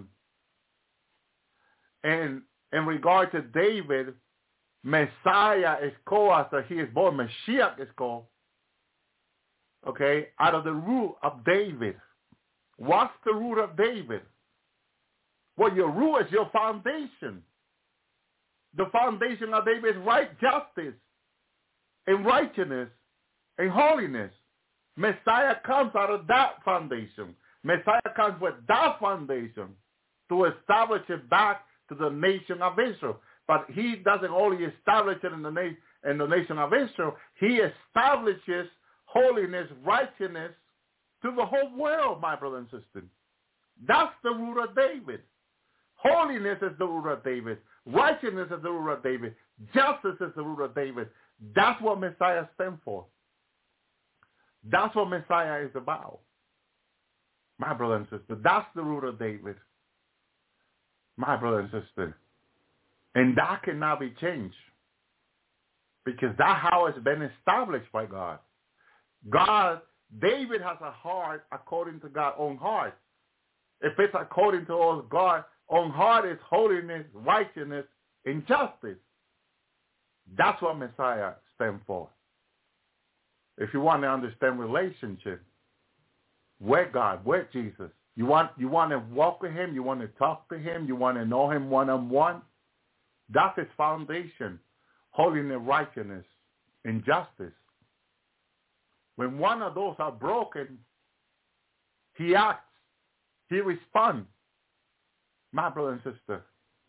And in regard to David, Messiah is called after he is born. Mashiach is called. Okay, out of the root of David. What's the root of David? Well, your root is your foundation. The foundation of David is right justice and righteousness and holiness. Messiah comes out of that foundation. Messiah comes with that foundation to establish it back to the nation of Israel. But he doesn't only establish it in the, na- in the nation of Israel. He establishes holiness, righteousness to the whole world, my brother and sister. That's the root of David. Holiness is the root of David. Righteousness is the root of David. Justice is the root of David. That's what Messiah stands for. That's what Messiah is about. My brother and sister, that's the root of David. My brother and sister. And that cannot be changed. Because that's how it's been established by God. God, David has a heart according to God's own heart. If it's according to God's own heart, is holiness, righteousness, and justice. That's what Messiah stands for. If you want to understand relationship with God, with Jesus, you want you want to walk with him, you want to talk to him, you want to know him one-on-one, that's his foundation, holiness, righteousness, and justice. When one of those are broken, he acts, he responds. My brother and sister,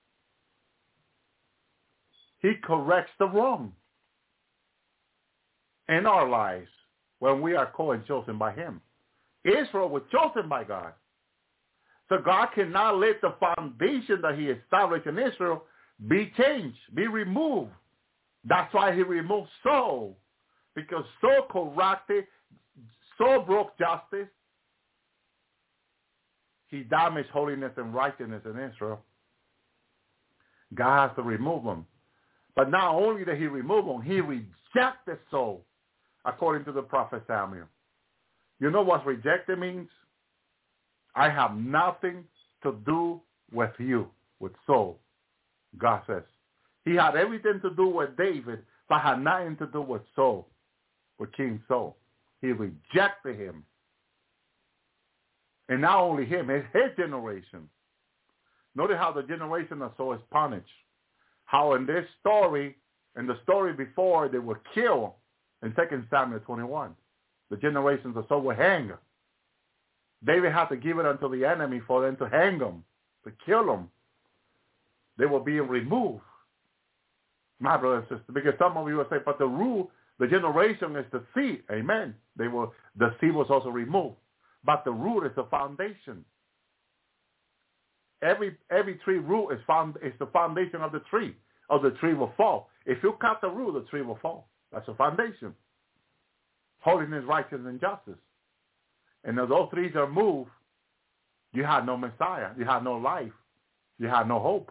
he corrects the wrong in our lives when we are called and chosen by him. Israel was chosen by God. So God cannot let the foundation that he established in Israel be changed, be removed. That's why he removed Saul, because Saul corrupted, Saul broke justice. He damaged holiness and righteousness in Israel. God has to remove him. But not only did he remove him, he rejected Saul, according to the prophet Samuel. You know what rejected means? I have nothing to do with you, with Saul, God says. He had everything to do with David, but had nothing to do with Saul, with King Saul. He rejected him. And not only him, it's his generation. Notice how the generation of Saul is punished. How in this story, in the story before, they were killed in Second Samuel twenty-one. The generations of Saul were hanged. David had to give it unto the enemy for them to hang them, to kill them. They were being removed. My brother and sister, because some of you will say, but the rule, the generation is the seed. Amen. They were, the seed was also removed. But the root is the foundation. Every every tree root is found is the foundation of the tree, or the tree will fall. If you cut the root, the tree will fall. That's the foundation. Holiness, righteousness, and justice. And if those trees are moved, you have no Messiah. You have no life. You have no hope.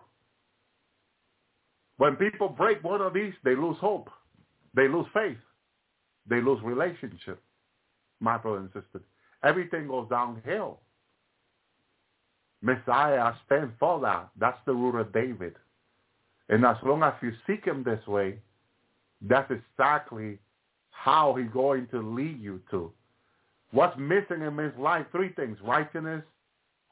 When people break one of these, they lose hope. They lose faith. They lose relationship. My brother and sister. Everything goes downhill. Messiah stands for that. That's the root of David. And as long as you seek him this way, that's exactly how he's going to lead you to. What's missing in his life? Three things: righteousness,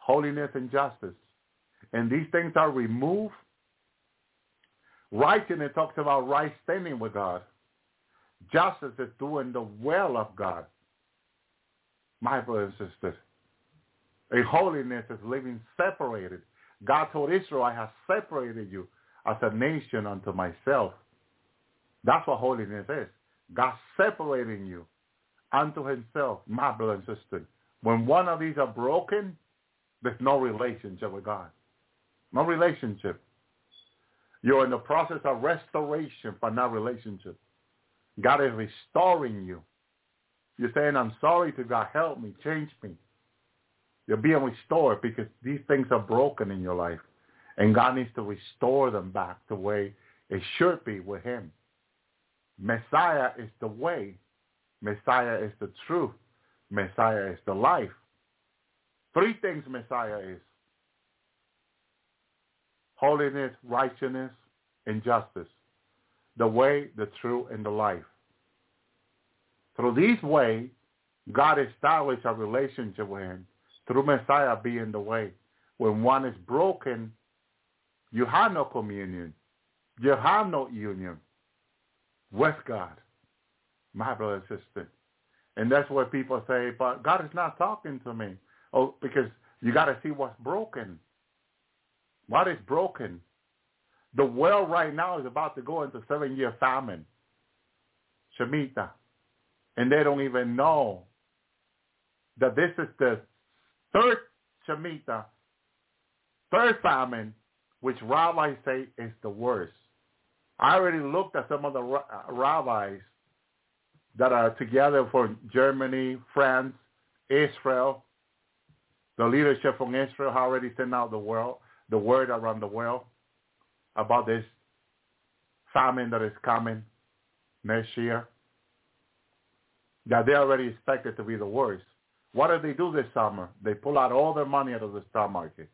holiness, and justice. And these things are removed. Righteousness talks about right standing with God. Justice is doing the will of God. My brothers and sisters. And holiness is living separated. God told Israel, I have separated you as a nation unto myself. That's what holiness is. God separating you unto himself, my brother and sister. When one of these are broken, there's no relationship with God. No relationship. You're in the process of restoration, but not relationship. God is restoring you. You're saying, I'm sorry to God, help me, change me. You're being restored because these things are broken in your life. And God needs to restore them back the way it should be with him. Messiah is the way. Messiah is the truth. Messiah is the life. Three things Messiah is. Holiness, righteousness, and justice. The way, the truth, and the life. Through these ways, God established a relationship with him. Through Messiah being the way. When one is broken, you have no communion. You have no union with God, my brother and sister. And that's what people say, but God is not talking to me. Oh, because you got to see what's broken. What is broken? The world right now is about to go into seven-year famine. Shemitah. And they don't even know that this is the third Shemitah, third famine, which rabbis say is the worst. I already looked at some of the rabbis that are together for Germany, France, Israel. The leadership from Israel have already sent out the world, the word around the world about this famine that is coming next year. That they already expect it to be the worst. What do they do this summer? They pull out all their money out of the stock market.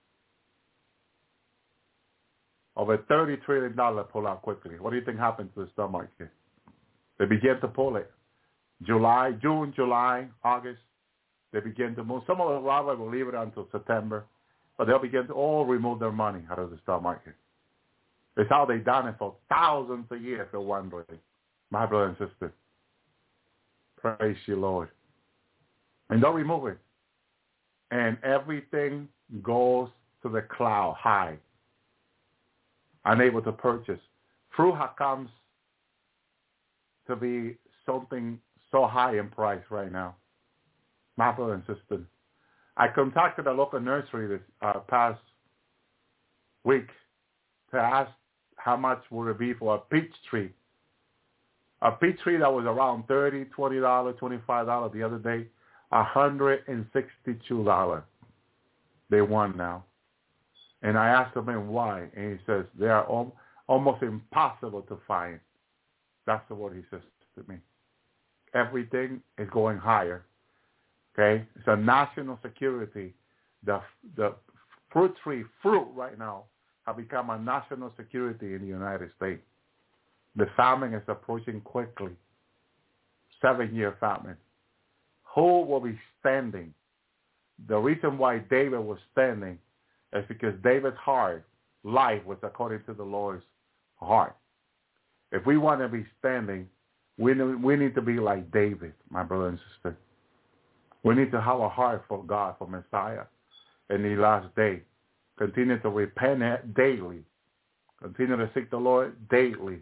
Over thirty trillion dollars pull out quickly. What do you think happened to the stock market? They begin to pull it. July, June, July, August, they begin to move. Some of the rabbis will leave it until September, but they'll begin to all remove their money out of the stock market. It's how they've done it for thousands of years for one day. My brother and sister. Praise you, Lord. And they'll remove it. And everything goes to the cloud high. Unable to purchase. Fruit comes to be something so high in price right now. My brother and sister. I contacted a local nursery this uh, past week to ask how much would it be for a peach tree. A peach tree that was around thirty dollars, twenty dollars, twenty-five dollars the other day, one hundred sixty-two dollars. They won now. And I asked him why, and he says they are al- almost impossible to find. That's what he says to me. Everything is going higher. Okay? It's a national security. The the fruit tree, fruit right now, have become a national security in the United States. The famine is approaching quickly. Seven-year famine. Who will be standing? The reason why David was standing is because David's heart, life was according to the Lord's heart. If we want to be standing, we need, we need to be like David, my brother and sister. We need to have a heart for God, for Messiah in the last day. Continue to repent daily. Continue to seek the Lord daily.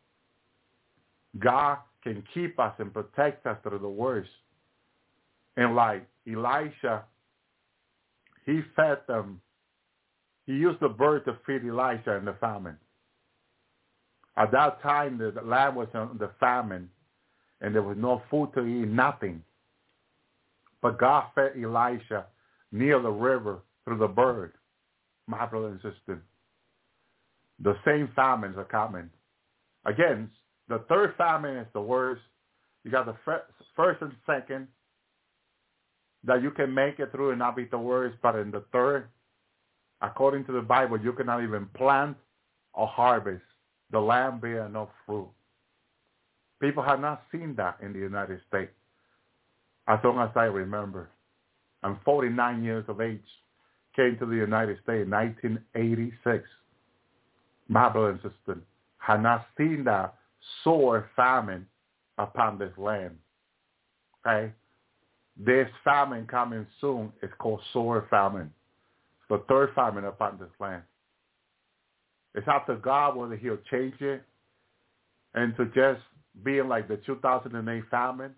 God can keep us and protect us through the worst. And like Elisha, he fed them. He used the bird to feed Elisha in the famine. At that time, the land was in the famine, and there was no food to eat, nothing. But God fed Elisha near the river through the bird. My brother and sister, the same famines are coming. Again, the third famine is the worst. You got the first and second that you can make it through and not be the worst, but in the third, according to the Bible, you cannot even plant or harvest. The land bear no fruit. People have not seen that in the United States. As long as I remember. I'm forty-nine years of age. came to the United States in nineteen eighty-six. My brother and sister, had not seen the sore famine upon this land. Okay? This famine coming soon is called sore famine. The third famine upon this land. It's after God whether he'll change it and to just being like the two thousand eight famine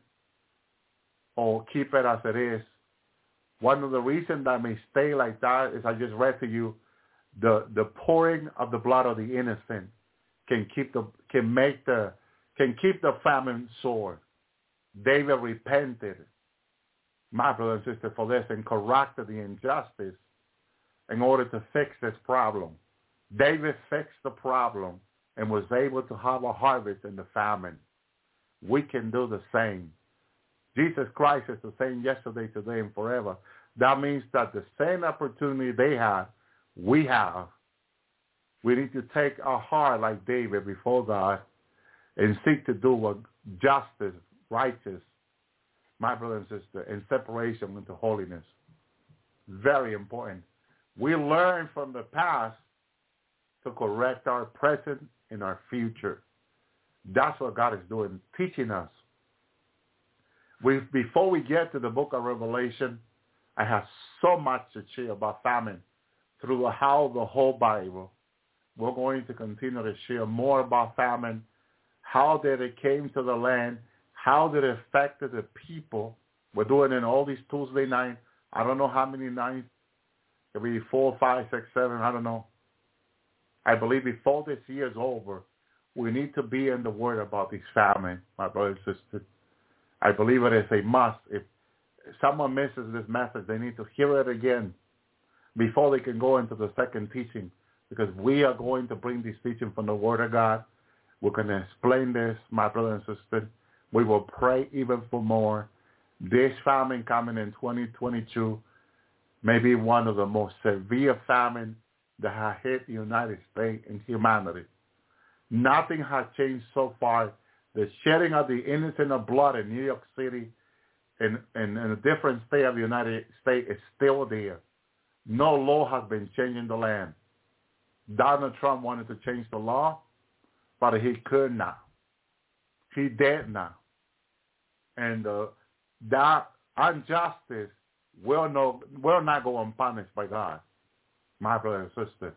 or keep it as it is. One of the reasons that may stay like that is I just read to you the the pouring of the blood of the innocent can keep the can make the can keep the famine sore. David repented, my brother and sister, for this and corrected the injustice in order to fix this problem. David fixed the problem and was able to have a harvest in the famine. We can do the same. Jesus Christ is the same yesterday, today, and forever. That means that the same opportunity they have, we have. We need to take our heart like David before God and seek to do what justice, righteous, my brother and sister, in separation into holiness. Very important. We learn from the past to correct our present and our future. That's what God is doing, teaching us. We, before we get to the book of Revelation, I have so much to share about famine through how the whole Bible. We're going to continue to share more about famine, how did it came to the land, how did it affect the people. We're doing it all these Tuesday nights. I don't know how many nights. It'll be four, five, six, seven, I don't know. I believe before this year is over, we need to be in the Word about this famine, my brothers and sisters. I believe it is a must. If someone misses this message, they need to hear it again before they can go into the second teaching, because we are going to bring this teaching from the Word of God. We're going to explain this, my brother and sister. We will pray even for more. This famine coming in twenty twenty-two may be one of the most severe famine that has hit the United States and humanity. Nothing has changed so far. The shedding of the innocent blood in New York City and in, in a different state of the United States is still there. No law has been changed in the land. Donald Trump wanted to change the law, but he could not. He did not. And uh, that injustice will, no, will not go unpunished by God, my brother and sister.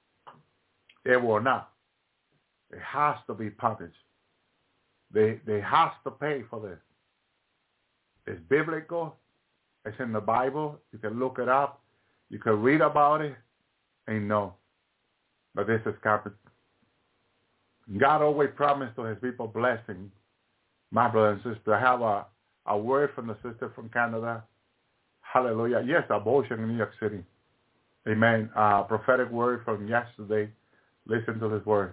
It will not. It has to be punished. They they have to pay for this. It's biblical. It's in the Bible. You can look it up. You can read about it and know. But this is coming. God always promised to his people blessing. My brother and sister, I have a, a word from the sister from Canada. Hallelujah. Yes, abortion in New York City. Amen. Uh, prophetic word from yesterday. Listen to this word.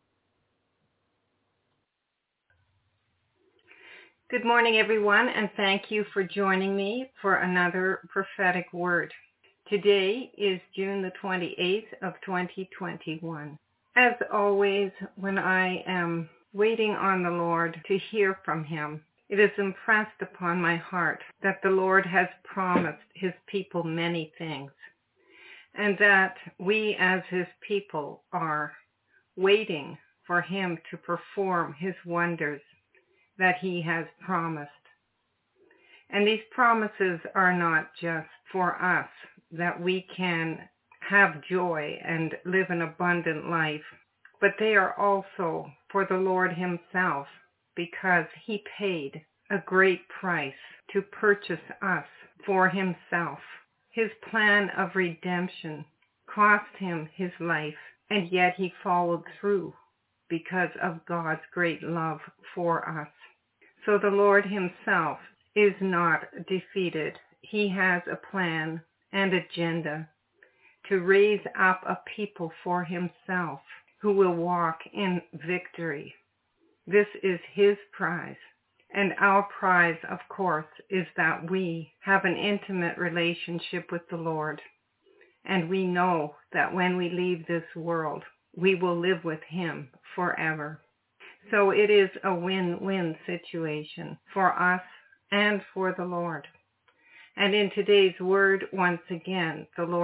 Good morning, everyone, and thank you for joining me for another prophetic word. Today is June the twenty-eighth of twenty twenty-one. As always, when I am waiting on the Lord to hear from him, it is impressed upon my heart that the Lord has promised his people many things, and that we as his people are waiting for him to perform his wonders that he has promised. And these promises are not just for us, that we can have joy and live an abundant life, but they are also for the Lord himself, because he paid a great price to purchase us for himself. His plan of redemption cost him his life, and yet he followed through because of God's great love for us. So the Lord himself is not defeated. He has a plan and agenda to raise up a people for himself who will walk in victory. This is his prize. And our prize, of course, is that we have an intimate relationship with the Lord. And we know that when we leave this world, we will live with him forever. So it is a win-win situation for us and for the Lord. And in today's word, once again, the Lord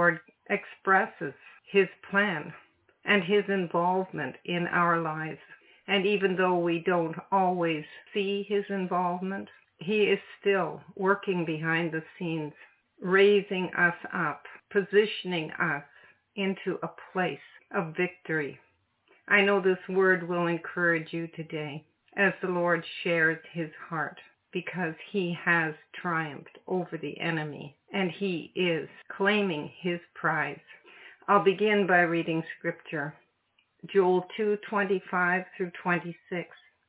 expresses his plan and his involvement in our lives. And even though we don't always see his involvement, he is still working behind the scenes, raising us up, positioning us into a place of victory. I know this word will encourage you today as the Lord shares his heart, because he has triumphed over the enemy and he is claiming his prize. I'll begin by reading scripture. Joel two twenty-five through twenty-six.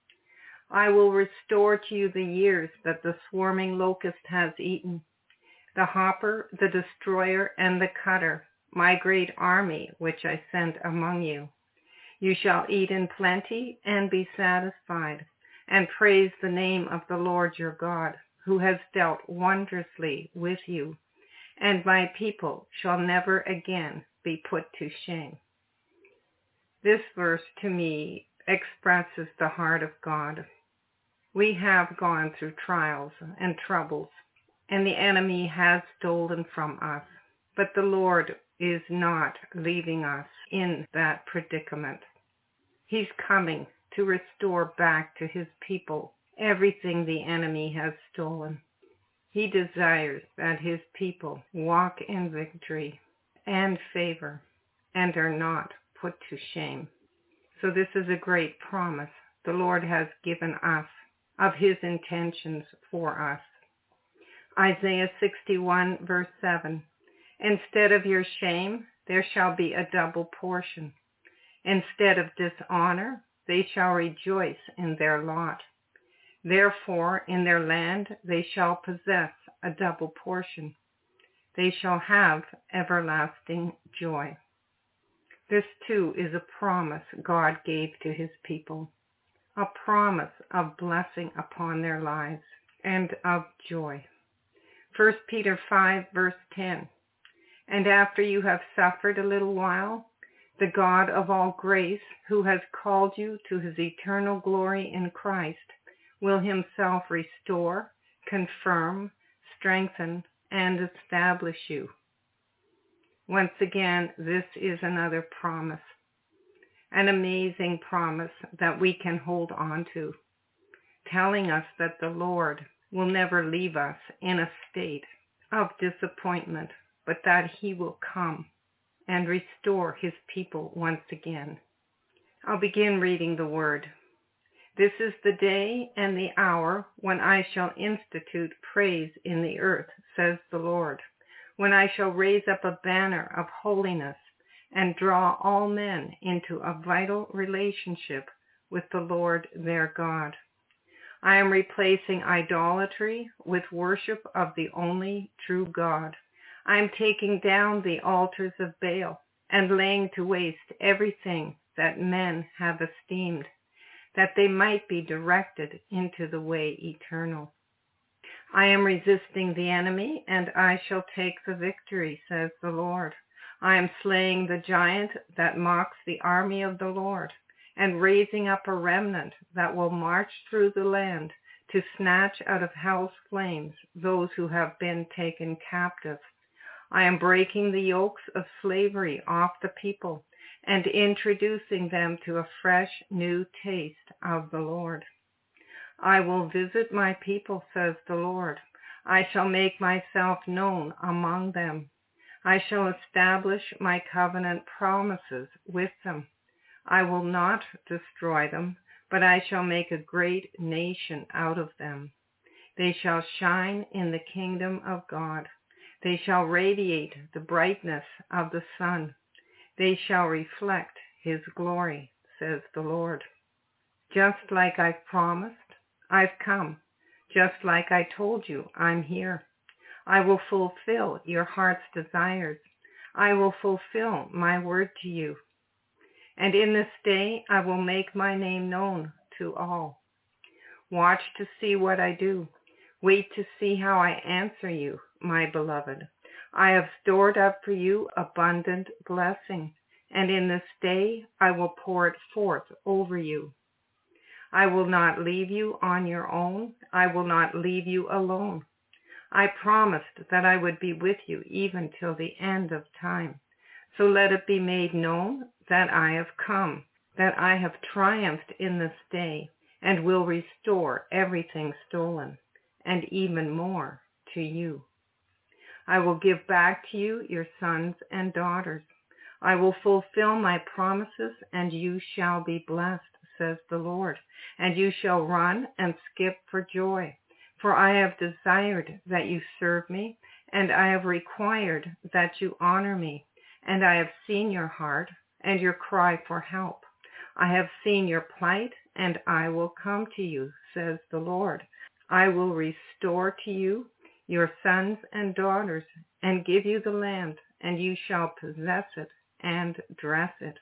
I will restore to you the years that the swarming locust has eaten, the hopper, the destroyer, and the cutter, my great army which I sent among you. You shall eat in plenty and be satisfied, and praise the name of the Lord your God, who has dealt wondrously with you, and my people shall never again be put to shame. This verse to me expresses the heart of God. We have gone through trials and troubles, and the enemy has stolen from us, but the Lord is not leaving us in that predicament. He's coming to restore back to his people everything the enemy has stolen. He desires that his people walk in victory and favor and are not put to shame. So this is a great promise the Lord has given us of his intentions for us. Isaiah sixty-one verse seven. Instead of your shame, there shall be a double portion. Instead of dishonor, they shall rejoice in their lot. Therefore, in their land they shall possess a double portion. They shall have everlasting joy. This too is a promise God gave to his people, a promise of blessing upon their lives and of joy. First Peter five verse ten. And after you have suffered a little while, the God of all grace, who has called you to his eternal glory in Christ, will himself restore, confirm, strengthen, and establish you. Once again, this is another promise, an amazing promise that we can hold on to, telling us that the Lord will never leave us in a state of disappointment, but that he will come and restore his people once again. I'll begin reading the word. This is the day and the hour when I shall institute praise in the earth, says the Lord, when I shall raise up a banner of holiness and draw all men into a vital relationship with the Lord their God. I am replacing idolatry with worship of the only true God. I am taking down the altars of Baal and laying to waste everything that men have esteemed, that they might be directed into the way eternal. I am resisting the enemy, and I shall take the victory, says the Lord. I am slaying the giant that mocks the army of the Lord, and raising up a remnant that will march through the land to snatch out of hell's flames those who have been taken captive. I am breaking the yokes of slavery off the people and introducing them to a fresh new taste of the Lord. I will visit my people, says the Lord. I shall make myself known among them. I shall establish my covenant promises with them. I will not destroy them, but I shall make a great nation out of them. They shall shine in the kingdom of God. They shall radiate the brightness of the sun. They shall reflect his glory, says the Lord. Just like I've promised, I've come. Just like I told you, I'm here. I will fulfill your heart's desires. I will fulfill my word to you. And in this day I will make my name known to all. Watch to see what I do. Wait to see how I answer you, my beloved. I have stored up for you abundant blessing, and in this day I will pour it forth over you. I will not leave you on your own. I will not leave you alone. I promised that I would be with you even till the end of time, So let it be made known that I have come, that I have triumphed in this day, and will restore everything stolen, and even more to you. I will give back to you your sons and daughters. I will fulfill my promises, and you shall be blessed, says the Lord, and you shall run and skip for joy. For I have desired that you serve me, and I have required that you honor me, and I have seen your heart and your cry for help. I have seen your plight, and I will come to you, says the Lord. I will restore to you your sons and daughters, and give you the land, and you shall possess it and dress it.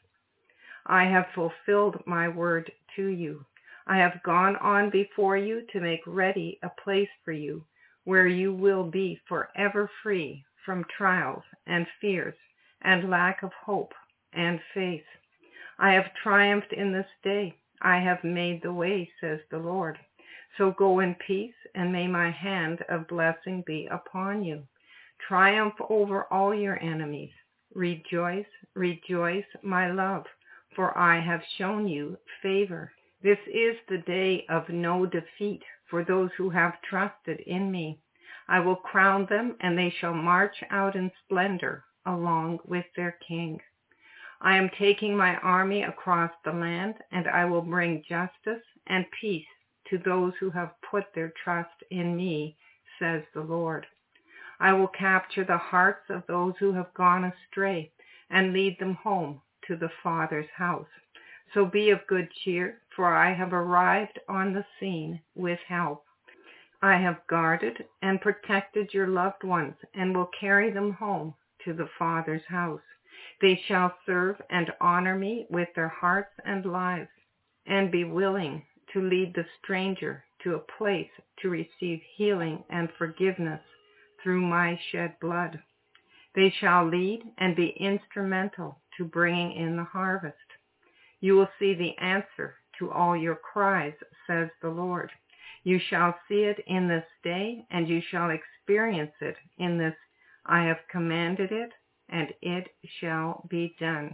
I have fulfilled my word to you. I have gone on before you to make ready a place for you, where you will be forever free from trials and fears and lack of hope and faith. I have triumphed in this day. I have made the way, says the Lord. So go in peace, and may my hand of blessing be upon you. Triumph over all your enemies. Rejoice, rejoice, my love, for I have shown you favor. This is the day of no defeat for those who have trusted in me. I will crown them, and they shall march out in splendor along with their king. I am taking my army across the land, and I will bring justice and peace to those who have put their trust in me, says the Lord. I will capture the hearts of those who have gone astray and lead them home to the Father's house. So be of good cheer, for I have arrived on the scene with help. I have guarded and protected your loved ones and will carry them home to the Father's house. They shall serve and honor me with their hearts and lives, and be willing to lead the stranger to a place to receive healing and forgiveness through my shed blood. They shall lead and be instrumental to bringing in the harvest. You will see the answer to all your cries, says the Lord. You shall see it in this day, and you shall experience it in this. I have commanded it, and it shall be done.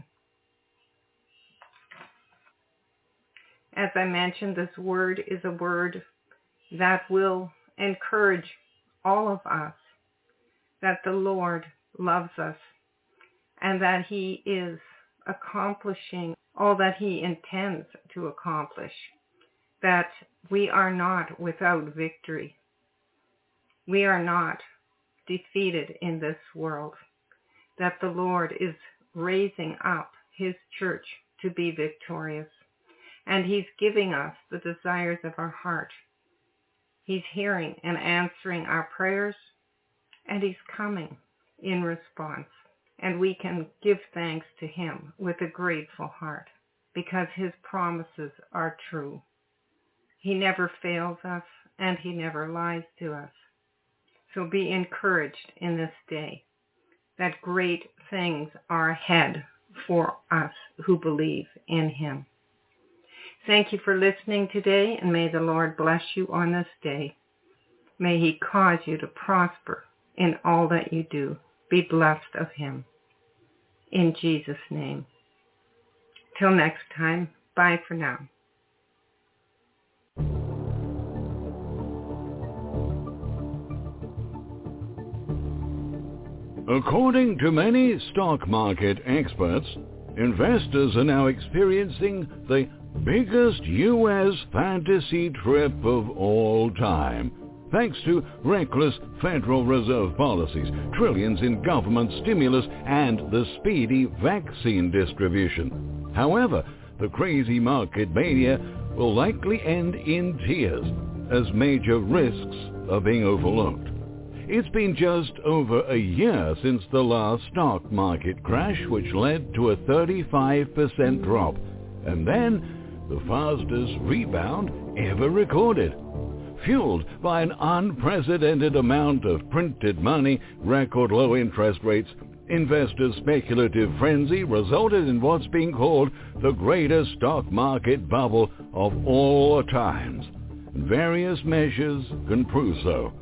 As I mentioned, this word is a word that will encourage all of us that the Lord loves us and that he is accomplishing all that he intends to accomplish, that we are not without victory. We are not defeated in this world, that the Lord is raising up his church to be victorious, and he's giving us the desires of our heart. He's hearing and answering our prayers, and he's coming in response. And we can give thanks to him with a grateful heart because his promises are true. He never fails us, and he never lies to us. So be encouraged in this day that great things are ahead for us who believe in him. Thank you for listening today, and may the Lord bless you on this day. May he cause you to prosper in all that you do. Be blessed of him. In Jesus' name. Till next time, bye for now. According to many stock market experts, investors are now experiencing the biggest U S fantasy trip of all time, thanks to reckless Federal Reserve policies, trillions in government stimulus, and the speedy vaccine distribution. However, the crazy market mania will likely end in tears as major risks are being overlooked. It's been just over a year since the last stock market crash, which led to a thirty-five percent drop, and then the fastest rebound ever recorded. Fueled by an unprecedented amount of printed money, record low interest rates, investors' speculative frenzy resulted in what's being called the greatest stock market bubble of all times. Various measures can prove so.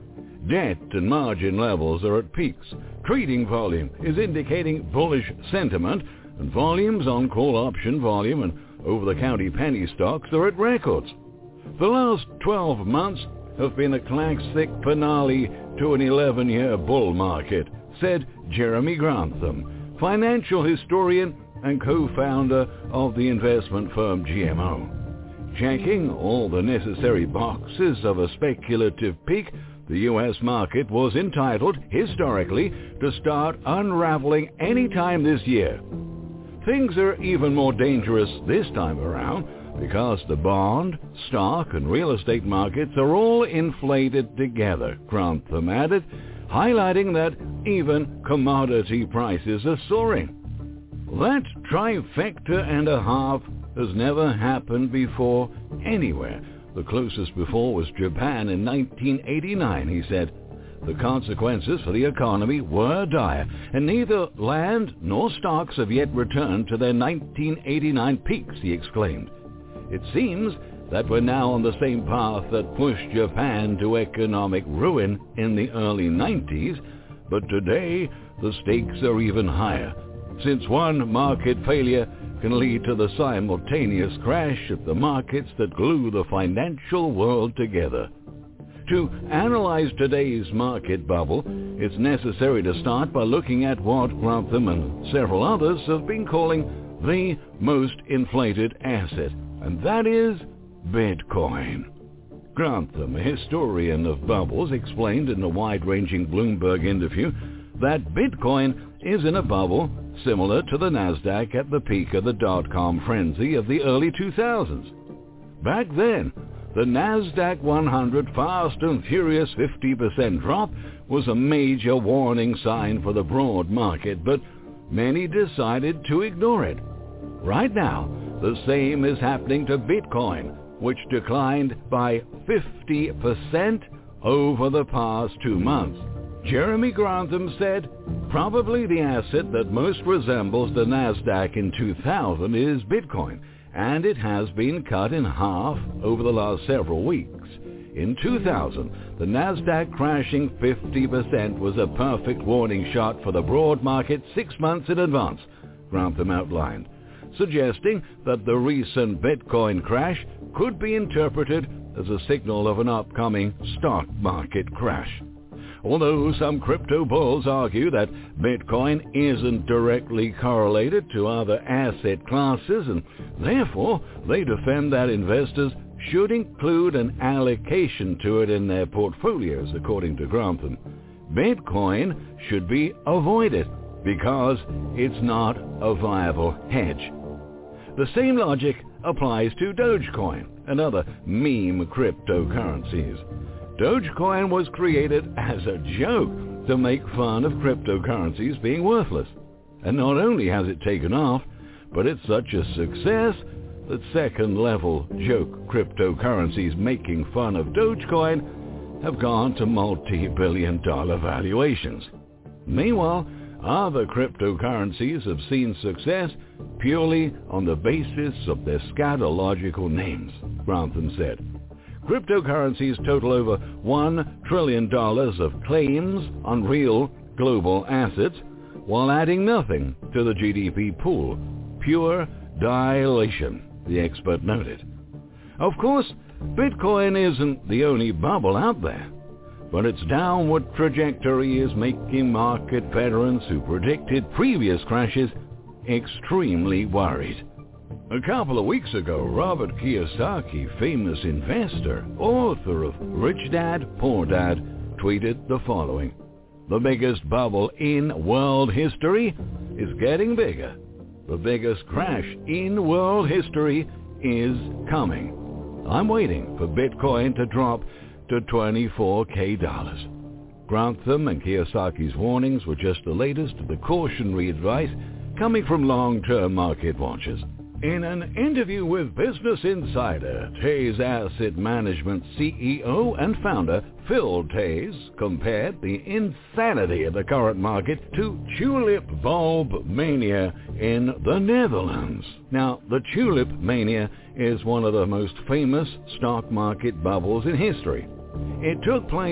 debt and margin levels are at peaks. Trading volume is indicating bullish sentiment, and volumes on call option volume and over-the-counter penny stocks are at records. The last twelve months have been a classic finale to an eleven-year bull market, said Jeremy Grantham, financial historian and co-founder of the investment firm G M O. Checking all the necessary boxes of a speculative peak, the U S market was entitled, historically, to start unraveling any time this year. Things are even more dangerous this time around because the bond, stock, and real estate markets are all inflated together, Grantham added, highlighting that even commodity prices are soaring. That trifecta and a half has never happened before anywhere. The closest before was Japan in nineteen eighty-nine, he said. The consequences for the economy were dire, and neither land nor stocks have yet returned to their nineteen eighty-nine peaks, he exclaimed. It seems that we're now on the same path that pushed Japan to economic ruin in the early nineties, but today the stakes are even higher, since one market failure can lead to the simultaneous crash of the markets that glue the financial world together. To analyze today's market bubble, it's necessary to start by looking at what Grantham and several others have been calling the most inflated asset, and that is Bitcoin. Grantham, a historian of bubbles, explained in a wide-ranging Bloomberg interview that Bitcoin is in a bubble similar to the Nasdaq at the peak of the dot-com frenzy of the early two thousands. Back then, the Nasdaq one hundred fast and furious fifty percent drop was a major warning sign for the broad market, but many decided to ignore it. Right now, the same is happening to Bitcoin, which declined by fifty percent over the past two months. Jeremy Grantham said, probably the asset that most resembles the Nasdaq in two thousand is Bitcoin, and it has been cut in half over the last several weeks. In two thousand, the Nasdaq crashing fifty percent was a perfect warning shot for the broad market six months in advance, Grantham outlined, suggesting that the recent Bitcoin crash could be interpreted as a signal of an upcoming stock market crash. Although some crypto bulls argue that Bitcoin isn't directly correlated to other asset classes, and therefore they defend that investors should include an allocation to it in their portfolios, according to Grantham. Bitcoin should be avoided because it's not a viable hedge. The same logic applies to Dogecoin and other meme cryptocurrencies. Dogecoin was created as a joke to make fun of cryptocurrencies being worthless. And not only has it taken off, but it's such a success that second-level joke cryptocurrencies making fun of Dogecoin have gone to multi-billion dollar valuations. Meanwhile, other cryptocurrencies have seen success purely on the basis of their scatological names, Grantham said. Cryptocurrencies total over one trillion dollars of claims on real global assets, while adding nothing to the G D P pool. Pure dilation, the expert noted. Of course, Bitcoin isn't the only bubble out there, but its downward trajectory is making market veterans who predicted previous crashes extremely worried. A couple of weeks ago, Robert Kiyosaki, famous investor, author of Rich Dad, Poor Dad, tweeted the following: "The biggest bubble in world history is getting bigger. The biggest crash in world history is coming. I'm waiting for Bitcoin to drop to twenty-four K dollars." Grantham and Kiyosaki's warnings were just the latest of the cautionary advice coming from long-term market watchers. In an interview with Business Insider, Tays Asset Management C E O and founder Phil Tays compared the insanity of the current market to tulip bulb mania in the Netherlands. Now, the tulip mania is one of the most famous stock market bubbles in history. It took place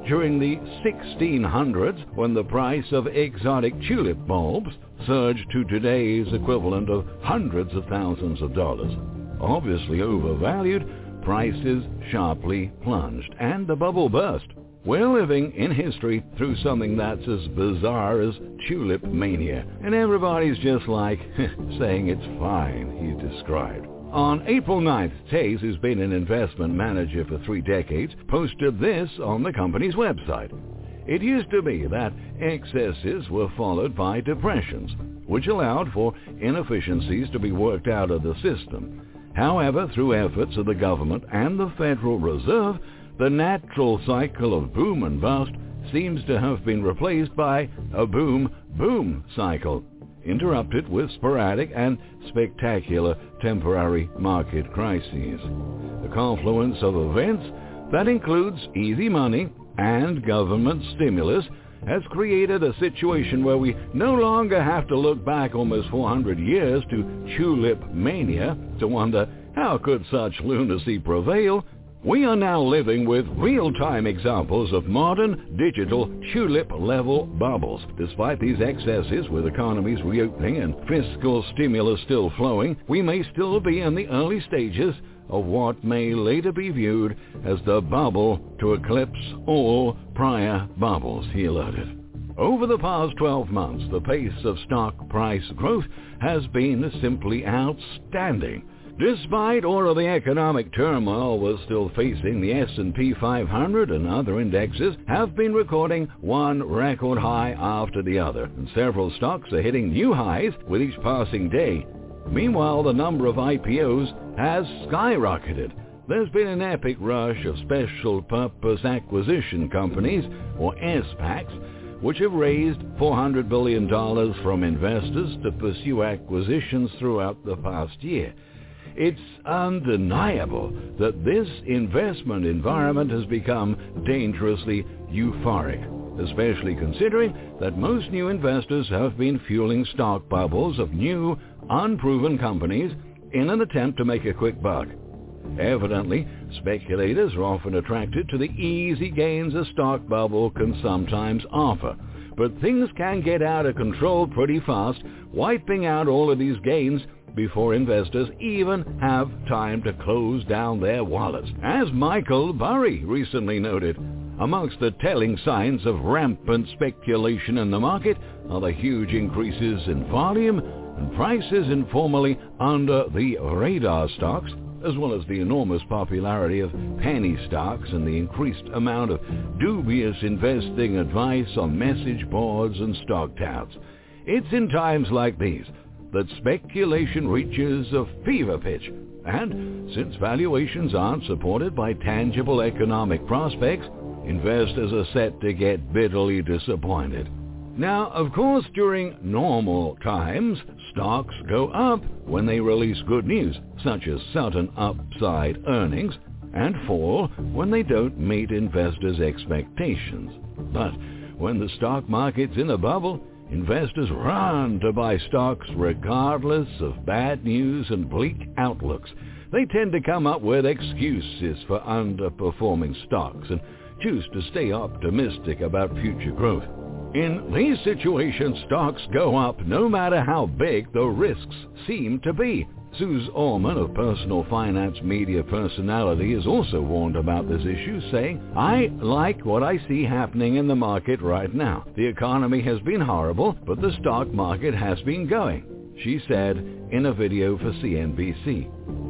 during the sixteen hundreds, when the price of exotic tulip bulbs surged to today's equivalent of hundreds of thousands of dollars. Obviously overvalued, prices sharply plunged, and the bubble burst. We're living in history through something that's as bizarre as tulip mania, and everybody's just like saying it's fine, he described. On April ninth, Taze, who's been an investment manager for three decades, posted this on the company's website. It used to be that excesses were followed by depressions, which allowed for inefficiencies to be worked out of the system. However, through efforts of the government and the Federal Reserve, the natural cycle of boom and bust seems to have been replaced by a boom-boom cycle, interrupted with sporadic and spectacular temporary market crises. The confluence of events that includes easy money and government stimulus has created a situation where we no longer have to look back almost four hundred years to tulip mania to wonder how could such lunacy prevail. We are now living with real-time examples of modern digital tulip-level bubbles. Despite these excesses, with economies reopening and fiscal stimulus still flowing, we may still be in the early stages of what may later be viewed as the bubble to eclipse all prior bubbles, he alerted. Over the past twelve months, the pace of stock price growth has been simply outstanding. Despite all of the economic turmoil we're still facing, the S and P five hundred and other indexes have been recording one record high after the other, and several stocks are hitting new highs with each passing day. Meanwhile, the number of I P Os has skyrocketed. There's been an epic rush of special purpose acquisition companies, or S PACs, which have raised four hundred billion dollars from investors to pursue acquisitions throughout the past year. It's undeniable that this investment environment has become dangerously euphoric, especially considering that most new investors have been fueling stock bubbles of new, unproven companies in an attempt to make a quick buck. Evidently, speculators are often attracted to the easy gains a stock bubble can sometimes offer, but things can get out of control pretty fast, wiping out all of these gains before investors even have time to close down their wallets. As Michael Burry recently noted, amongst the telling signs of rampant speculation in the market are the huge increases in volume and prices in formerly under-the-radar stocks, as well as the enormous popularity of penny stocks and the increased amount of dubious investing advice on message boards and stock touts. It's in times like these that speculation reaches a fever pitch, and since valuations aren't supported by tangible economic prospects, investors are set to get bitterly disappointed. Now, of course, during normal times, stocks go up when they release good news, such as sudden upside earnings, and fall when they don't meet investors' expectations. But when the stock market's in a bubble, investors run to buy stocks regardless of bad news and bleak outlooks. They tend to come up with excuses for underperforming stocks and choose to stay optimistic about future growth. In these situations, stocks go up no matter how big the risks seem to be. Suze Orman of Personal Finance Media Personality has also warned about this issue, saying, "I like what I see happening in the market right now. The economy has been horrible, but the stock market has been going," she said in a video for C N B C.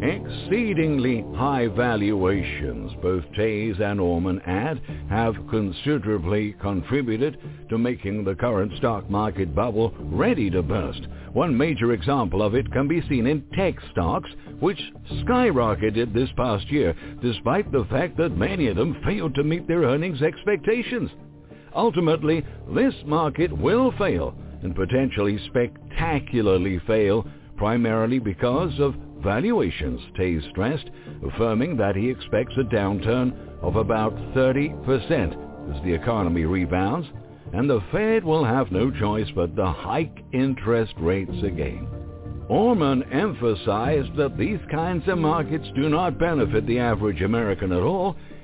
Exceedingly high valuations, both Taze and Orman add, have considerably contributed to making the current stock market bubble ready to burst. One major example of it can be seen in tech stocks, which skyrocketed this past year, despite the fact that many of them failed to meet their earnings expectations. Ultimately, this market will fail, and potentially spectacularly fail, primarily because of valuations, Taze stressed, affirming that he expects a downturn of about thirty percent as the economy rebounds, and the Fed will have no choice but to hike interest rates again. Orman emphasized that these kinds of markets do not benefit the average American at all,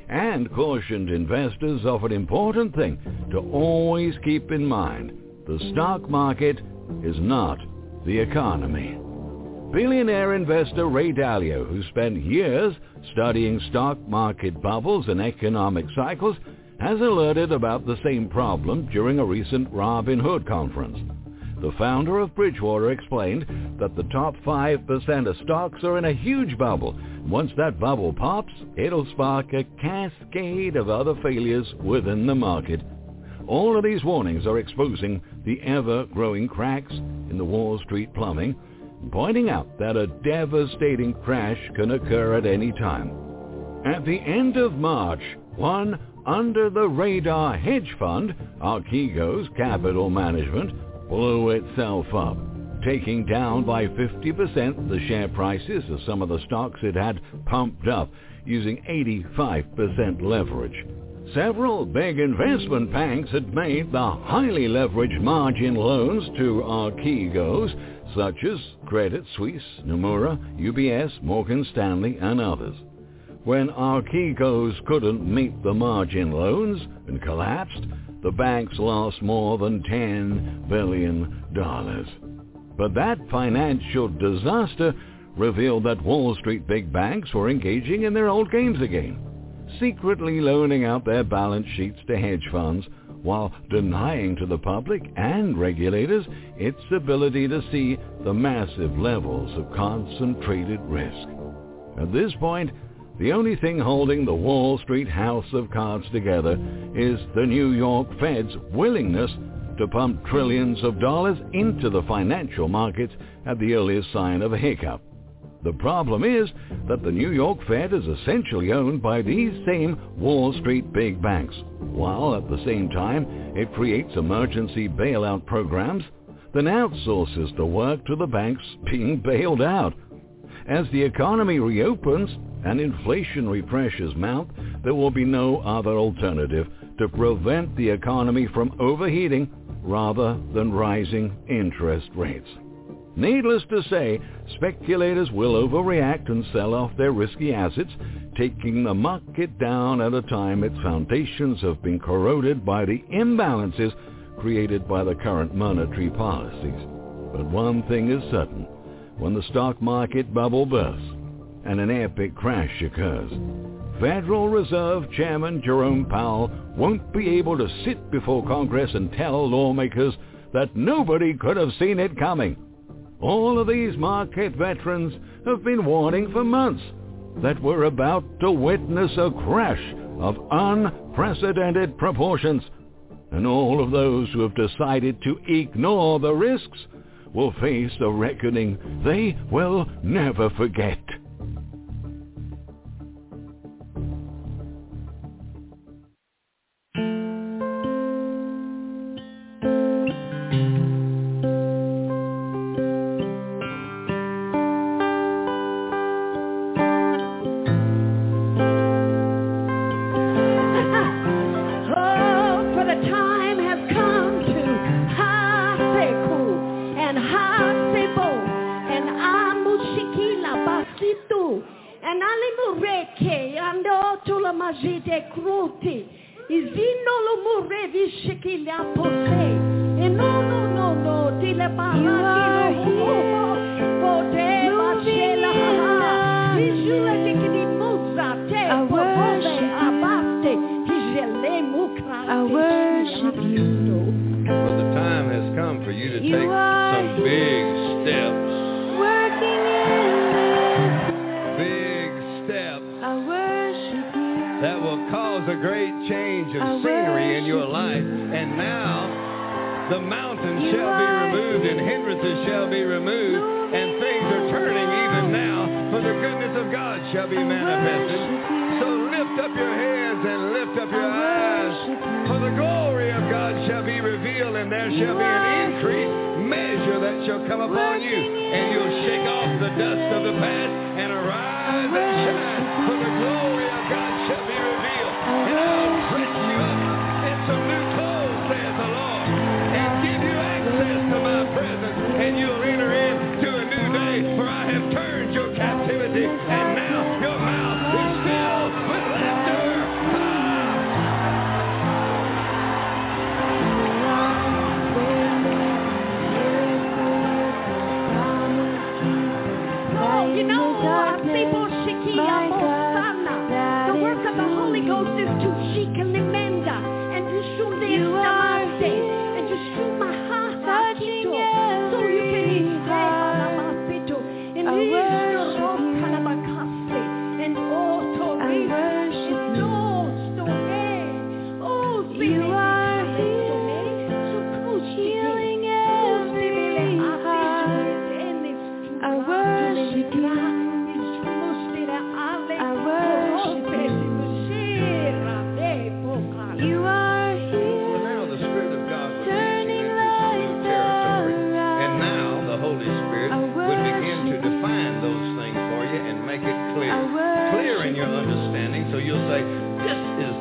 and cautioned investors of an important thing to always keep in mind. The stock market is not the economy. Billionaire investor Ray Dalio, who spent years studying stock market bubbles and economic cycles, has alerted about the same problem during a recent Robin Hood conference. The founder of Bridgewater explained that the top five percent of stocks are in a huge bubble. Once that bubble pops, it'll spark a cascade of other failures within the market. All of these warnings are exposing the ever-growing cracks in the Wall Street plumbing, pointing out that a devastating crash can occur at any time. At the end of March, one under-the-radar hedge fund, Archegos Capital Management, blew itself up, taking down by fifty percent the share prices of some of the stocks it had pumped up using eighty-five percent leverage. Several big investment banks had made the highly leveraged margin loans to Archegos, such as Credit Suisse, Nomura, U B S, Morgan Stanley, and others. When Archegos couldn't meet the margin loans and collapsed, the banks lost more than ten billion dollars. But that financial disaster revealed that Wall Street big banks were engaging in their old games again, secretly loaning out their balance sheets to hedge funds while denying to the public and regulators its ability to see the massive levels of concentrated risk. At this point, the only thing holding the Wall Street house of cards together is the New York Fed's willingness to pump trillions of dollars into the financial markets at the earliest sign of a hiccup. The problem is that the New York Fed is essentially owned by these same Wall Street big banks, while at the same time it creates emergency bailout programs, then outsources the work to the banks being bailed out. As the economy reopens and inflationary pressures mount, there will be no other alternative to prevent the economy from overheating rather than rising interest rates. Needless to say, speculators will overreact and sell off their risky assets, taking the market down at a time its foundations have been corroded by the imbalances created by the current monetary policies. But one thing is certain: when the stock market bubble bursts and an epic crash occurs, Federal Reserve Chairman Jerome Powell won't be able to sit before Congress and tell lawmakers that nobody could have seen it coming. All of these market veterans have been warning for months that we're about to witness a crash of unprecedented proportions, and all of those who have decided to ignore the risks will face a reckoning they will never forget.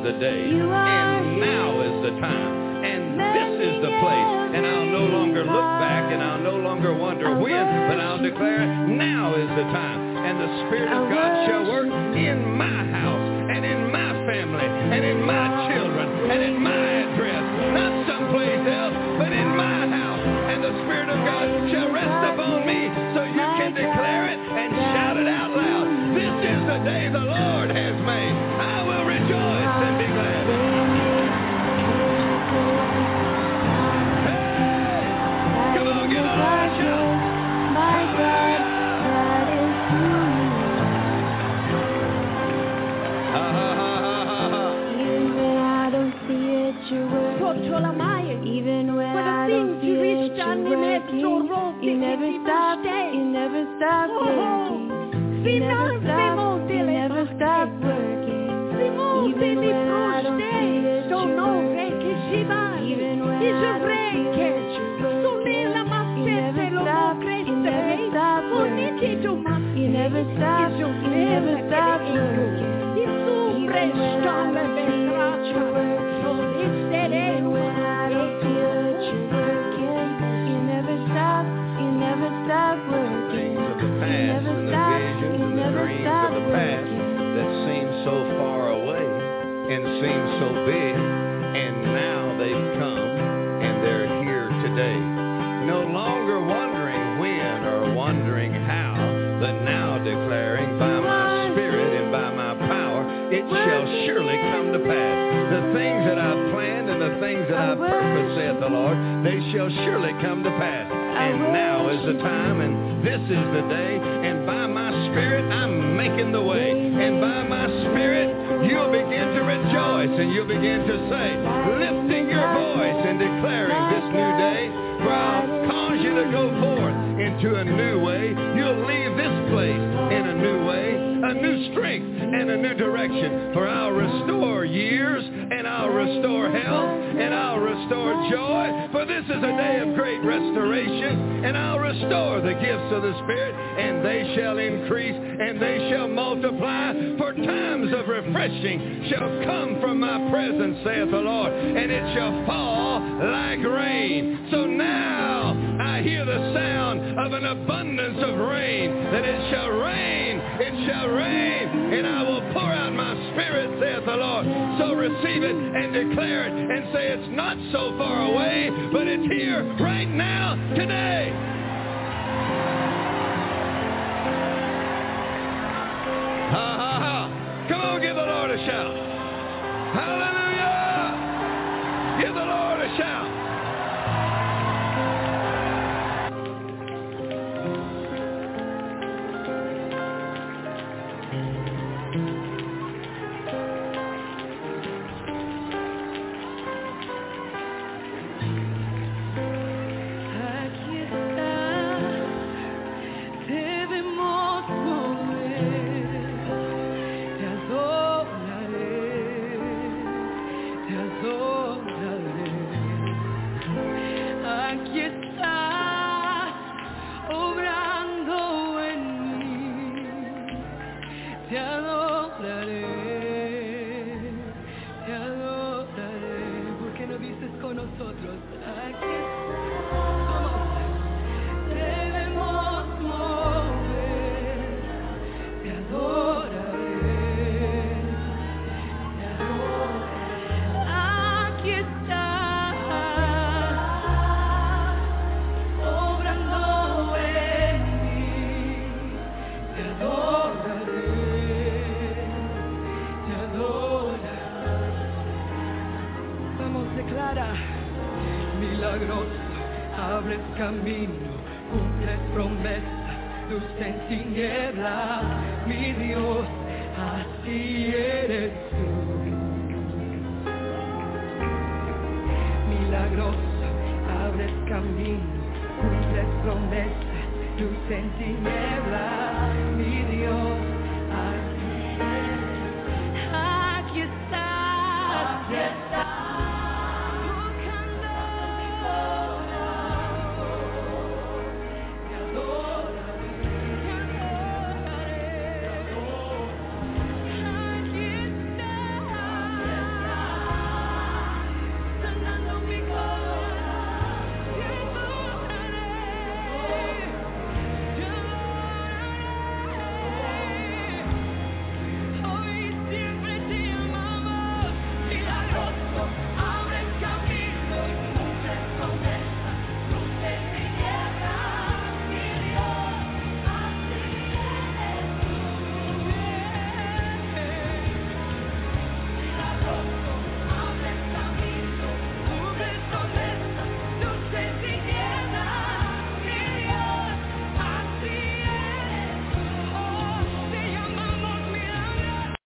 the day, and now is the time, and this is the place, and I'll no longer look back, and I'll no longer wonder when, but I'll declare it, now is the time, and the Spirit of God shall work in my house, and in my family, and in my children, and in my address, not someplace else, but in my house, and the Spirit of God shall rest upon me, so you can declare it and shout it out loud. This is the day the Lord has made. I will rejoice and be glad. Hey, come on, give a loud shout. My God, that is true. Ha ha ha ha ha. Even when I don't see it, you're working. Even when I don't see it, you're working. You never stop, you never stop working. You never stop, you never stop working. Even when I don't see it, you're working. Even when I don't see it, you're working. You never stop, you never stop working. You never stop, you never stop working. Even when I don't see it, you're working. Even when I don't feel it, you're working. You never stop, you never stop working. You never stop, you never stop working. The past that seemed so far away and seemed so big, and now they've come and they're here today. No longer wondering when or wondering how, but now declaring by my Spirit and by my power, it shall surely come to pass. The things that I've planned and the things that I've purposed, saith the Lord, they shall surely come to pass. And now is the time, and this is the day, and by my Spirit I'm making the way, and by my Spirit you'll begin to rejoice, and you'll begin to say, lifting your voice and declaring this new day, for I'll cause you to go forth into a new way. You'll leave this place in a new way, a new strength and a new direction, for I'll restore years, and I'll restore health, and I'll restore joy, for this is a day of great restoration, and I'll restore the gifts of the Spirit, and they shall increase, and they shall multiply, for times of refreshing shall come from my presence, saith the Lord, and it shall fall like rain. So now I hear the sound of an abundance of rain, that it shall rain, it shall rain, and I will pour out my Spirit, saith the Lord. So receive it and declare it and say it's not so far away, but it's here right now, today. Ha ha ha. Come on, give the Lord a shout. Hallelujah. Give the Lord a shout. Aquí está, aquí está.